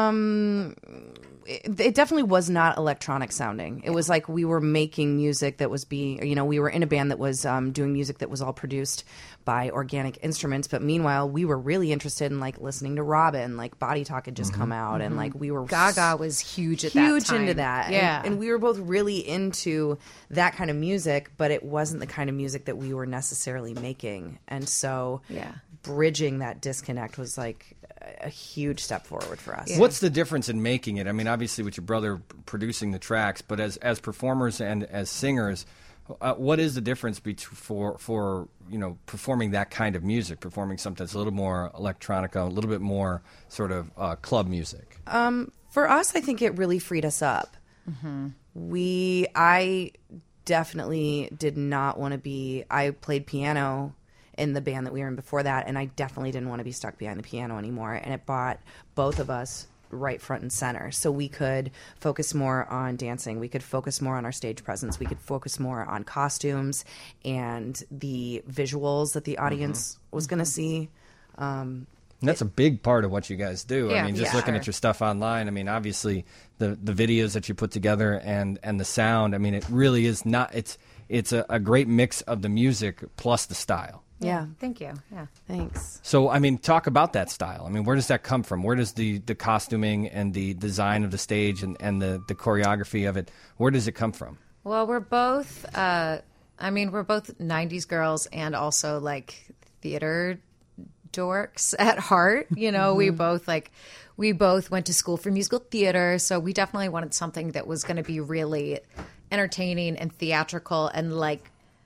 It definitely was not electronic sounding. It was like we were making music that was we were in a band that was doing music that was all produced by organic instruments. But meanwhile, we were really interested in like listening to Robin, like Body Talk had just come out, and like we were
Gaga was huge at that time.
Huge into that.
Yeah.
And we were both really into that kind of music, but it wasn't the kind of music that we were necessarily making. And so bridging that disconnect was like a huge step forward for us.
Yeah. What's the difference in making it? I mean, obviously with your brother producing the tracks, but as performers and as singers, what is the difference for performing that kind of music, performing something that's a little more electronica, a little bit more sort of club music?
For us, I think it really freed us up. Mm-hmm. I definitely did not want to be. I played piano in the band that we were in before that, and I definitely didn't want to be stuck behind the piano anymore, and it brought both of us right front and center, so we could focus more on dancing, we could focus more on our stage presence, we could focus more on costumes and the visuals that the audience was going to see.
And that's a big part of what you guys do.
Yeah,
I mean, just looking at your stuff online, I mean, obviously the videos that you put together and the sound, I mean, it really is not, it's a great mix of the music plus the style.
Yeah.
Thank you. Yeah.
Thanks.
So, I mean, talk about that style. I mean, where does that come from? Where does the costuming and the design of the stage and the choreography of it, where does it come from?
Well, we're both, we're both 90s girls and also like theater dorks at heart. We both went to school for musical theater. So we definitely wanted something that was going to be really entertaining and theatrical and like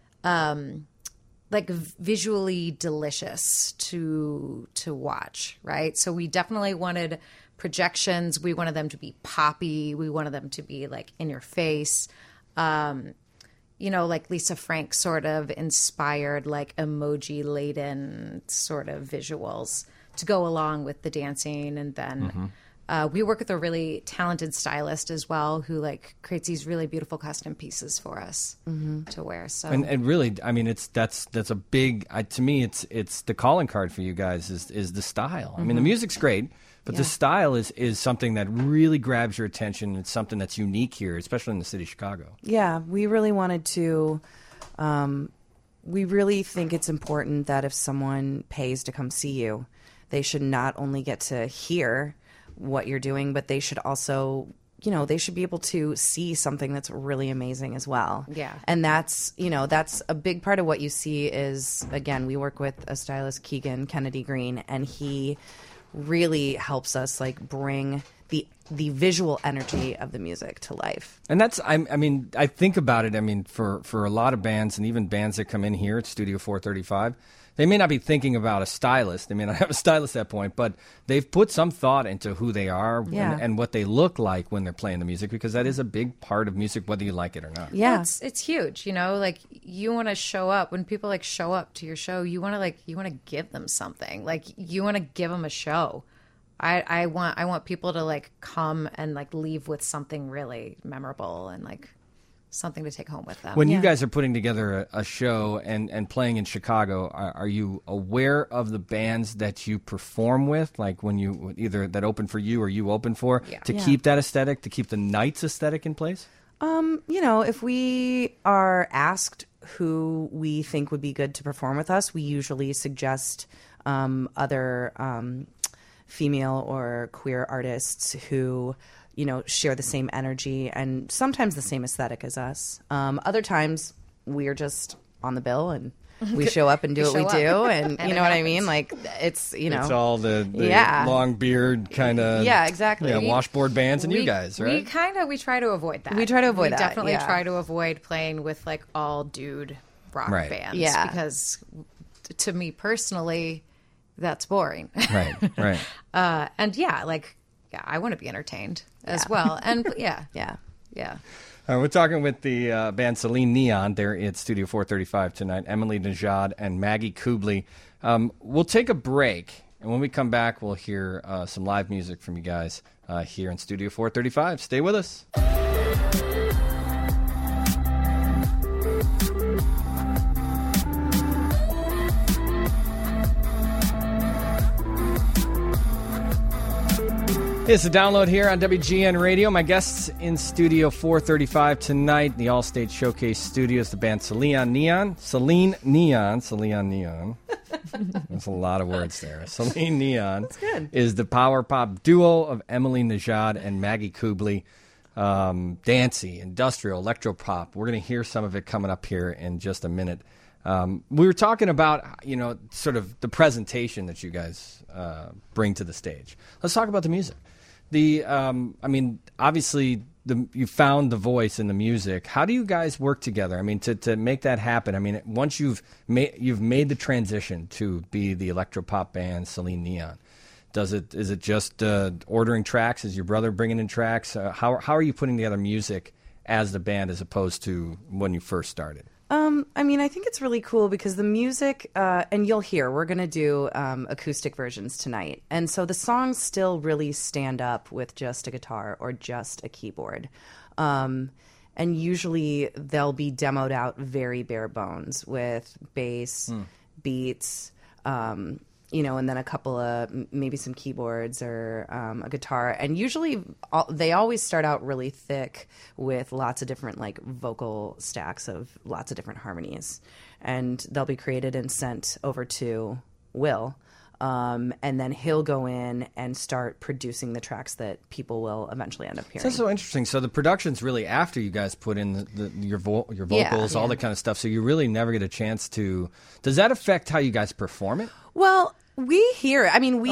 visually delicious to watch, right? So we definitely wanted projections. We wanted them to be poppy. We wanted them to be like in your face. Like Lisa Frank sort of inspired, like emoji laden sort of visuals to go along with the dancing, and then We work with a really talented stylist as well, who like creates these really beautiful custom pieces for us to wear. So
and really, I mean, that's a big to me. It's the calling card for you guys is the style. I mean, the music's great, but the style is something that really grabs your attention. It's something that's unique here, especially in the city of Chicago.
Yeah, we really wanted to. We really think it's important that if someone pays to come see you, they should not only get to hear what you're doing, but they should also, they should be able to see something that's really amazing as well.
Yeah.
And that's a big part of what you see is, again, we work with a stylist, Keegan Kennedy Green, and he really helps us like bring the visual energy of the music to life.
And that's, I mean, I think about it, I mean, for a lot of bands and even bands that come in here at Studio 435, they may not be thinking about a stylist. They may not have a stylist at that point, but they've put some thought into who they are and what they look like when they're playing the music, because that is a big part of music, whether you like it or not.
Yeah.
Well, it's huge, like you want to show up when people like show up to your show, you want to give them something. Like you want to give them a show. I want people to like come and like leave with something really memorable and like something to take home with them.
When you guys are putting together a show and playing in Chicago, are you aware of the bands that you perform with, like when you either that open for you or you open for, to keep that aesthetic, to keep the night's aesthetic in place?
If we are asked who we think would be good to perform with us, we usually suggest other female or queer artists who share the same energy and sometimes the same aesthetic as us. Other times we're just on the bill and we show up and do what we do, and you know what I mean? Like it's it's
all the long beard kind of
exactly
washboard bands and you guys, right?
We try to avoid that.
We try to avoid that.
Definitely try to avoid playing with like all dude rock bands, because to me personally, that's boring.
Right.
And I want to be entertained as well. And yeah.
We're talking with the band Celine Neon. They're at Studio 435 tonight. Emily Nejad and Maggie Kubli. We'll take a break, and when we come back, we'll hear some live music from you guys here in Studio 435. Stay with us. It's a download here on WGN Radio. My guests in Studio 435 tonight, the All-State Showcase Studios, the band Celine Neon. There's a lot of words there. Celine Neon is the power pop duo of Emily Nejad and Maggie Kubli. Dancey, industrial, electropop. We're going to hear some of it coming up here in just a minute. We were talking about, sort of the presentation that you guys bring to the stage. Let's talk about the music. Obviously, you found the voice in the music. How do you guys work together? I mean, to make that happen. I mean, once you've made the transition to be the electropop band Celine Neon, is it just ordering tracks? Is your brother bringing in tracks? How are you putting together music as the band as opposed to when you first started?
I think it's really cool because the music, and you'll hear, we're going to do acoustic versions tonight. And so the songs still really stand up with just a guitar or just a keyboard. And usually they'll be demoed out very bare bones with bass, beats, and then a couple of maybe some keyboards or a guitar. And usually they always start out really thick with lots of different like vocal stacks of lots of different harmonies. And they'll be created and sent over to Will. And then he'll go in and start producing the tracks that people will eventually end up hearing.
That's so interesting. So the production's really after you guys put in your vocals, all that kind of stuff. So you really never get a chance to. Does that affect how you guys perform it?
Well, we hear.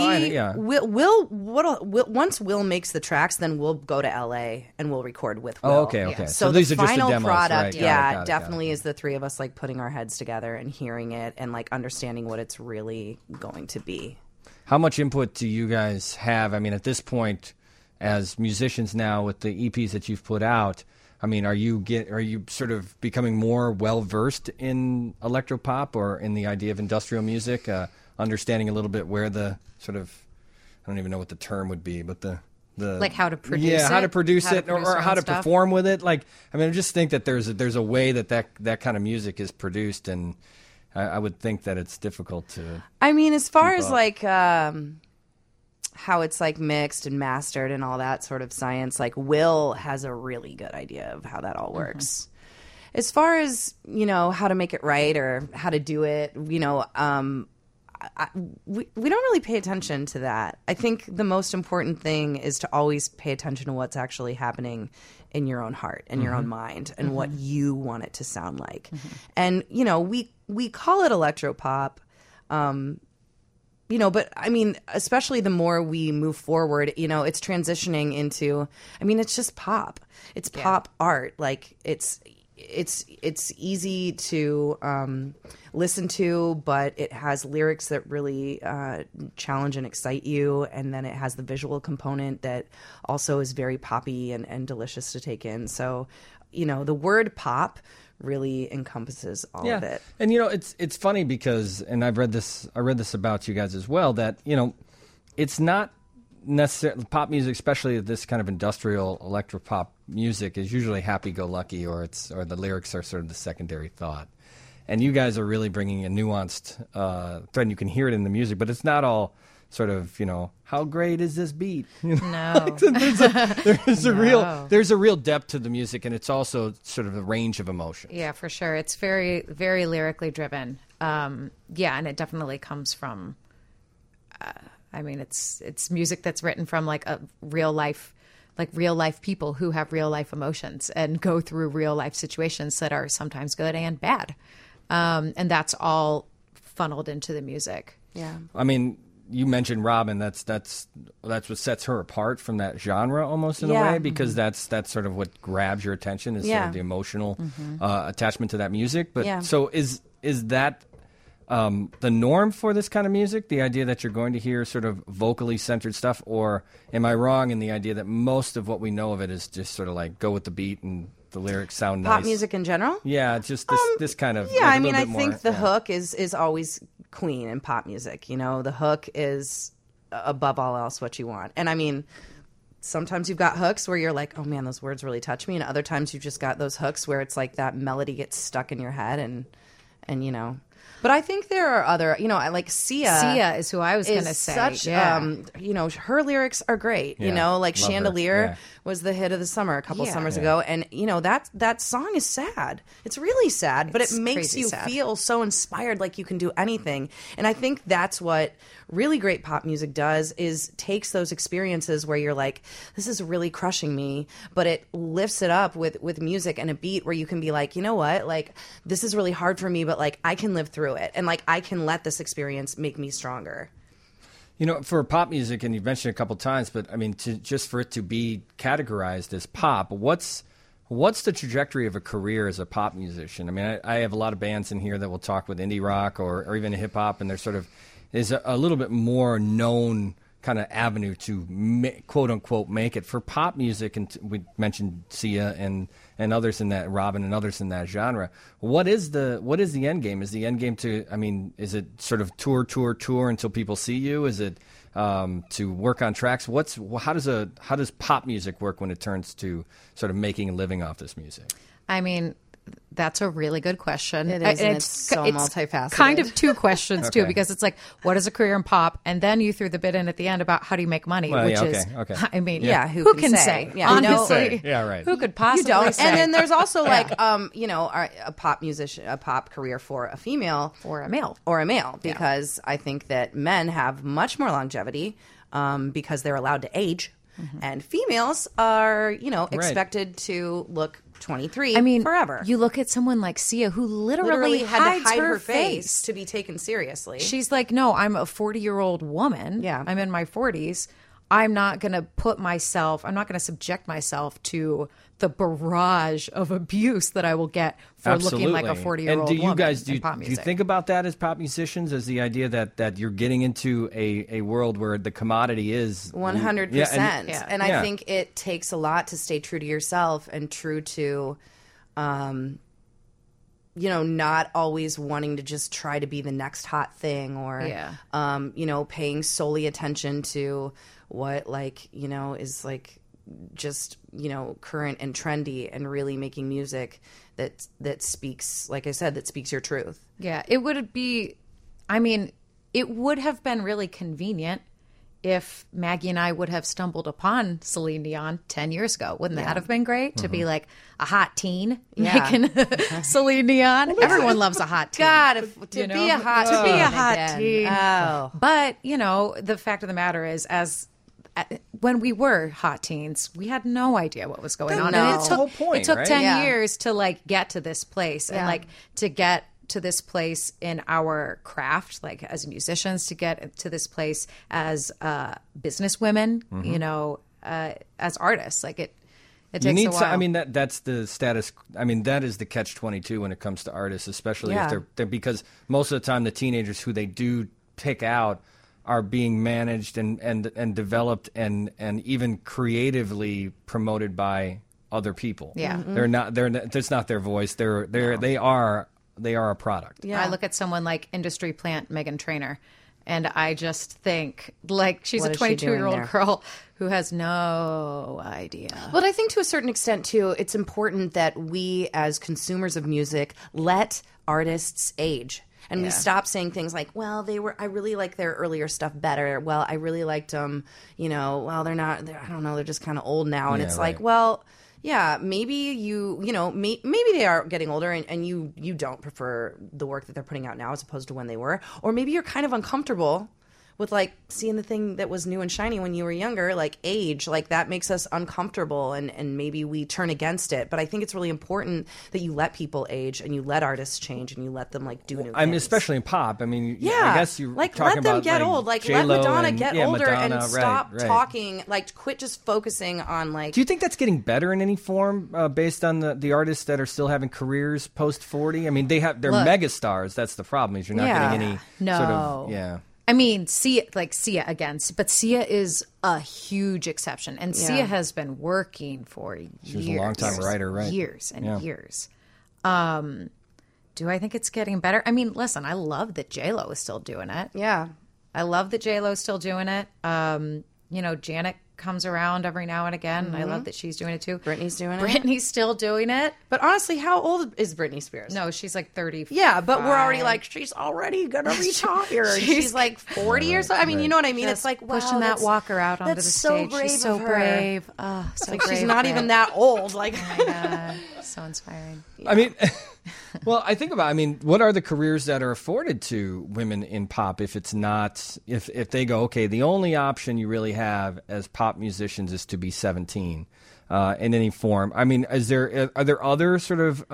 Once Will makes the tracks, then we'll go to LA and we'll record with Will.
Oh, okay.
Yeah.
So
the
these are just
final
the demos,
product,
right?
definitely is the three of us like putting our heads together and hearing it and like understanding what it's really going to be.
How much input do you guys have? I mean, at this point, as musicians now with the EPs that you've put out, I mean, are you sort of becoming more well versed in electropop or in the idea of industrial music? Understanding a little bit where the sort of, I don't even know what the term would be, but the
like how to produce
how to
it?
produce
How to
it,
produce
or
your
how
own
to
stuff?
perform with it. Like, I mean, I just think that there's a way that kind of music is produced, and I would think that it's difficult to.
I mean, as far
keep
as
up.
like how it's like mixed and mastered and all that sort of science, like Will has a really good idea of how that all works. As far as, you know, how to make it right or how to do it, you know, we don't really pay attention to that. I think the most important thing is to always pay attention to what's actually happening in your own heart and your own mind and what you want it to sound like. And, you know, we call it electropop. You know, but I mean, especially the more we move forward, you know, it's transitioning into, I mean, it's just pop. It's pop art. Like it's easy to listen to, but it has lyrics that really challenge and excite you. And then it has the visual component that also is very poppy and delicious to take in. So, you know, the word pop really encompasses all of it.
And you know, it's funny because, and I read this about you guys as well, that, you know, it's not necessarily pop music, especially this kind of industrial electropop music, is usually happy-go-lucky, or the lyrics are sort of the secondary thought. And you guys are really bringing a nuanced thread, and you can hear it in the music, but it's not all sort of, you know, how great is this beat? You know?
No.
There's a real depth to the music, and it's also sort of a range of emotions.
Yeah, for sure. It's very, very lyrically driven. And it definitely comes from. I mean, it's music that's written from like a real life people who have real life emotions and go through real life situations that are sometimes good and bad, and that's all funneled into the music.
Yeah,
I mean, you mentioned Robin. That's what sets her apart from that genre almost in a way, because that's sort of what grabs your attention, is sort of the emotional attachment to that music. But so is that the norm for this kind of music? The idea that you're going to hear sort of vocally centered stuff, or am I wrong in the idea that most of what we know of it is just sort of like go with the beat and the lyrics sound nice?
Pop music in general?
Yeah, just this kind of.
Yeah,
like
I mean, I
more,
think the hook is always queen in pop music. You know, the hook is above all else what you want. And I mean, sometimes you've got hooks where you're like, oh man, those words really touch me. And other times you've just got those hooks where it's like that melody gets stuck in your head and you know. But I think there are other, you know, I like Sia.
Sia is who I was going to say.
Such, you know, her lyrics are great. You know, like Chandelier was the hit of the summer a couple summers ago, and you know that song is sad. It's really sad, but it makes you feel so inspired, like you can do anything. And I think that's what really great pop music does, is takes those experiences where you're like, this is really crushing me, but it lifts it up with music and a beat where you can be like, you know what, like this is really hard for me, but like I can live through it, and like I can let this experience make me stronger.
You know, for pop music, and you've mentioned it a couple times, but I mean, just for it to be categorized as pop, what's the trajectory of a career as a pop musician? I mean, I have a lot of bands in here that will talk with indie rock or even hip hop, and they're sort of is a little bit more known kind of avenue to quote unquote make it. For pop music, and we mentioned Sia and others in that, Robin and others in that genre. What is the end game? Is the end game to, I mean, is it sort of tour until people see you? Is it to work on tracks? How does pop music work when it turns to sort of making a living off this music?
I mean, that's a really good question.
It is, and it's so multifaceted.
Kind of two questions, too, because it's like, what is a career in pop? And then you threw the bit in at the end about how do you make money, which is, I mean, who can say?
Yeah,
honestly,
right.
Who could possibly say?
And then there's also like, you know, a pop musician, a pop career for a female.
Or a male.
Because I think that men have much more longevity because they're allowed to age. And females are, you know, expected to look 23 forever.
You look at someone like Sia, who literally
had to hide her
face
to be taken seriously.
She's like, no, I'm a 40-year-old woman.
Yeah.
I'm in my 40s. I'm not going to subject myself to the barrage of abuse that I will get for looking like a 40-year-old
woman. And do you think about that as pop musicians, as the idea that you're getting into a world where the commodity is
100%? And I think it takes a lot to stay true to yourself and true to, you know, not always wanting to just try to be the next hot thing, or, you know, paying solely attention to what like, you know, is like just, you know, current and trendy, and really making music that speaks, like I said, that speaks your truth.
Yeah, it would be, I mean, it would have been really convenient if Maggie and I would have stumbled upon Celine Dion 10 years ago. Wouldn't that have been great? To be like a hot teen making Celine Dion. Everyone loves a hot teen.
God, to be a hot teen.
Oh. But, you know, the fact of the matter is, when we were hot teens, we had no idea what was going on.
No.
And it took
right?
10 years to like get to this place and like to get to this place in our craft, like as musicians, to get to this place as businesswomen, you know, as artists. Like it takes a while.
I mean, that's the status. I mean, that is the catch-22 when it comes to artists, especially if they're because most of the time the teenagers who they do pick out are being managed and developed and even creatively promoted by other people.
Yeah.
That's not their voice. They are a product.
Yeah. I look at someone like industry plant Meghan Trainor, and I just think, like, she's a 22-year-old girl who has no idea.
But I think to a certain extent, too, it's important that we as consumers of music let artists age. And we stop saying things like, well, I really like their earlier stuff better. Well, I really liked them, you know, well, I don't know, they're just kind of old now. And it's like, well, yeah, maybe maybe they are getting older and you don't prefer the work that they're putting out now as opposed to when they were. Or maybe you're kind of uncomfortable with like seeing the thing that was new and shiny when you were younger, like age, like that makes us uncomfortable and maybe we turn against it. But I think it's really important that you let people age and you let artists change and you let them like do new things.
I mean, especially in pop. I mean, I guess you
like
talking
let them
about,
get
like,
old. Like
J-Lo
let Madonna
and,
get older
Madonna,
and stop
right.
talking. Like quit just focusing on like.
Do you think that's getting better in any form based on the artists that are still having careers post 40? I mean, they're megastars. That's the problem. Is you're not getting any sort of
I mean, Sia again, but Sia is a huge exception, and Sia has been working for years.
She was a long-time writer, right?
Years and years. Do I think it's getting better? I mean, listen, I love that J-Lo is still doing it.
Yeah.
I love that J-Lo is still doing it. You know, Janet comes around every now and again. Mm-hmm. I love that she's doing it too.
Britney's doing it.
Britney's still doing it.
But honestly, how old is Britney Spears?
No, she's like 35.
Yeah, but we're already like, she's already going to retire. She's like 40 or so. I mean, you know what I mean?
Just
it's like, wow,
pushing that walker out onto the stage.
Brave
she's so brave. Oh, so
like
brave.
She's not even that old. Like,
oh my God. So inspiring.
Yeah. I mean, well, what are the careers that are afforded to women in pop if it's not, if they go, okay, the only option you really have as pop musicians is to be 17 in any form? I mean, are there other sort of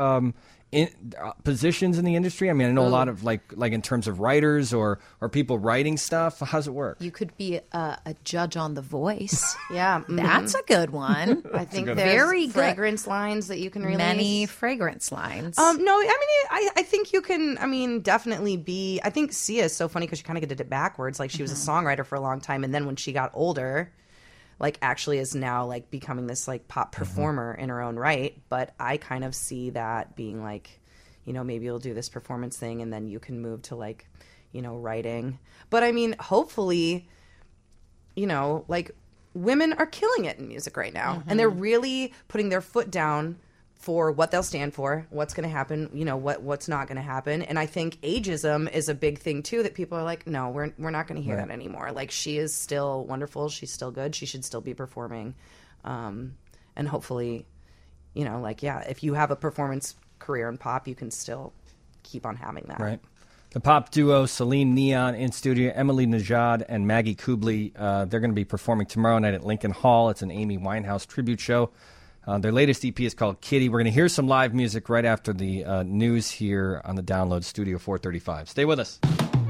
positions in the industry? I mean, I know a lot of like in terms of writers or people writing stuff. How's it work?
You could be a judge on The Voice.
Yeah,
that's a good one.
I think there's
very
fragrance lines that you can release.
Many fragrance lines.
No, I mean, I think you can. I mean, definitely be. I think Sia is so funny because she kind of did it backwards. Like she was a songwriter for a long time, and then when she got older, like actually is now like becoming this like pop performer in her own right. But I kind of see that being like, you know, maybe you'll do this performance thing and then you can move to like, you know, writing. But I mean, hopefully, you know, like women are killing it in music right now and they're really putting their foot down for what they'll stand for, what's going to happen, you know, what's not going to happen. And I think ageism is a big thing too, that people are like, no, we're not going to hear that anymore. Like she is still wonderful. She's still good. She should still be performing. And hopefully, you know, like, yeah, if you have a performance career in pop, you can still keep on having that.
Right. The pop duo Celine Dion in studio, Emily Najad and Maggie Kubli, they're going to be performing tomorrow night at Lincoln Hall. It's an Amy Winehouse tribute show. Their latest EP is called Kitty. We're going to hear some live music right after the news here on the Download Studio 435. Stay with us.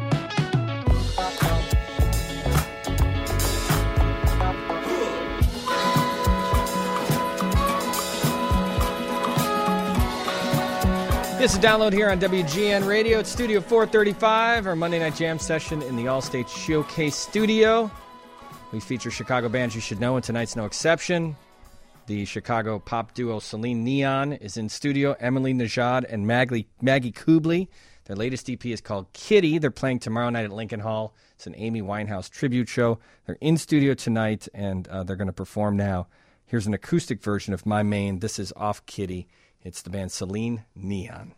This is Download here on WGN Radio. It's Studio 435, our Monday Night Jam session in the Allstate Showcase studio. We feature Chicago bands you should know, and tonight's no exception. The Chicago pop duo Celine Dion is in studio. Emily Najad and Maggie Kubli. Their latest EP is called Kitty. They're playing tomorrow night at Lincoln Hall. It's an Amy Winehouse tribute show. They're in studio tonight, and they're going to perform now. Here's an acoustic version of My Main. This is off Kitty. It's the band Celine Neon.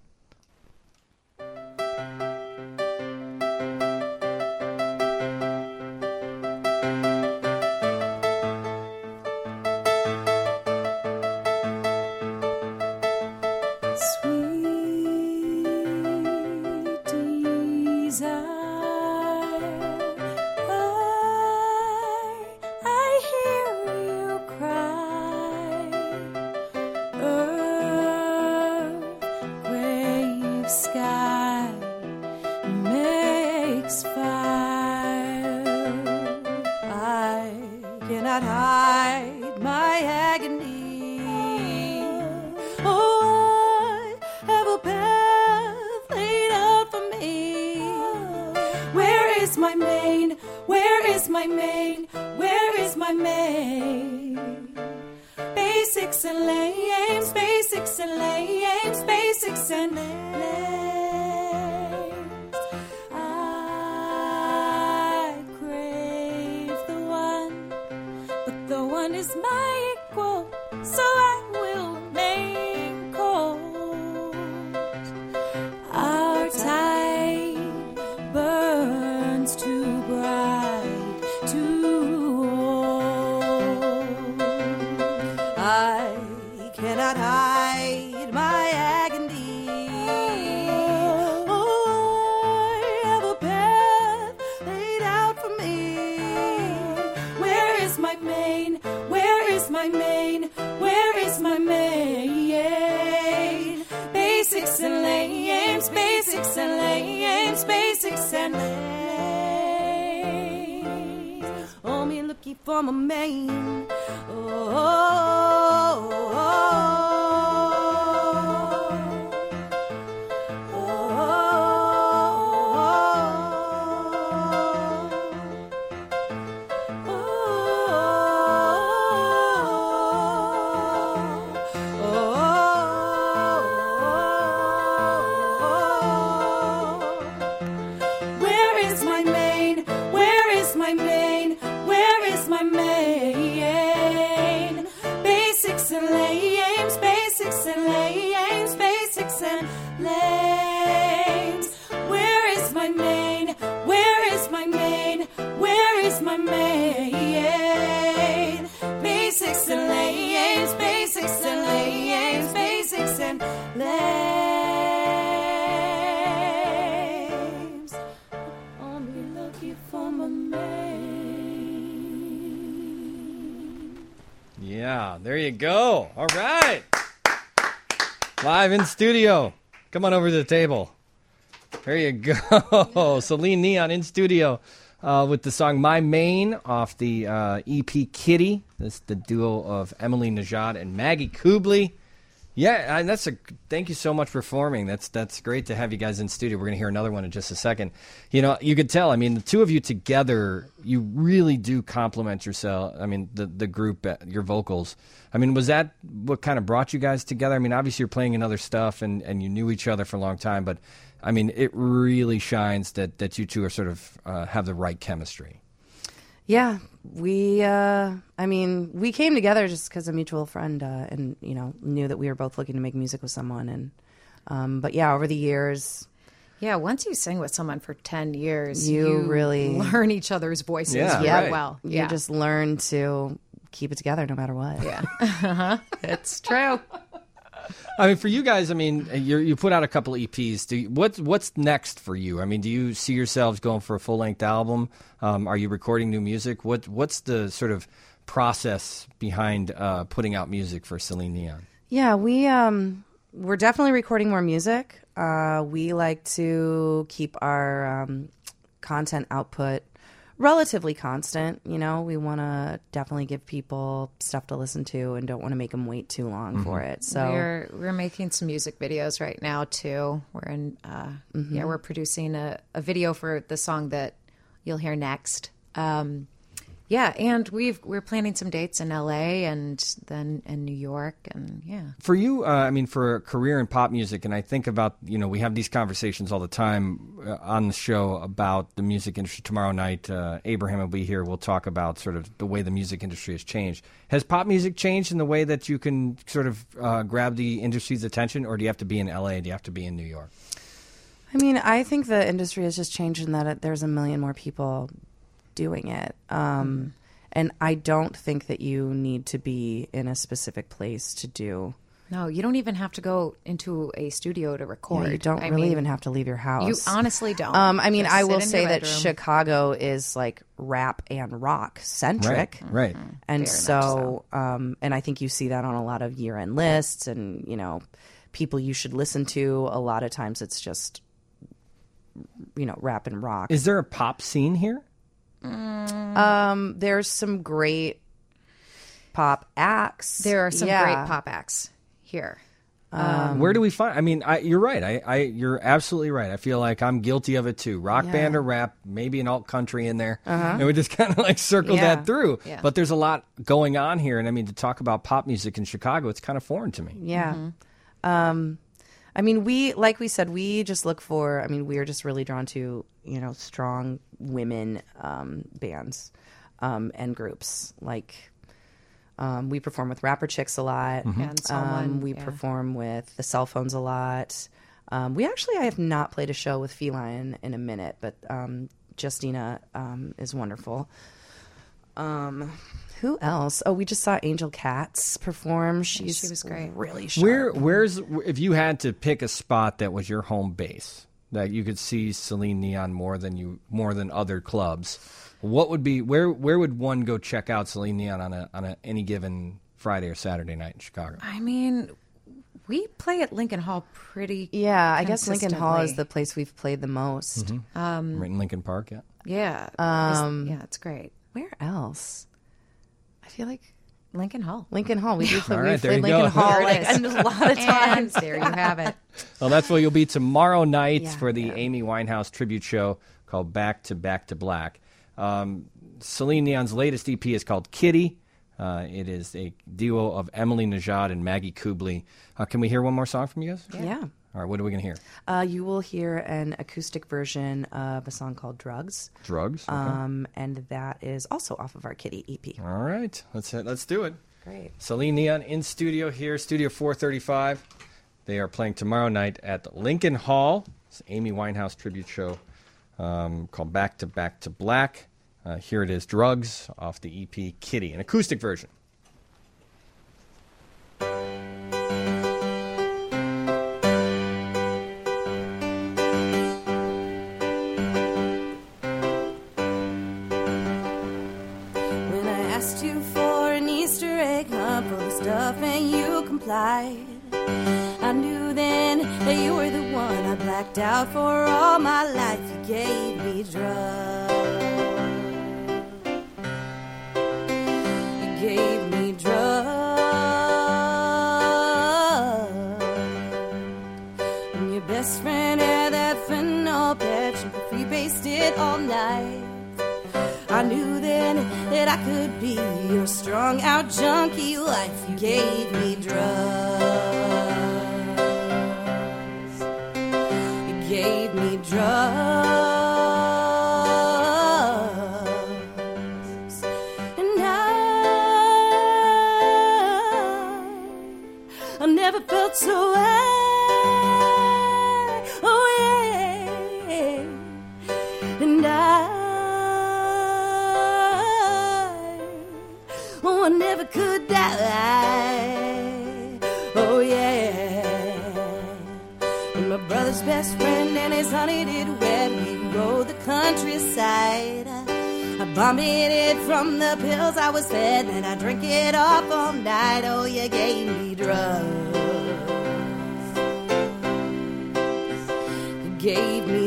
Yeah, there you go. All right. Live in studio. Come on over to the table. There you go. Celine Neon in studio with the song My Main off the EP Kitty. This is the duo of Emily Najad and Maggie Kubley. Yeah, and thank you so much for performing. That's great to have you guys in studio. We're going to hear another one in just a second. You know, you could tell, I mean, the two of you together, you really do complement yourself. I mean, the group, your vocals. I mean, was that what kind of brought you guys together? I mean, obviously you're playing in other stuff and you knew each other for a long time, but I mean, it really shines that you two are sort of have the right chemistry.
Yeah, we came together just because a mutual friend, and you know, knew that we were both looking to make music with someone, and but yeah, over the years,
yeah, once you sing with someone for 10 years,
you really
learn each other's voices.
Yeah,
well,
you just learn to keep it together no matter what.
Yeah, it's true.
I mean, for you guys, I mean, you put out a couple of EPs. What's next for you? I mean, do you see yourselves going for a full-length album? Are you recording new music? What's the sort of process behind putting out music for Celine Neon?
Yeah, we're definitely recording more music. We like to keep our content output relatively constant. You know, we want to definitely give people stuff to listen to and don't want to make them wait too long for it. So
we're making some music videos right now too. We're in we're producing a video for the song that you'll hear next. Yeah, and we're planning some dates in LA and then in New York, and yeah.
For you, for a career in pop music, and I think about, we have these conversations all the time on the show about the music industry. Tomorrow night, Abraham will be here. We'll talk about sort of the way the music industry has changed. Has pop music changed in the way that you can sort of grab the industry's attention, or do you have to be in LA? Do you have to be in New York?
I mean, I think the industry has just changed in that there's a million more people doing it. And I don't think that you need to be in a specific place to do.
No, you don't even have to go into a studio to record.
Yeah, you don't even have to leave your house.
You honestly don't.
I will say that Chicago is like rap and rock centric.
Right.
And so, and I think you see that on a lot of year-end lists and, people you should listen to. A lot of times it's just, rap and rock.
Is there a pop scene here?
There's some great pop acts.
There are some great pop acts here.
Where do we find? You're right. You're absolutely right. I feel like I'm guilty of it too. Rock band or rap, maybe an alt country in there, and we just kind of like circle that through. Yeah. But there's a lot going on here, and to talk about pop music in Chicago, it's kind of foreign to me.
Yeah. We said, we just look for, we are just really drawn to, strong women bands and groups. We perform with Rapper Chicks a lot. We perform with the Cell Phones a lot. I have not played a show with Feline in a minute, but Justina is wonderful. Who else? Oh, we just saw Angel Katz perform. She was great. Really sharp.
If you had to pick a spot that was your home base, that you could see Celine Neon more than other clubs, what would be where would one go check out Celine Neon on any given Friday or Saturday night in Chicago?
We play at Lincoln Hall pretty.
Yeah, I guess Lincoln Hall is the place we've played the most.
Mm-hmm. Right in Lincoln Park, yeah.
Yeah, it's great.
Where else? I feel like
Lincoln Hall.
We do play,
we've played
Lincoln Hall
and a lot of times. There you have it.
Well, that's where you'll be tomorrow night for the Amy Winehouse tribute show called Back to Black. Celine Neon's latest EP is called Kitty. It is a duo of Emily Najad and Maggie Kubley. Can we hear one more song from you guys?
Yeah.
All right, what are we going to
hear? You will hear an acoustic version of a song called Drugs.
Drugs? Okay.
And that is also off of our Kitty EP.
All right, let's do it.
Great.
Celine Neon in studio here, Studio 435. They are playing tomorrow night at Lincoln Hall. It's Amy Winehouse tribute show called Back to Black. Here it is, Drugs, off the EP Kitty, an acoustic version.
I knew then that you were the one I blacked out for all my life. You gave me drugs. You gave me drugs. And your best friend had that fentanyl patch and free-based it all night. I knew then that I could be your strung-out junkie wife. You gave me drugs. You gave me drugs. And I never felt so high. Oh, yeah. And I never could die. Oh, yeah. And my brother's best friend and his honey did wed. We rode the countryside. I vomited from the pills I was fed, and I drank it off all night. Oh, you gave me drugs. You gave me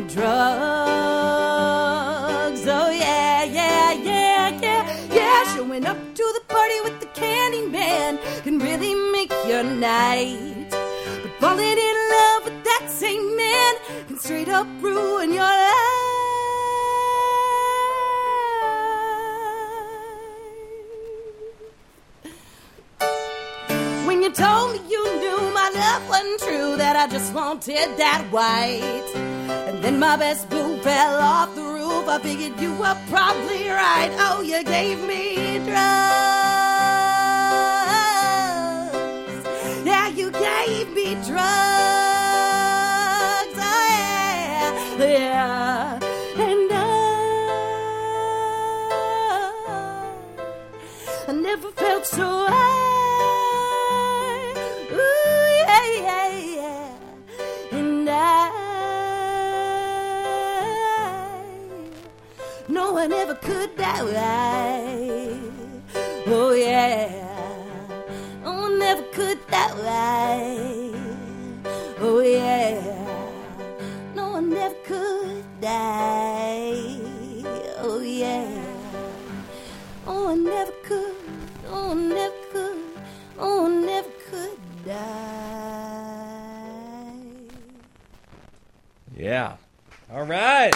drugs. Oh, yeah, yeah, yeah, yeah, yeah. Showing up to the party with the candy man can really make your night. But falling in love with that same man can straight up ruin your life. untrue, that I just wanted that white. And then my best boo fell off the roof. I figured you were probably right. Oh, you gave me drugs. Yeah, you gave me drugs. Oh, yeah, yeah. And I never felt so high. Ooh, yeah, yeah, yeah. And no one ever could die. Oh, yeah. No one ever could die. Oh, yeah. No one ever could die. Oh, yeah. No one never could. No one never could. No one never could die.
Yeah. All right.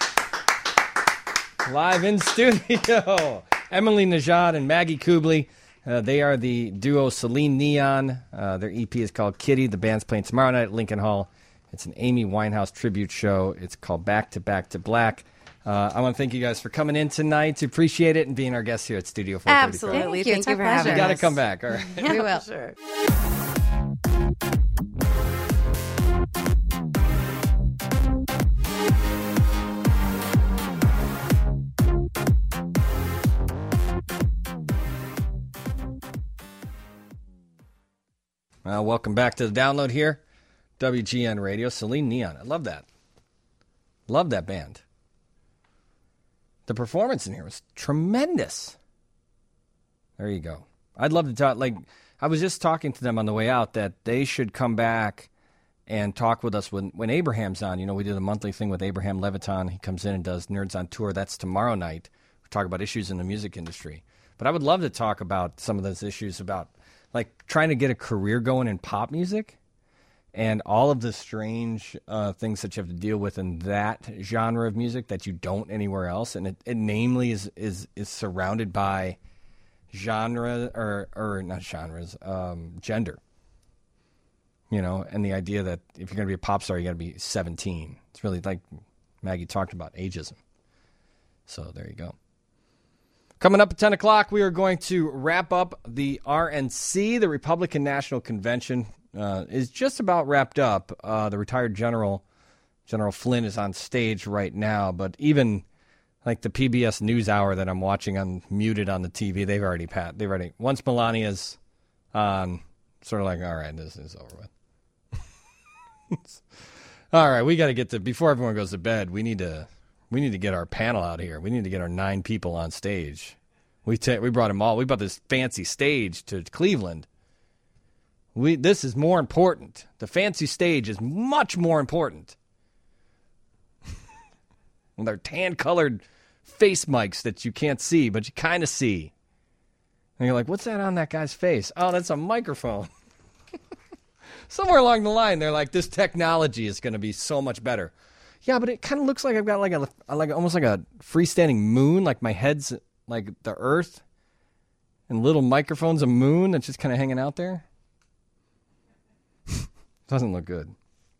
Live in studio, Emily Najad and Maggie Kubley. They are the duo Celine Neon. Their EP is called Kitty. The band's playing tomorrow night at Lincoln Hall. It's an Amy Winehouse tribute show. It's called Back to Back to Black. I want to thank you guys for coming in tonight. Appreciate it and being our guests here at Studio 435.
Absolutely. Thank you for having us.
You got to come back. All right.
We will.
Sure.
Welcome back to the download here. WGN Radio, Celine Neon. I love that. Love that band. The performance in here was tremendous. There you go. I'd love to talk. Like, I was just talking to them on the way out that they should come back and talk with us when Abraham's on. You know, we do the monthly thing with Abraham Leviton. He comes in and does Nerds on Tour. That's tomorrow night. We talk about issues in the music industry. But I would love to talk about some of those issues about, like, trying to get a career going in pop music and all of the strange things that you have to deal with in that genre of music that you don't anywhere else. And it namely is surrounded by genre or not genres, gender. You know, and the idea that if you're going to be a pop star, you got to be 17. It's really like Maggie talked about, ageism. So there you go. Coming up at 10 o'clock, we are going to wrap up the RNC. The Republican National Convention is just about wrapped up. The retired General Flynn is on stage right now, but even like the PBS NewsHour that I'm watching muted on the TV, they've already once Melania's on, sort of like, all right, this is over with. All right, we got to get to, before everyone goes to bed, we need to get our panel out here. We need to get our 9 people on stage. We brought them all. We brought this fancy stage to Cleveland. This is more important. The fancy stage is much more important. With our tan-colored face mics that you can't see, but you kind of see. And you're like, what's that on that guy's face? Oh, that's a microphone. Somewhere along the line, they're like, this technology is going to be so much better. Yeah, but it kind of looks like I've got like almost like a freestanding moon, like my head's like the Earth, and little microphone's a moon that's just kind of hanging out there. Doesn't look good.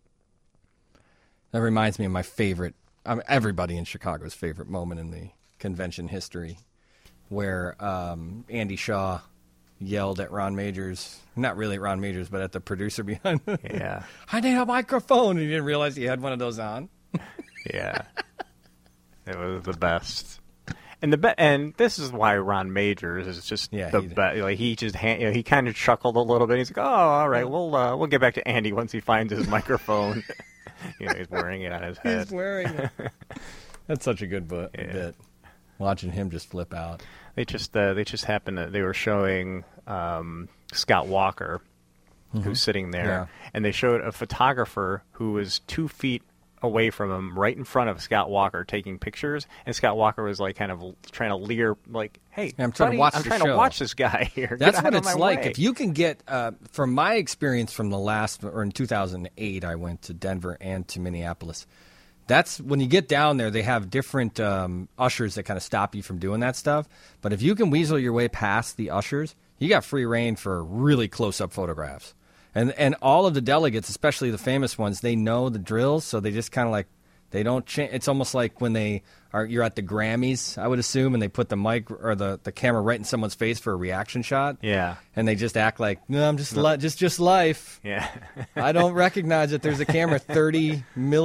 That reminds me of my favorite, everybody in Chicago's favorite moment in the convention history, where Andy Shaw yelled at Ron Majors, not really at Ron Majors, but at the producer behind him.
Yeah.
I need a microphone. And he didn't realize he had one of those on.
Yeah. It was the best. And and this is why Ron Majors is just the best. Like, he just he kind of chuckled a little bit. He's like, "Oh, all right, we'll get back to Andy once he finds his microphone." He's wearing it on his head.
He's wearing it. That's such a good bit. Watching him just flip out.
They just happened to, they were showing Scott Walker, who's sitting there, and they showed a photographer who was 2 feet away from him, right in front of Scott Walker, taking pictures, and Scott Walker was like kind of trying to leer, like, "Hey,
I'm trying to
watch this guy here."
That's what it's like. If you can get, from my experience from in 2008, I went to Denver and to Minneapolis. That's when you get down there, they have different ushers that kind of stop you from doing that stuff. But if you can weasel your way past the ushers, you got free reign for really close-up photographs. And all of the delegates, especially the famous ones, they know the drills, so they just kind of like, they don't change. It's almost like when you're at the Grammys, I would assume, and they put the mic or the camera right in someone's face for a reaction shot.
Yeah.
And they just act like, no, I'm just life.
Yeah.
I don't recognize that there's a camera 30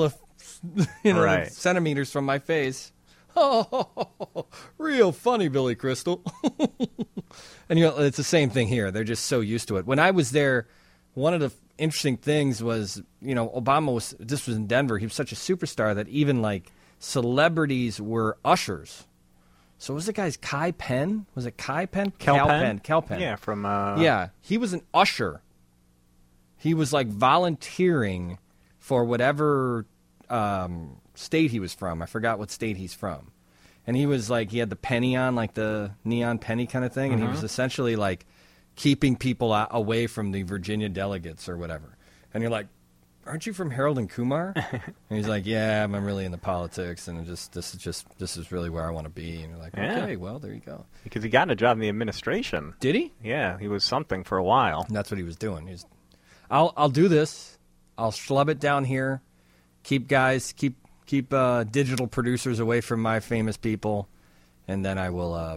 centimeters from my face. Oh, real funny, Billy Crystal. And it's the same thing here. They're just so used to it. When I was there, one of the interesting things was, Obama this was in Denver. He was such a superstar that even like celebrities were ushers. So what was the guy's Kai Penn? Was it Kai Penn? Cal Penn.
Yeah, from
Yeah, he was an usher. He was like volunteering for whatever state he was from. I forgot what state he's from. And he was like, he had the penny on, like the neon penny kind of thing, and he was essentially like keeping people away from the Virginia delegates or whatever. And you're like, aren't you from Harold and Kumar? And he's like, yeah, I'm really into politics, and this is really where I want to be. And you're like, okay, well, there you go.
Because he got a job in the administration.
Did he?
Yeah, he was something for a while.
And that's what he was doing. I'll do this. I'll schlub it down here. Keep digital producers away from my famous people, and then I will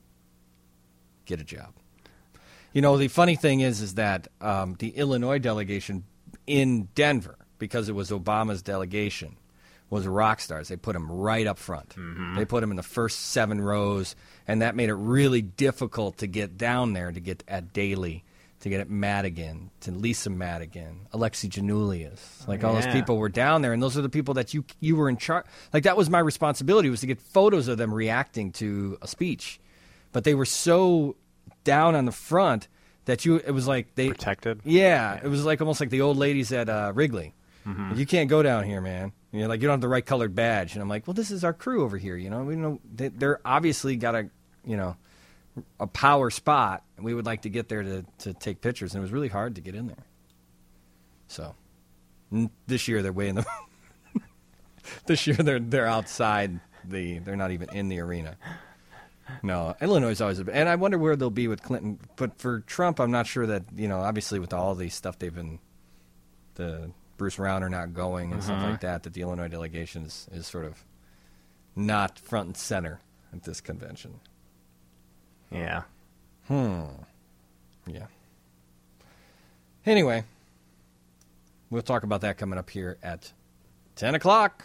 get a job. The funny thing is that the Illinois delegation in Denver, because it was Obama's delegation, was rock stars. They put him right up front. Mm-hmm. They put him in the first 7 rows, and that made it really difficult to get down there, to get at Daley, to get at Madigan, to Lisa Madigan, Alexi Janulius. All those people were down there, and those are the people that you were in charge. Like, that was my responsibility, was to get photos of them reacting to a speech. But they were so down on the front that it was like they
protected.
Yeah, it was like almost like the old ladies at Wrigley. Mm-hmm. You can't go down here, man. You don't have the right colored badge. And I'm like, well, this is our crew over here. We know they're obviously got a power spot, and we would like to get there to take pictures. And it was really hard to get in there. So this year they're way in the. This year they're outside they're not even in the arena. No, Illinois is always and I wonder where they'll be with Clinton. But for Trump, I'm not sure that, obviously with all these stuff the Bruce Rauner not going and stuff like that the Illinois delegation is sort of not front and center at this convention.
Yeah.
Yeah. Anyway, we'll talk about that coming up here at 10 o'clock.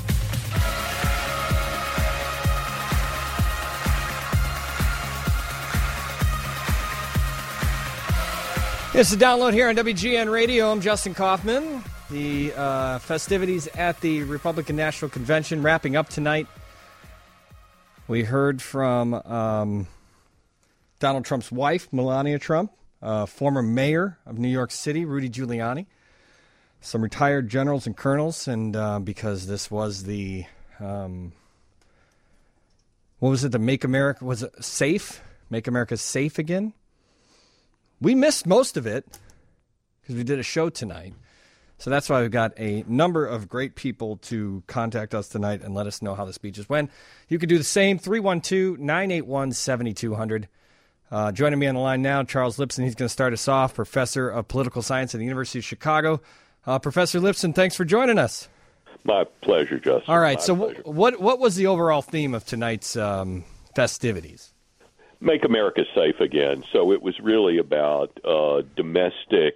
It's a download here on WGN Radio. I'm Justin Kaufman. The festivities at the Republican National Convention wrapping up tonight. We heard from Donald Trump's wife, Melania Trump, former mayor of New York City, Rudy Giuliani, some retired generals and colonels, and because this was the, what was it, the Make America, was it safe? Make America safe again? We missed most of it because we did a show tonight. So that's why we've got a number of great people to contact us tonight and let us know how the speeches went. You can do the same, 312-981-7200. Joining me on the line now, Charles Lipson. He's going to start us off, professor of political science at the University of Chicago. Professor Lipson, thanks for joining us.
My pleasure, Justin.
All right, so what was the overall theme of tonight's festivities?
Make America safe again. So it was really about domestic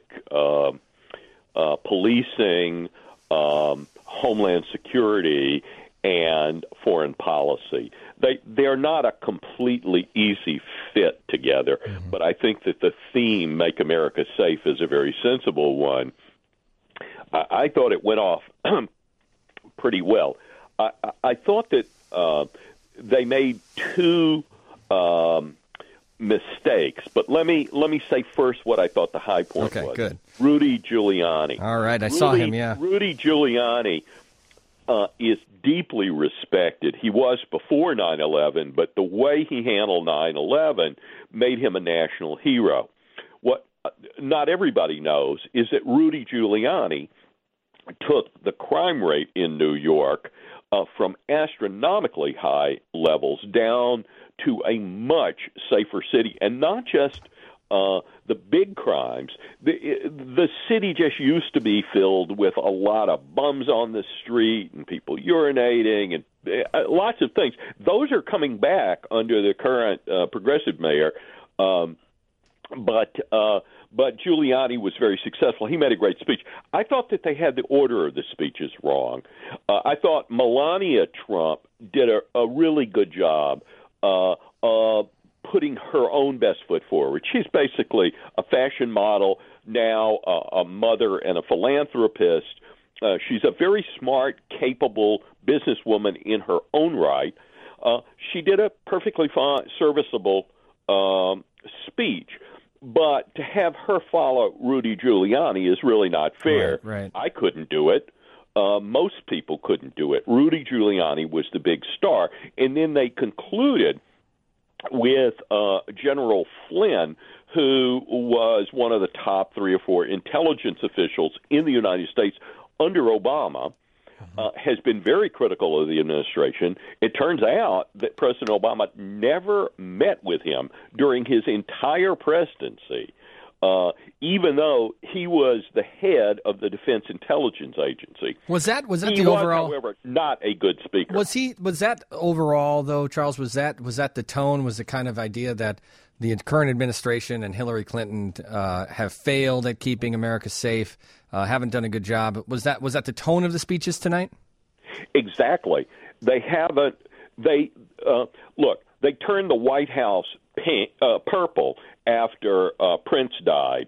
policing, homeland security, and foreign policy. They're not a completely easy fit together, but I think that the theme, Make America Safe, is a very sensible one. I thought it went off pretty well. I thought that they made two mistakes, but let me say first what I thought the high point was.
Okay, good.
Rudy Giuliani.
All right, I saw him, yeah.
Rudy Giuliani is deeply respected. He was before 9/11, but the way he handled 9/11 made him a national hero. What not everybody knows is that Rudy Giuliani took the crime rate in New York from astronomically high levels down to a much safer city, and not just the big crimes. The city just used to be filled with a lot of bums on the street and people urinating and lots of things. Those are coming back under the current progressive mayor. But Giuliani was very successful. He made a great speech. I thought that they had the order of the speeches wrong. I thought Melania Trump did a really good job putting her own best foot forward. She's basically a fashion model, now a mother and a philanthropist. She's a very smart, capable businesswoman in her own right. She did a perfectly fine, serviceable speech. But to have her follow Rudy Giuliani is really not fair.
Right.
I couldn't do it. Most people couldn't do it. Rudy Giuliani was the big star. And then they concluded with General Flynn, who was one of the top 3 or 4 intelligence officials in the United States under Obama, has been very critical of the administration. It turns out that President Obama never met with him during his entire presidency, even though he was the head of the Defense Intelligence Agency.
Was that
he
the overall?
However, not a good speaker.
Was that overall though, Charles? Was that the tone? Was the kind of idea that the current administration and Hillary Clinton have failed at keeping America safe, haven't done a good job? Was that the tone of the speeches tonight?
Exactly. They haven't. Look. They turned the White House purple after Prince died.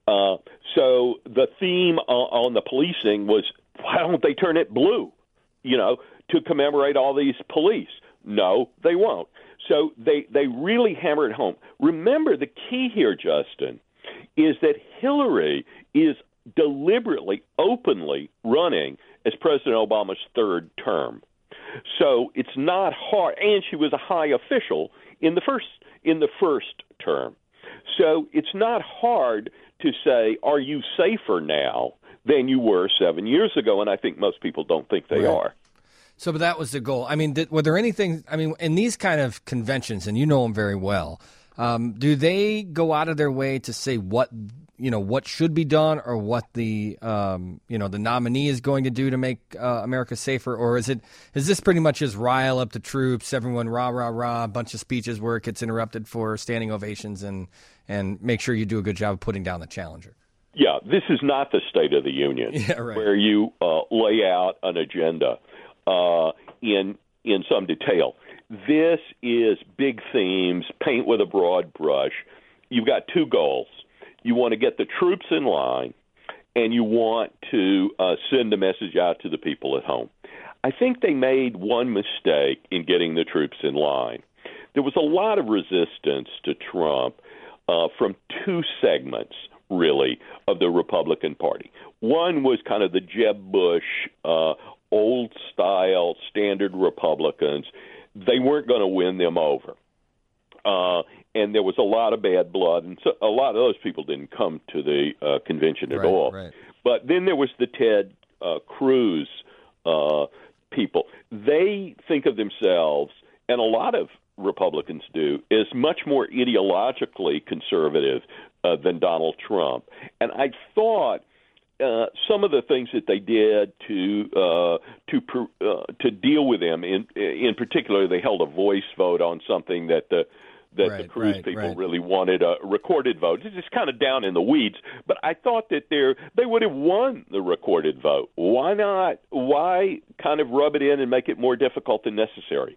So the theme on the policing was, why don't they turn it blue? To commemorate all these police. No, they won't. So they really hammered home. Remember, the key here, Justin, is that Hillary is deliberately, openly running as President Obama's 3rd term. So it's not hard, and she was a high official in the first term. So it's not hard to say, are you safer now than you were 7 years ago? And I think most people don't think they are.
So, but that was the goal. I mean, were there anything? I mean, in these kind of conventions, and you know them very well, do they go out of their way to say what should be done, or what the the nominee is going to do to make America safer, or is this pretty much just rile up the troops, everyone rah rah rah, a bunch of speeches where it gets interrupted for standing ovations, and make sure you do a good job of putting down the challenger?
Yeah, this is not the State of the Union where you lay out an agenda in some detail. This is big themes, paint with a broad brush. You've got 2 goals. You want to get the troops in line, and you want to send a message out to the people at home. I think they made one mistake in getting the troops in line. There was a lot of resistance to Trump from 2 segments, really, of the Republican Party. One was kind of the Jeb Bush, old-style, standard Republicans. They weren't going to win them over. And there was a lot of bad blood, and so a lot of those people didn't come to the convention at all.
Right.
But then there was the Ted Cruz people. They think of themselves, and a lot of Republicans do, as much more ideologically conservative than Donald Trump. And I thought some of the things that they did to deal with them, in particular, they held a voice vote on something that the Cruz people really wanted, a recorded vote. It's just kind of down in the weeds, but I thought that they would have won the recorded vote. Why not? Why kind of rub it in and make it more difficult than necessary?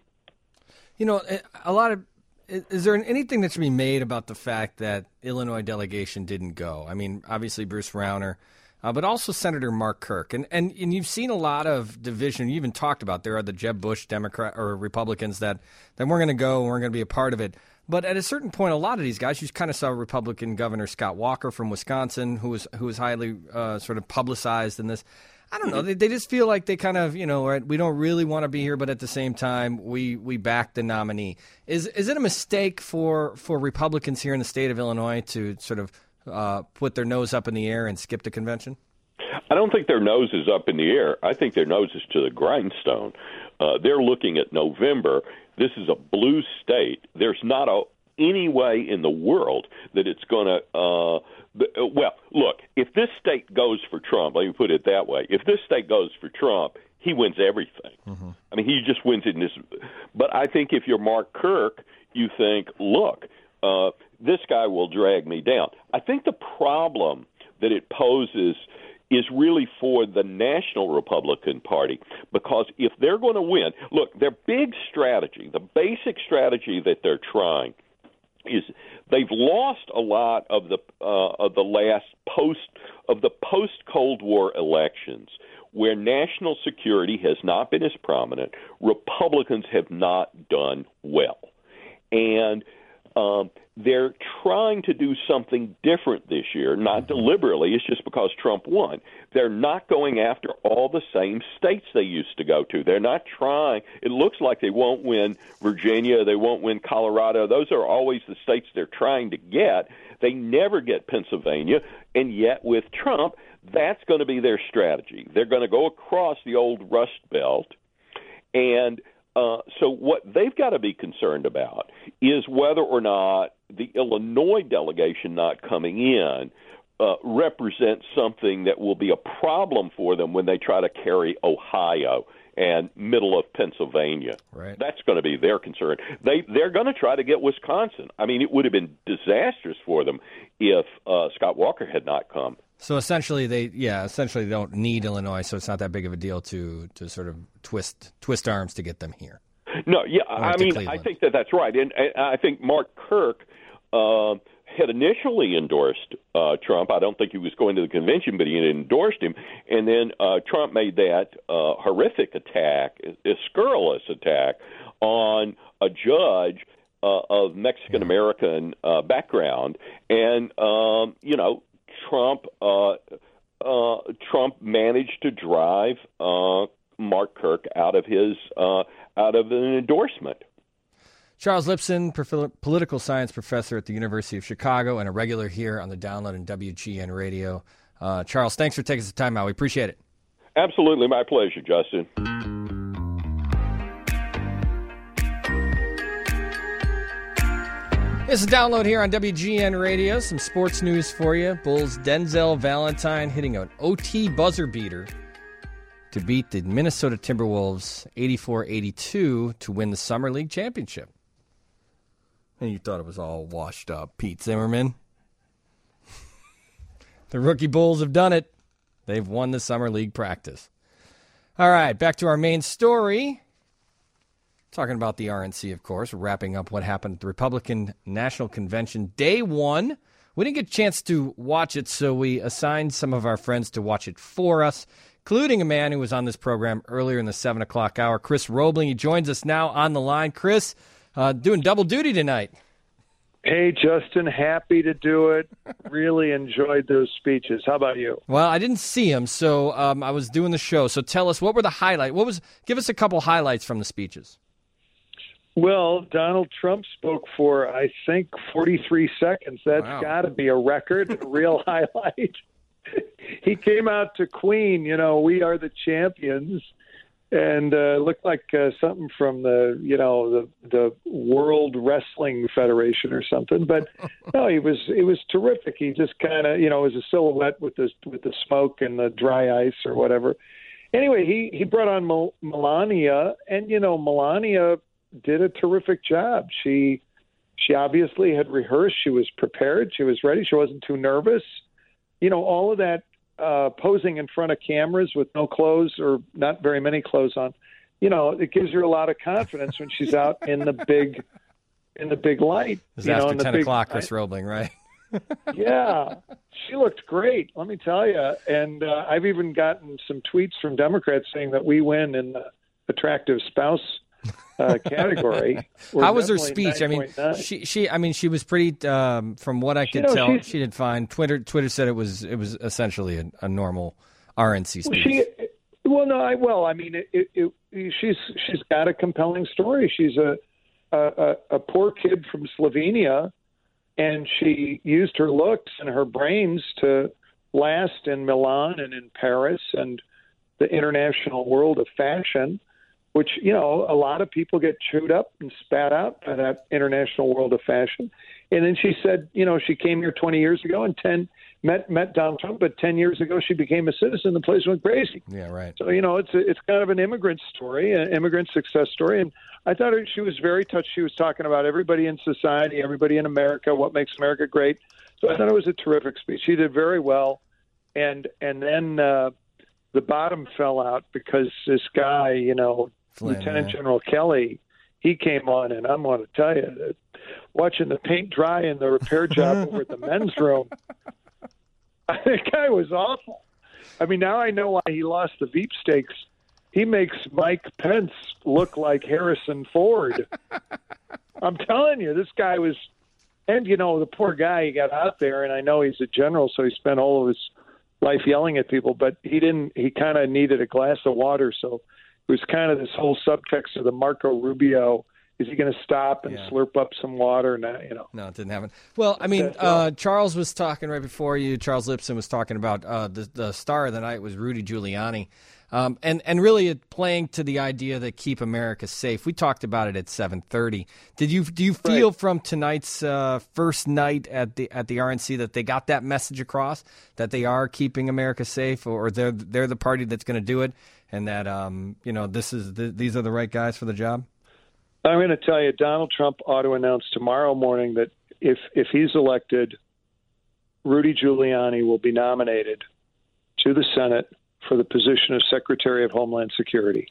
Is there anything that should be made about the fact that Illinois delegation didn't go? I mean, obviously Bruce Rauner, but also Senator Mark Kirk. And you've seen a lot of division. You even talked about there are the Jeb Bush Democrat or Republicans that weren't going to go and weren't going to be a part of it. But at a certain point, a lot of these guys, you kind of saw Republican Governor Scott Walker from Wisconsin, who was highly sort of publicized in this. I don't know. They just feel like they kind of, we don't really want to be here, but at the same time, we back the nominee. Is it a mistake for Republicans here in the state of Illinois to sort of put their nose up in the air and skip the convention?
I don't think their nose is up in the air. I think their nose is to the grindstone. They're looking at November. This is a blue state. There's not a any way in the world that it's going to well, look, if this state goes for Trump, let me put it that way. If this state goes for Trump, he wins everything.
Mm-hmm.
I mean, he just wins it in this. But I think if you're Mark Kirk, you think, look, this guy will drag me down. I think the problem that it poses is really for the National Republican Party, because if they're going to win, look, their big strategy, the basic strategy that they're trying, is they've lost a lot of the post Cold War elections, where national security has not been as prominent. Republicans have not done well, and they're trying to do something different this year, not deliberately. It's just because Trump won. They're not going after all the same states they used to go to. They're not trying. It looks like they won't win Virginia. They won't win Colorado. Those are always the states they're trying to get. They never get Pennsylvania. And yet with Trump, that's going to be their strategy. They're going to go across the old Rust Belt, and so what they've got to be concerned about is whether or not the Illinois delegation not coming in represents something that will be a problem for them when they try to carry Ohio and middle of Pennsylvania.
Right.
That's going to be their concern. They're going to try to get Wisconsin. I mean, it would have been disastrous for them if Scott Walker had not come.
So essentially, they don't need Illinois, so it's not that big of a deal to sort of twist arms to get them here.
No, yeah, I mean,
Cleveland.
I think that's right, and I think Mark Kirk had initially endorsed Trump. I don't think he was going to the convention, but he had endorsed him, and then Trump made that horrific attack, a scurrilous attack on a judge of Mexican American background, and Trump managed to drive Mark Kirk out of an endorsement.
Charles Lipson, political science professor at the University of Chicago and a regular here on the Download and WGN Radio. Charles, thanks for taking some time out. We appreciate it.
Absolutely. My pleasure, Justin.
It's a Download here on WGN Radio. Some sports news for you. Bulls' Denzel Valentine hitting an OT buzzer beater to beat the Minnesota Timberwolves 84-82 to win the Summer League Championship. And you thought it was all washed up, Pete Zimmerman. The rookie Bulls have done it. They've won the Summer League practice. All right, back to our main story. Talking about the RNC, of course, wrapping up what happened at the Republican National Convention Day 1. We didn't get a chance to watch it, so we assigned some of our friends to watch it for us, including a man who was on this program earlier in the 7 o'clock hour, Chris Roebling. He joins us now on the line. Chris, doing double duty tonight.
Hey, Justin, happy to do it. Really enjoyed those speeches. How about you?
Well, I didn't see him, so I was doing the show. So tell us, what were the highlights? Give us a couple highlights from the speeches.
Well, Donald Trump spoke for, I think, 43 seconds. That's got to be a record, a real highlight. He came out to Queen, we are the champions, and looked like something from the World Wrestling Federation or something. But no, it was terrific. He just kind of, it was a silhouette with the smoke and the dry ice or whatever. Anyway, he brought on Melania, and Melania did a terrific job. She obviously had rehearsed. She was prepared. She was ready. She wasn't too nervous. All of that posing in front of cameras with no clothes or not very many clothes on, it gives her a lot of confidence when she's out in the big light.
It's after 10 o'clock, Chris Roebling, right?
Yeah, she looked great, let me tell you. And I've even gotten some tweets from Democrats saying that we win in the attractive spouse category.
How was her speech? I mean, she was pretty. From what I could tell, she did fine. Twitter said it was essentially a normal RNC speech. She's got a compelling story. She's
a poor kid from Slovenia, and she used her looks and her brains to last in Milan and in Paris and the international world of fashion. which, you know, a lot of people get chewed up and spat out by that international world of fashion. And then she said, you know, she came here 20 years ago and met Donald Trump, but 10 years ago she became a citizen. The place went crazy.
Yeah, right.
So, you know, it's kind of an immigrant story, an immigrant success story. And I thought she was very touched. She was talking about everybody in society, everybody in America, what makes America great. So I thought it was a terrific speech. She did very well. And then the bottom fell out because this guy, you know,
Flynn,
Lieutenant General Kelly, he came on, and I'm going to tell you that watching the paint dry in the repair job over at the men's room, the guy was awful. I mean, now I know why he lost the Veep stakes. He makes Mike Pence look like Harrison Ford. I'm telling you, this guy was, and, you know, the poor guy, he got out there, and I know he's a general, so he spent all of his life yelling at people, but he kind of needed a glass of water, so it was kind of this whole subtext of the Marco Rubio. Is he going to stop and slurp up some water? No, you know.
No, it didn't happen. Well, I mean, Charles was talking right before you. Charles Lipson was talking about the star of the night was Rudy Giuliani, and really playing to the idea that keep America safe. We talked about it at 7:30. Do you feel from tonight's first night at the RNC that they got that message across, that they are keeping America safe, or they're the party that's going to do it, and that you know, these are the right guys for the job?
I'm going to tell you, Donald Trump ought to announce tomorrow morning that if he's elected, Rudy Giuliani will be nominated to the Senate for the position of Secretary of Homeland Security.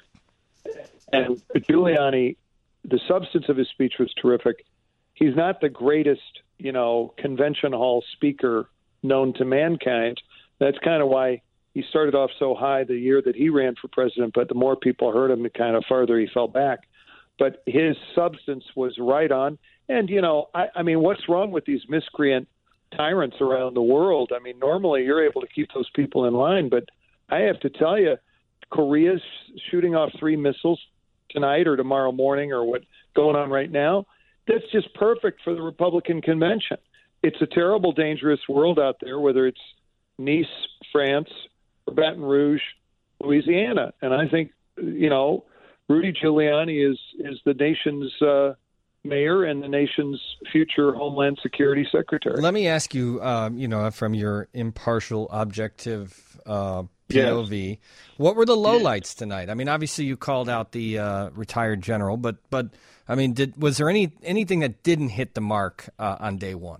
And Giuliani, the substance of his speech was terrific. He's not the greatest, you know, convention hall speaker known to mankind. That's kind of why he started off so high the year that he ran for president, but the more people heard him, the kind of farther he fell back. But his substance was right on. And, you know, I mean, what's wrong with these miscreant tyrants around the world? I mean, normally you're able to keep those people in line, but I have to tell you, Korea's shooting off 3 missiles tonight or tomorrow morning or what's going on right now. That's just perfect for the Republican convention. It's a terrible, dangerous world out there, whether it's Nice, France, or Baton Rouge, Louisiana. And I think, you know, Rudy Giuliani is the nation's mayor and the nation's future Homeland Security Secretary.
Let me ask you, you know, from your impartial, objective POV, what were the lowlights tonight? I mean, obviously you called out the retired general, but I mean, was there anything that didn't hit the mark on day one?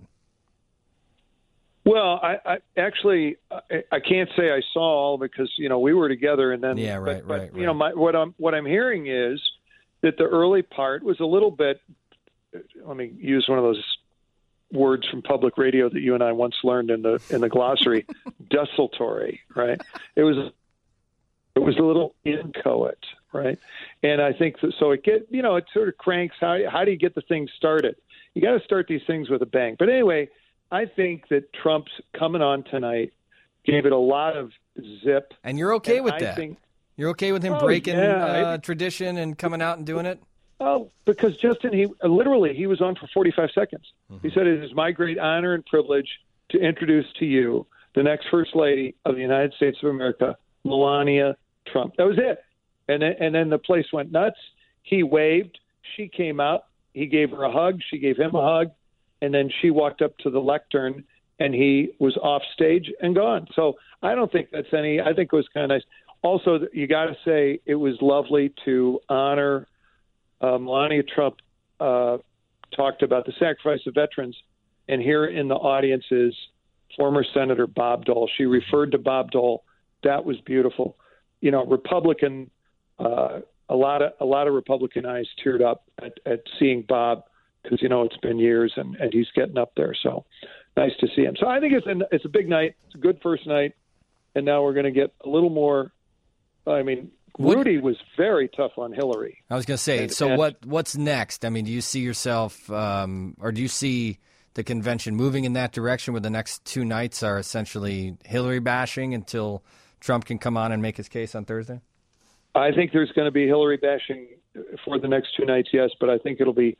Well, I actually can't say I saw all because, you know, we were together and then right. You know, what I'm hearing is that the early part was a little bit, let me use one of those words from public radio that you and I once learned in the glossary, desultory, right? It was a little inchoate, right? And I think so it sort of cranks how do you get the thing started? You got to start these things with a bang. But anyway, I think that Trump's coming on tonight gave it a lot of zip.
And you're okay with that? You're okay with him breaking tradition and coming out and doing it?
Oh, because Justin, he was on for 45 seconds. Mm-hmm. He said, "It is my great honor and privilege to introduce to you the next First Lady of the United States of America, Melania Trump." That was it. And then the place went nuts. He waved. She came out. He gave her a hug. She gave him a hug. And then she walked up to the lectern, and he was off stage and gone. So I don't think I think it was kind of nice. Also, you got to say it was lovely to honor Melania Trump talked about the sacrifice of veterans, and here in the audience is former Senator Bob Dole. She referred to Bob Dole. That was beautiful. You know, Republican, a lot of Republican eyes teared up at seeing Bob, because, you know, it's been years and he's getting up there. So nice to see him. So I think it's a big night. It's a good first night. And now we're going to get a little more. I mean, Rudy was very tough on Hillary.
I was going to say, what's next? I mean, do you see yourself or do you see the convention moving in that direction where the next 2 nights are essentially Hillary bashing until Trump can come on and make his case on Thursday?
I think there's going to be Hillary bashing for the next 2 nights, yes, but I think it'll be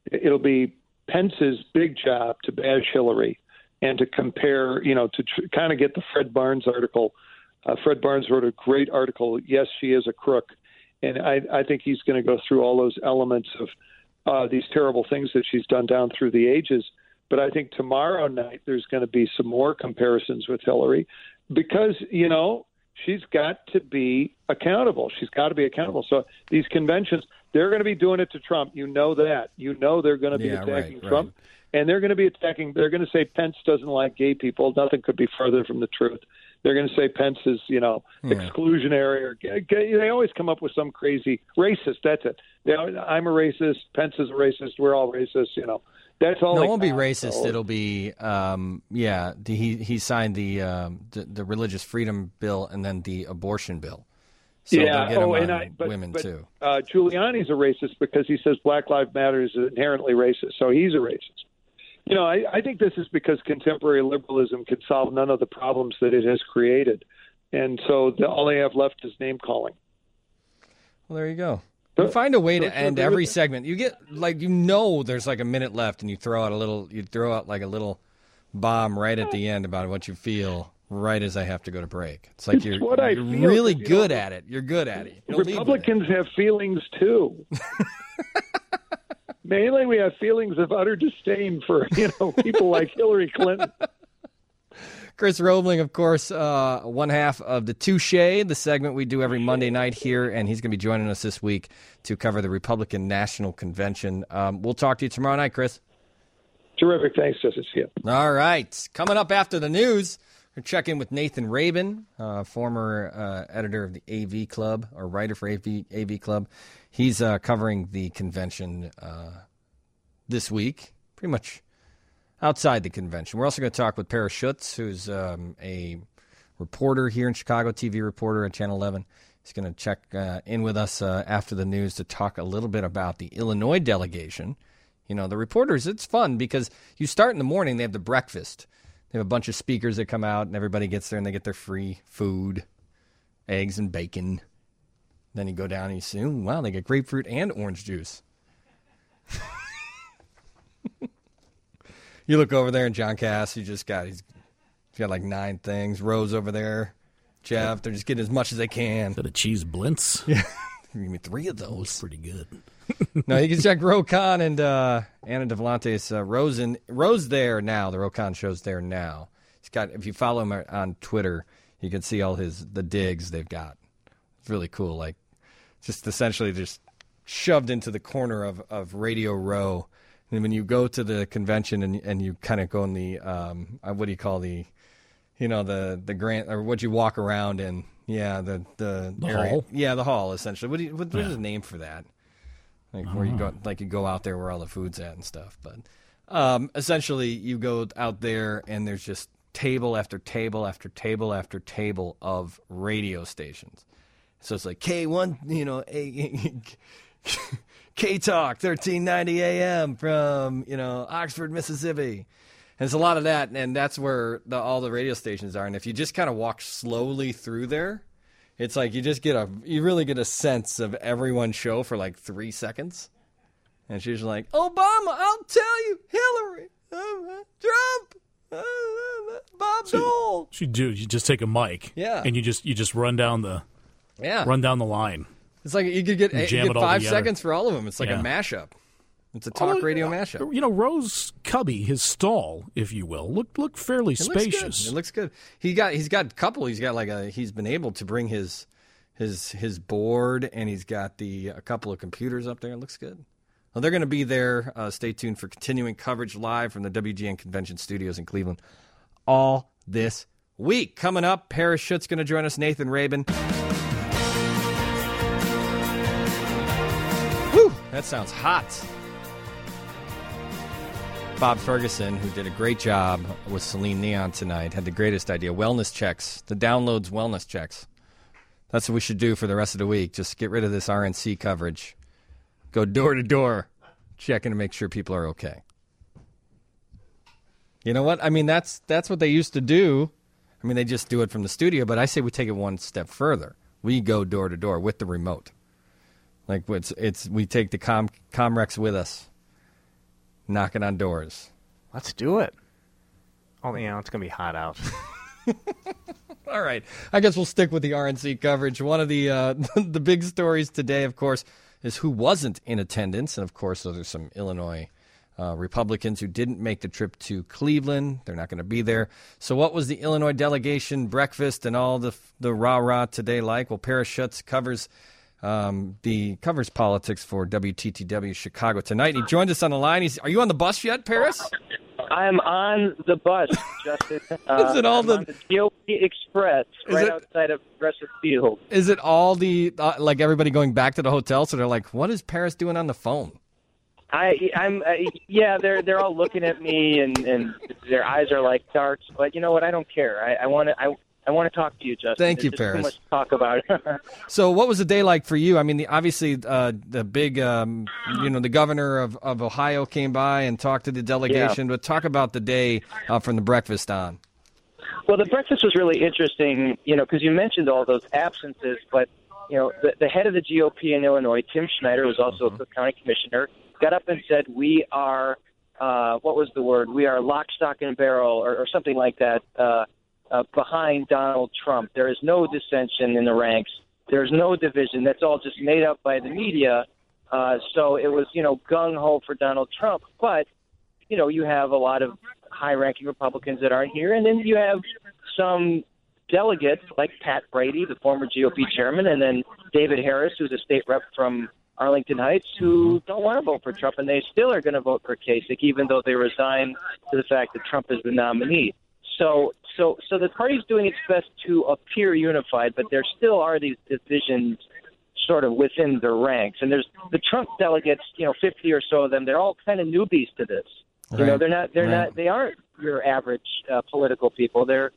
Pence's big job to bash Hillary and to compare, you know, to kind of get the Fred Barnes article. Fred Barnes wrote a great article, Yes, She Is a Crook. And I think he's going to go through all those elements of these terrible things that she's done down through the ages. But I think tomorrow night there's going to be some more comparisons with Hillary because, she's got to be accountable. She's got to be accountable. So these conventions, they're going to be doing it to Trump. You know that. They're going to be attacking Trump. Right. And they're going to say Pence doesn't like gay people. Nothing could be further from the truth. They're going to say Pence is, exclusionary. Or they always come up with some crazy racist. That's it. I'm a racist. Pence is a racist. We're all racist. That's all.
No, it won't be racist. It'll be, he signed the religious freedom bill and then the abortion bill. So they'll get him on women too.
Giuliani's a racist because he says Black Lives Matter is inherently racist. So he's a racist. I think this is because contemporary liberalism can solve none of the problems that it has created. And so all they have left is name calling.
Well, there you go. You find a way to end every segment. You get there's like a minute left, and you throw out a little bomb right at the end about what you feel right as I have to go to break. It's like you're really good at it. You're good at it.
Republicans have feelings too. Mainly, we have feelings of utter disdain for people like Hillary Clinton.
Chris Roebling, of course, one half of the Touché, the segment we do every Monday night here, and he's going to be joining us this week to cover the Republican National Convention. We'll talk to you tomorrow night, Chris.
Terrific. Thanks, Justice. Yeah.
All right. Coming up after the news, we'll check in with Nathan Rabin, former editor of the AV Club, or writer for AV Club. He's covering the convention this week, pretty much outside the convention. We're also going to talk with Paris Schutz, who's a reporter here in Chicago, TV reporter at Channel 11. He's going to check in with us after the news to talk a little bit about the Illinois delegation. The reporters, it's fun because you start in the morning, they have the breakfast. They have a bunch of speakers that come out, and everybody gets there, and they get their free food, eggs and bacon. Then you go down and you see, wow, they get grapefruit and orange juice. You look over there, and John Cass, he's got like 9 things. Rose over there, Jeff, they're just getting as much as they can.
Is that a cheese blintz?
Yeah, give me 3 of those.
That's pretty good.
No, you can check Ro Khan and Anna Devlante's Rose there now. The Ro Khan show's there now. He's got. If you follow him on Twitter, you can see all the digs they've got. It's really cool. Like, just essentially just shoved into the corner of Radio Row. And when you go to the convention and you kind of go in the what do you call the grant, or what you walk around in? Yeah, the area.
Hall.
Yeah, the hall essentially. What is the name for that? Like where you go, like you go out there where all the food's at and stuff. But essentially, you go out there and there's just table after table after table after table of radio stations. So it's like K1, K-Talk, 1390 AM from, Oxford, Mississippi. And it's a lot of that, and that's where all the radio stations are. And if you just kind of walk slowly through there, it's like you really get a sense of everyone's show for like 3 seconds. And she's like, Obama, I'll tell you, Hillary, Trump, Bob Dole.
You just take a mic, and you just run down the line.
It's like you could get 5 seconds for all of them. It's like a mashup. It's a talk radio mashup.
Rose Cubby, his stall, if you will, looked fairly spacious.
It looks good. He's got a couple. He's got he's been able to bring his board, and he's got a couple of computers up there. It looks good. Well, they're going to be there. Stay tuned for continuing coverage live from the WGN Convention Studios in Cleveland all this week. Coming up, Paris Schutz going to join us. Nathan Rabin. Woo! That sounds hot. Bob Ferguson, who did a great job with Celine Neon tonight, had the greatest idea. Wellness checks. The downloads wellness checks. That's what we should do for the rest of the week. Just get rid of this RNC coverage. Go door to door, checking to make sure people are okay. You know what? I mean, that's what they used to do. I mean, they just do it from the studio, but I say we take it one step further. We go door to door with the remote. Like we take the Comrex with us, knocking on doors.
Let's do it. Oh, it's going to be hot out.
All right. I guess we'll stick with the RNC coverage. One of the the big stories today, of course, is who wasn't in attendance. And, of course, those are some Illinois Republicans who didn't make the trip to Cleveland. They're not going to be there. So what was the Illinois delegation breakfast and all the rah-rah today like? Well, Paris Schutz covers politics for WTTW Chicago tonight. He joined us on the line. Are you on the bus yet, Paris?
I'm on the bus, Justin.
Is it all
on the GOP Express outside of Progressive Field?
Is it all the like everybody going back to the hotel? So they're like, "What is Paris doing on the phone?"
Yeah, they're all looking at me and their eyes are like darts. But you know what? I don't care. I want to talk to you, Justin.
Thank you,
There's
Paris.
too much to talk about.
So, what was the day like for you? I mean, obviously, the big, the governor of Ohio came by and talked to the delegation.
Yeah.
But talk about the day from the breakfast on.
Well, the breakfast was really interesting, because you mentioned all those absences. But the head of the GOP in Illinois, Tim Schneider, was also a Cook County commissioner, got up and said, "We are, what was the word? We are lock, stock, and barrel," or something like that. Behind Donald Trump. There is no dissension in the ranks. There's no division. That's all just made up by the media. So it was, gung-ho for Donald Trump. But, you have a lot of high-ranking Republicans that aren't here. And then you have some delegates like Pat Brady, the former GOP chairman, and then David Harris, who's a state rep from Arlington Heights, who don't want to vote for Trump. And they still are going to vote for Kasich, even though they resigned to the fact that Trump is the nominee. So the party's doing its best to appear unified, but there still are these divisions sort of within the ranks. And there's the Trump delegates, 50 or so of them. They're all kind of newbies to this. They aren't your average political people. They're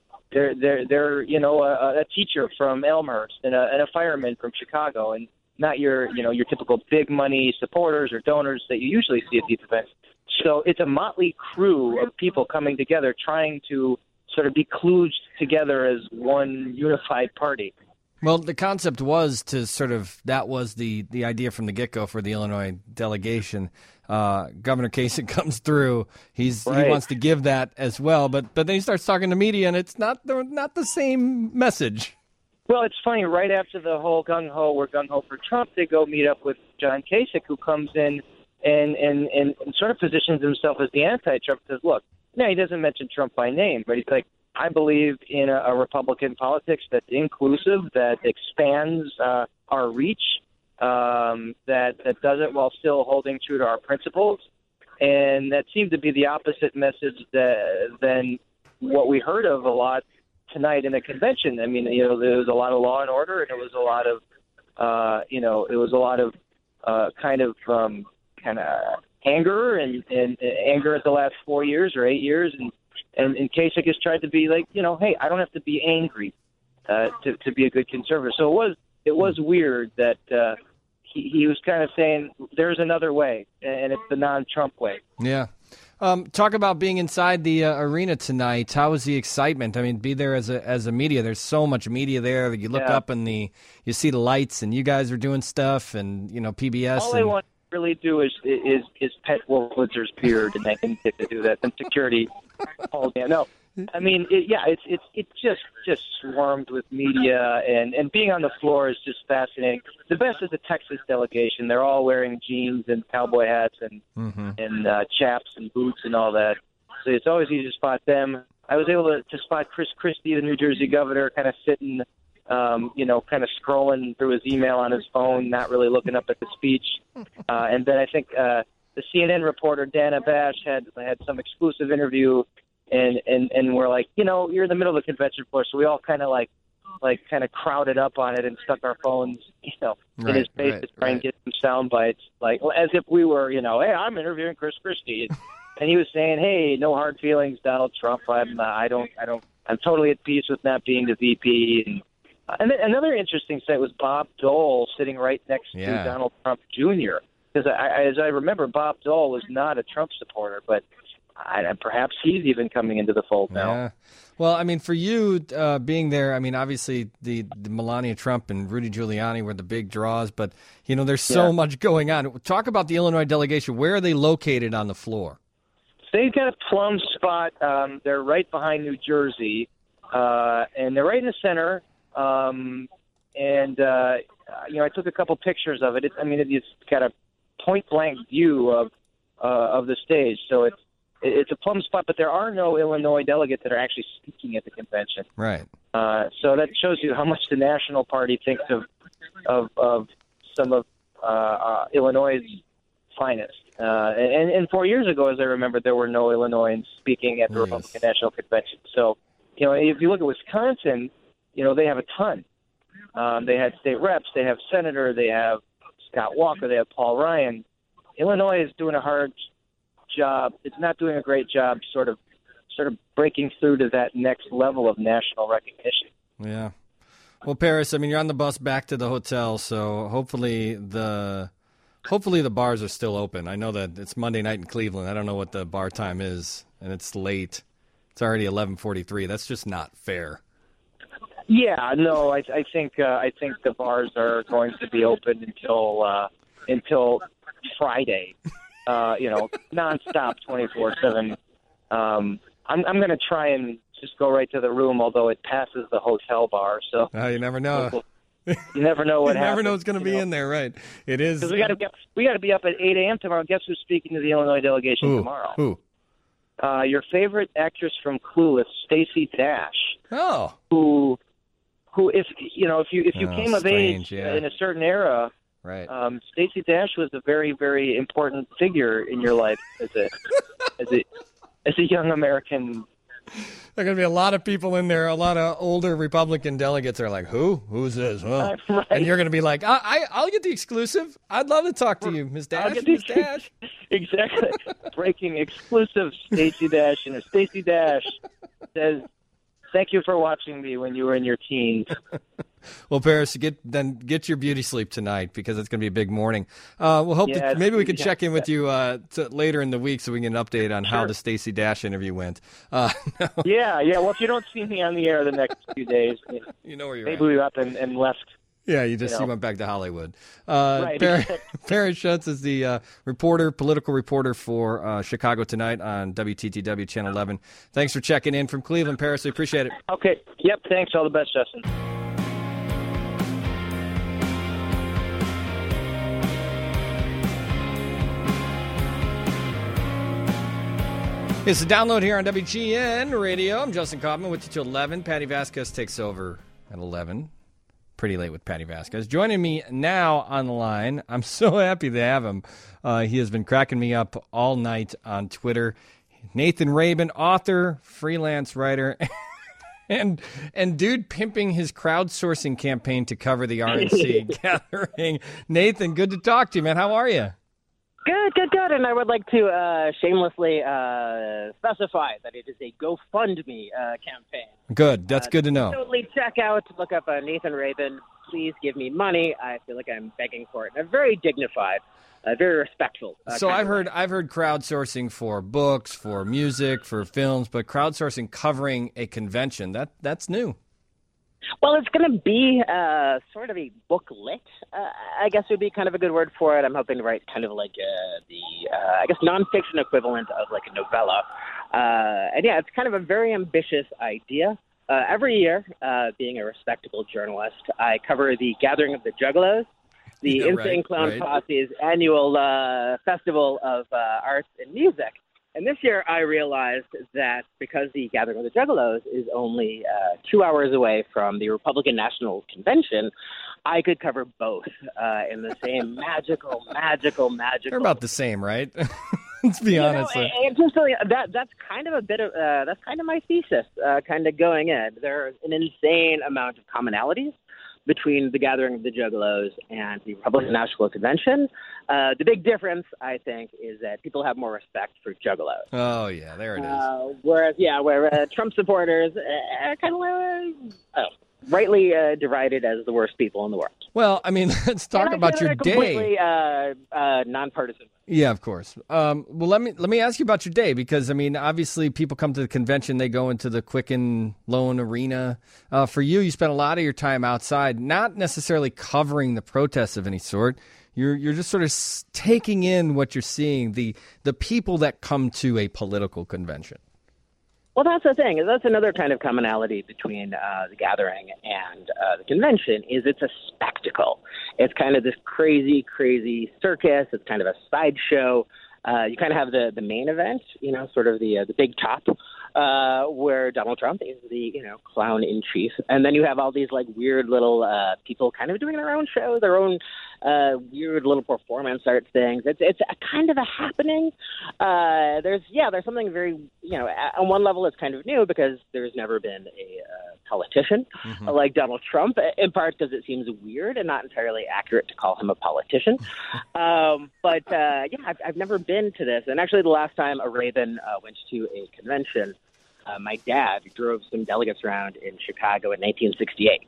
a teacher from Elmhurst and a fireman from Chicago, and not your typical big money supporters or donors that you usually see at these events. So it's a motley crew of people coming together, trying to sort of be kludged together as one unified party.
Well, the concept was to that was the idea from the get-go for the Illinois delegation. Governor Kasich comes through. He wants to give that as well, but then he starts talking to media, and it's not the same message.
Well, it's funny. Right after the whole gung-ho, we're gung-ho for Trump, they go meet up with John Kasich, who comes in and sort of positions himself as the anti-Trump. Says, look, no, he doesn't mention Trump by name, but he's like, I believe in a Republican politics that's inclusive, that expands our reach, that does it while still holding true to our principles. And that seemed to be the opposite message than what we heard of a lot tonight in the convention. I mean, there was a lot of law and order, and it was a lot of kind of anger and anger at the last 4 years or 8 years, and Kasich has tried to be like, hey, I don't have to be angry to be a good conservative. So it was weird that he was kind of saying there's another way, and it's the non-Trump way.
Yeah. Talk about being inside the arena tonight. How was the excitement? I mean, be there as a media. There's so much media there. You look up and you see the lights, and you guys are doing stuff, and PBS.
All they want to really do is pet Wolfitzer's beard, and they can get to do that. And security all day. No, I mean, it just swarmed with media, and being on the floor is just fascinating. The best is the Texas delegation. They're all wearing jeans and cowboy hats and chaps and boots and all that. So it's always easy to spot them. I was able to spot Chris Christie, the New Jersey governor, kind of sitting, kind of scrolling through his email on his phone, not really looking up at the speech. And then I think the CNN reporter Dana Bash had some exclusive interview. And we're like, you're in the middle of the convention floor, so we all kind of crowded up on it and stuck our phones, in his face to try and get some sound bites, like as if we were, hey, I'm interviewing Chris Christie, and he was saying, hey, no hard feelings, Donald Trump. I'm totally at peace with not being the VP. And then another interesting sight was Bob Dole sitting right next to Donald Trump Jr. Because as I remember, Bob Dole was not a Trump supporter, but perhaps he's even coming into the fold now.
Yeah. Well, I mean, for you being there, I mean, obviously the Melania Trump and Rudy Giuliani were the big draws, but, there's so much going on. Talk about the Illinois delegation. Where are they located on the floor?
They've got a plum spot. They're right behind New Jersey. and they're right in the center. I took a couple pictures of it. It's got a point-blank view of the stage, so it's a plum spot. But there are no Illinois delegates that are actually speaking at the convention.
Right.
So that shows you how much the National Party thinks of some of Illinois' finest. And 4 years ago, as I remember, there were no Illinoisans speaking at the Republican National Convention. So, if you look at Wisconsin, they have a ton. They had state reps, they have senator, they have Scott Walker, they have Paul Ryan. Illinois is doing a hard job. It's not doing a great job sort of breaking through to that next level of national recognition.
Yeah. Well, Paris, you're on the bus back to the hotel, so hopefully the bars are still open. I know that it's Monday night in Cleveland. I don't know what the bar time is, and it's late. It's already 11:43. That's just not fair.
Yeah, no, I think the bars are going to be open until Friday. Nonstop, 24/7. I'm going to try and just go right to the room, although it passes the hotel bar. So
you never know.
You never know what
you
happens.
Never know what's going to be in there, right? It is.
Because we got to be up at 8 a.m. tomorrow. Guess who's speaking to the Illinois delegation tomorrow?
Who?
Your favorite actress from Clueless, Stacey Dash.
Oh.
Who if you came of age in a certain era,
right?
Stacey Dash was a very, very important figure in your life as a young American.
There are going to be a lot of people in there. A lot of older Republican delegates are like, "Who? Who's this?" Well,
right.
And you're going to be like, "I'll get the exclusive. I'd love to talk to you, Ms. Dash." Ms. Dash.
Exactly. Breaking exclusive. Stacey Dash, and Stacey Dash says, "Thank you for watching me when you were in your teens."
Well, Paris, get your beauty sleep tonight because it's going to be a big morning. We'll hope maybe we can check in with you later in the week so we can get an update on how the Stacey Dash interview went. No.
Yeah. Well, if you don't see me on the air the next few days,
you know where you're
maybe
at.
we up and left.
Yeah, you went back to Hollywood.
Right.
Paris Schutz is the political reporter for Chicago Tonight on WTTW Channel 11. Thanks for checking in from Cleveland, Paris. We appreciate it.
Okay. Yep. Thanks. All the best, Justin.
It's a download here on WGN Radio. I'm Justin Kaufman with you till 11. Patty Vasquez takes over at 11. Pretty late with Patty Vasquez. Joining me now on the line, I'm so happy to have him. He has been cracking me up all night on Twitter. Nathan Rabin, author, freelance writer, and dude pimping his crowdsourcing campaign to cover the RNC gathering. Nathan, good to talk to you, man. How are you?
Good. And I would like to shamelessly specify that it is a GoFundMe campaign.
Good. That's good to know.
Totally check out, look up Nathan Rabin. Please give me money. I feel like I'm begging for it in a very dignified, very respectful.
So I've heard crowdsourcing for books, for music, for films, but crowdsourcing covering a convention, that's new.
Well, it's going to be sort of a booklet, I guess would be kind of a good word for it. I'm hoping to write kind of like I guess, nonfiction equivalent of like a novella. And yeah, it's kind of a very ambitious idea. Every year, being a respectable journalist, I cover the Gathering of the Juggalos, the Insane Clown Posse's annual festival of arts and music. And this year I realized that because the Gathering of the Juggalos is only 2 hours away from the Republican National Convention, I could cover both in the same magical.
They're about the same, right? Let's be honest.
And just that's kind of a bit of that's kind of my thesis, kind of going in. There's an insane amount of commonalities between the Gathering of the Juggalos and the Republican National Convention. The big difference, I think, is that people have more respect for Juggalos.
Oh, yeah, there it is.
Where Trump supporters are kind of rightly derided as the worst people in the world.
Well, I mean, let's talk about your day.
Completely nonpartisan.
Yeah, of course. Well, let me ask you about your day because, I mean, obviously people come to the convention, they go into the Quicken Loan Arena. For you spent a lot of your time outside, not necessarily covering the protests of any sort. You're just sort of taking in what you're seeing, the people that come to a political convention.
Well, that's the thing. That's another kind of commonality between the gathering and the convention is it's a spectacle. It's kind of this crazy, crazy circus. It's kind of a sideshow. You kind of have the main event, sort of the big top, where Donald Trump is the, clown in chief. And then you have all these like weird little people kind of doing their own show, their own weird little performance art things. It's a kind of a happening. There's something very, on one level it's kind of new because there's never been a politician like Donald Trump, in part because it seems weird and not entirely accurate to call him a politician. I've never been to this. And actually the last time a Raven went to a convention, my dad drove some delegates around in Chicago in 1968.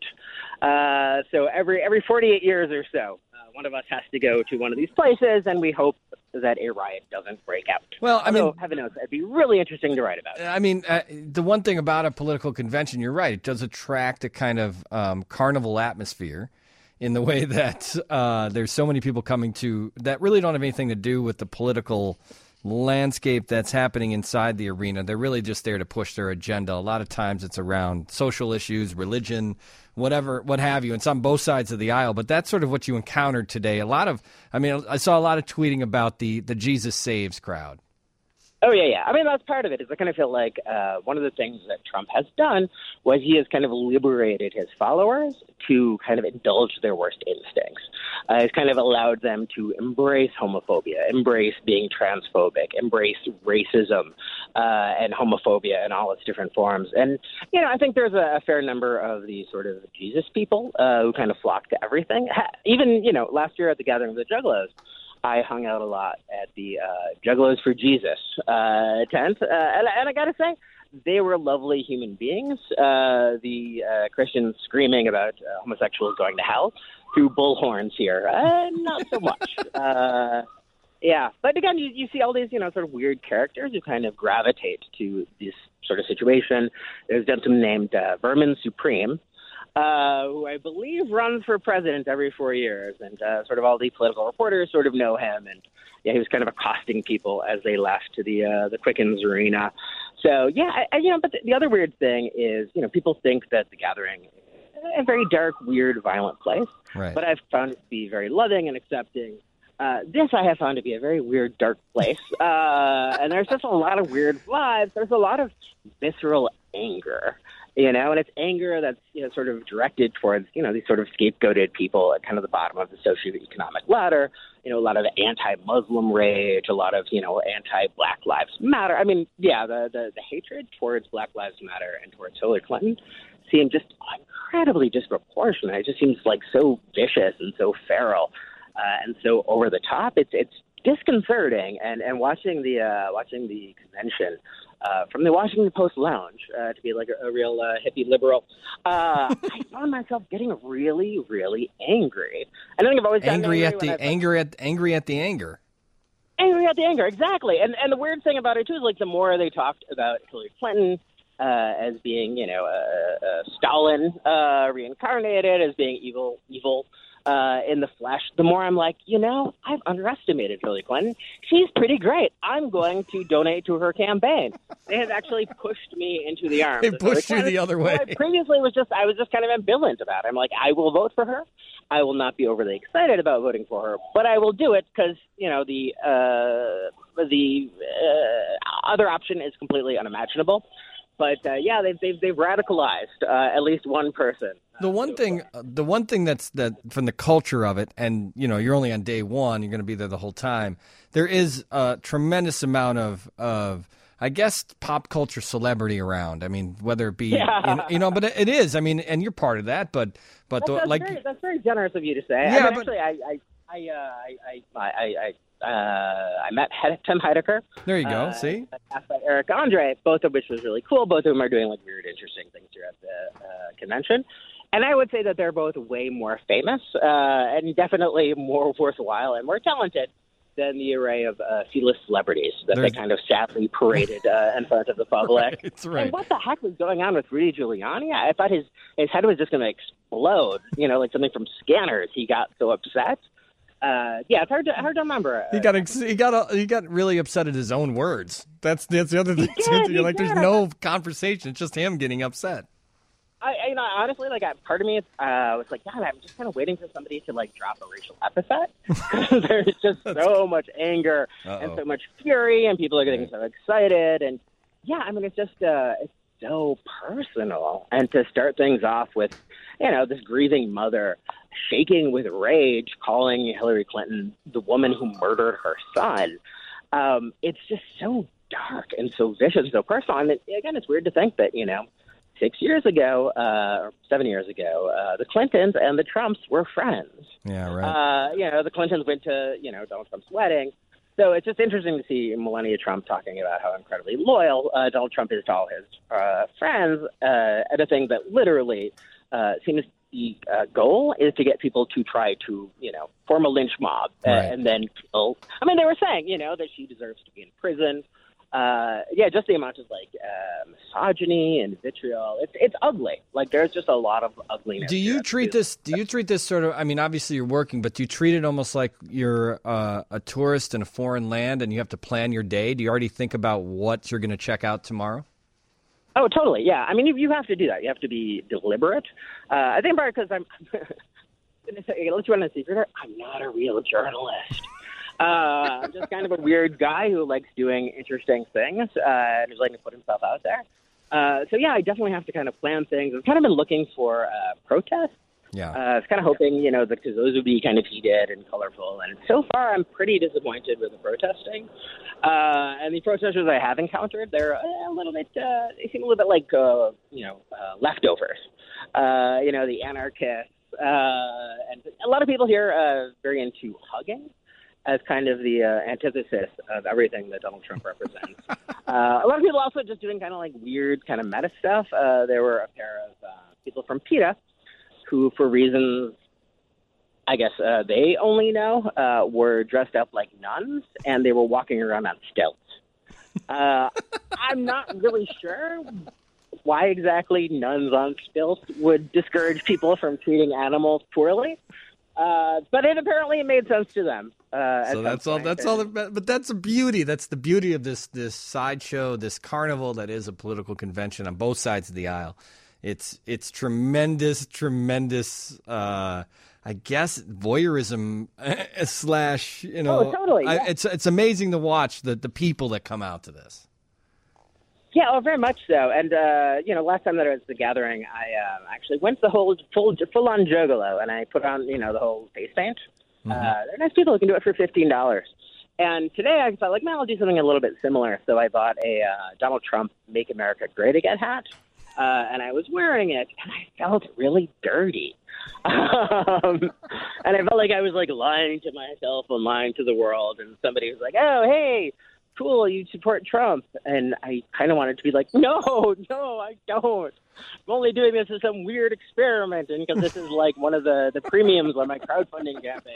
So every 48 years or so, one of us has to go to one of these places, and we hope that a riot doesn't break out.
Well,
heaven knows, it'd be really interesting to write about.
The one thing about a political convention, you're right, it does attract a kind of carnival atmosphere in the way that there's so many people coming to that really don't have anything to do with the political landscape that's happening inside the arena. They're really just there to push their agenda. A lot of times it's around social issues, religion, whatever, what have you. It's on both sides of the aisle, but that's sort of what you encountered today. I saw a lot of tweeting about the Jesus Saves crowd.
Oh, yeah. That's part of it. I kind of feel like one of the things that Trump has done was he has kind of liberated his followers to kind of indulge their worst instincts. He's kind of allowed them to embrace homophobia, embrace being transphobic, embrace racism and homophobia in all its different forms. And, I think there's a fair number of the sort of Jesus people who kind of flock to everything. Even, last year at the Gathering of the Juggalos, I hung out a lot at the Juggalos for Jesus tent, and I got to say, they were lovely human beings. The Christians screaming about homosexuals going to hell through bullhorns here, not so much. But again, you see all these, sort of weird characters who kind of gravitate to this sort of situation. There's a gentleman named Vermin Supreme, who I believe runs for president every 4 years, and sort of all the political reporters sort of know him, and he was kind of accosting people as they left to the Quickens arena. So but the other weird thing is, people think that the Gathering is a very dark, weird, violent place,
right.
But I've found it to be very loving and accepting. This I have found to be a very weird, dark place, and there's just a lot of weird vibes. There's a lot of visceral anger. And it's anger that's, sort of directed towards, these sort of scapegoated people at kind of the bottom of the socioeconomic ladder, a lot of anti-Muslim rage, a lot of, anti-Black Lives Matter. The hatred towards Black Lives Matter and towards Hillary Clinton seem just incredibly disproportionate. It just seems like so vicious and so feral and so over the top. It's disconcerting. And watching the convention from the Washington Post lounge, to be like a real hippie liberal, I found myself getting really, really angry. And I think I've always gotten
angry at the anger. Angry at the anger,
exactly. And the weird thing about it too is like the more they talked about Hillary Clinton as being, Stalin reincarnated, as being evil in the flesh, the more I'm like, I've underestimated Hillary Clinton. She's pretty great. I'm going to donate to her campaign. They have actually pushed me into the arms.
They pushed you the other way.
Previously, I was just kind of ambivalent about it. I'm like, I will vote for her. I will not be overly excited about voting for her, but I will do it because, the other option is completely unimaginable. But they've radicalized at least one person.
The one thing that's from the culture of it, and you're only on day one, you're going to be there the whole time. There is a tremendous amount of I guess pop culture celebrity around. Whether it be but it is. And you're part of that. But
that's very generous of you to say.
Yeah,
actually, I met Tim Heidecker.
There you go. See,
cast by Eric Andre, both of which was really cool. Both of them are doing like weird, interesting things here at the convention. And I would say that they're both way more famous and definitely more worthwhile and more talented than the array of C-list celebrities that they kind of sadly paraded in front of the public.
That's right.
And what the heck was going on with Rudy Giuliani? I thought his head was just going to explode, like something from Scanners. He got so upset. it's hard to remember.
He got really upset at his own words. That's the other thing. There's no conversation. It's just him getting upset.
I honestly, part of me was like, God, I'm just kind of waiting for somebody to drop a racial epithet. There's just so much anger and so much fury, and people are getting so excited, and it's just it's so personal. And to start things off with, this grieving mother shaking with rage, calling Hillary Clinton the woman who murdered her son, it's just so dark and so vicious and so personal. And again, it's weird to think that 6 years ago, or 7 years ago, the Clintons and the Trumps were friends.
Yeah, right.
The Clintons went to, Donald Trump's wedding. So it's just interesting to see Melania Trump talking about how incredibly loyal Donald Trump is to all his friends at a thing that literally seems the goal is to get people to try to, form a lynch mob and then kill. I mean, they were saying, that she deserves to be in prison. Just the amount of misogyny and vitriol. It's ugly. There's just a lot of ugliness.
Do you treat this sort of? I mean, obviously you're working, but do you treat it almost like you're a tourist in a foreign land and you have to plan your day? Do you already think about what you're going to check out tomorrow?
Oh, totally. Yeah. I mean, you have to do that. You have to be deliberate. I think part because I'm. Let's run a secret here. I'm not a real journalist. I'm just kind of a weird guy who likes doing interesting things and who's liking to put himself out there. I definitely have to kind of plan things. I've kind of been looking for protests.
Yeah.
I was kind of hoping, because those would be kind of heated and colorful. And so far, I'm pretty disappointed with the protesting. And the protesters I have encountered, they're a little bit, they seem a little bit like, leftovers. The anarchists. And a lot of people here are very into hugging as kind of the antithesis of everything that Donald Trump represents. A lot of people also just doing kind of weird kind of meta stuff. There were a pair of people from PETA who, for reasons I guess they only know, were dressed up like nuns, and they were walking around on stilts. I'm not really sure why exactly nuns on stilts would discourage people from treating animals poorly. But it apparently made sense to them.
So that's all. But that's a beauty. That's the beauty of this sideshow, this carnival that is a political convention on both sides of the aisle. It's tremendous. I guess voyeurism slash.
Oh, totally. Yeah.
It's amazing to watch the people that come out to this.
Yeah, oh, very much so. And, last time that I was at the gathering, I actually went the whole full-on juggalo, and I put on, the whole face paint.
Mm-hmm.
They're nice people who can do it for $15. And today I thought, I'll do something a little bit similar. So I bought a Donald Trump Make America Great Again hat, and I was wearing it, and I felt really dirty. And I felt like I was, lying to myself and lying to the world, and somebody was like, oh, hey, cool, you support Trump. And I kind of wanted to be like, no, I don't. I'm only doing this as some weird experiment, and because this is one of the premiums on my crowdfunding campaign.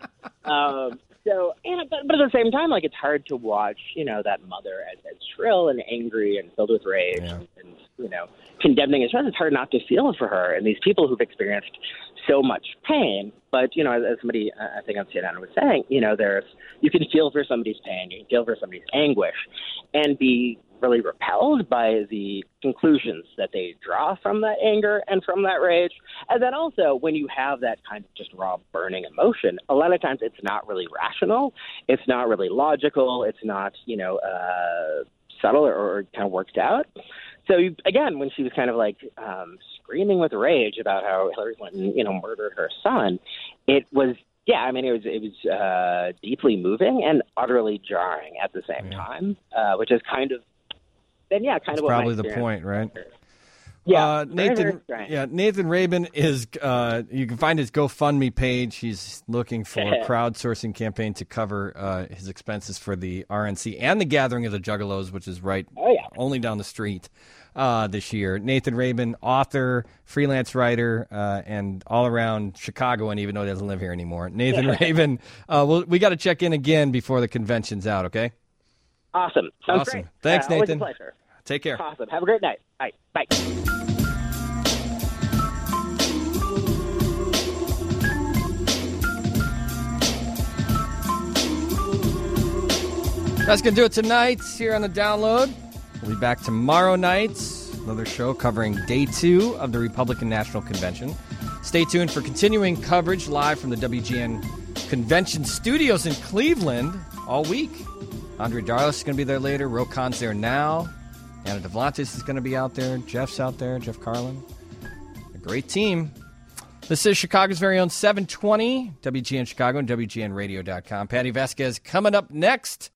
But at the same time, it's hard to watch, that mother as shrill and angry and filled with rage and condemning his friends. It's hard not to feel for her and these people who've experienced so much pain. But, as somebody, I think on CNN was saying, you can feel for somebody's pain, you can feel for somebody's anguish, and be really repelled by the conclusions that they draw from that anger and from that rage. And then also, when you have that kind of just raw burning emotion, a lot of times it's not really rational, it's not really logical, it's not, subtle or kind of worked out. So, again, when she was kind of screaming with rage about how Hillary Clinton, murdered her son, it was, it was deeply moving and utterly jarring at the same time, which is kind of
That's
what
probably the point, right?
Yeah,
Nathan Rabin is. You can find his GoFundMe page. He's looking for a crowdsourcing campaign to cover his expenses for the RNC and the Gathering of the Juggalos, which is only down the street this year. Nathan Rabin, author, freelance writer, and all around Chicagoan, even though he doesn't live here anymore. Nathan Rabin. We got to check in again before the convention's out. Okay.
Awesome. Sounds great.
Thanks, Nathan.
Always a pleasure.
Take care.
Awesome. Have a great night. All right. Bye.
That's going to do it tonight here on the Download. We'll be back tomorrow night. Another show covering day 2 of the Republican National Convention. Stay tuned for continuing coverage live from the WGN Convention Studios in Cleveland all week. Andre Darlis is going to be there later. Rocon's there now. Anna Devlantis is going to be out there. Jeff's out there. Jeff Carlin. A great team. This is Chicago's very own 720, WGN Chicago and WGNradio.com. Patty Vasquez coming up next.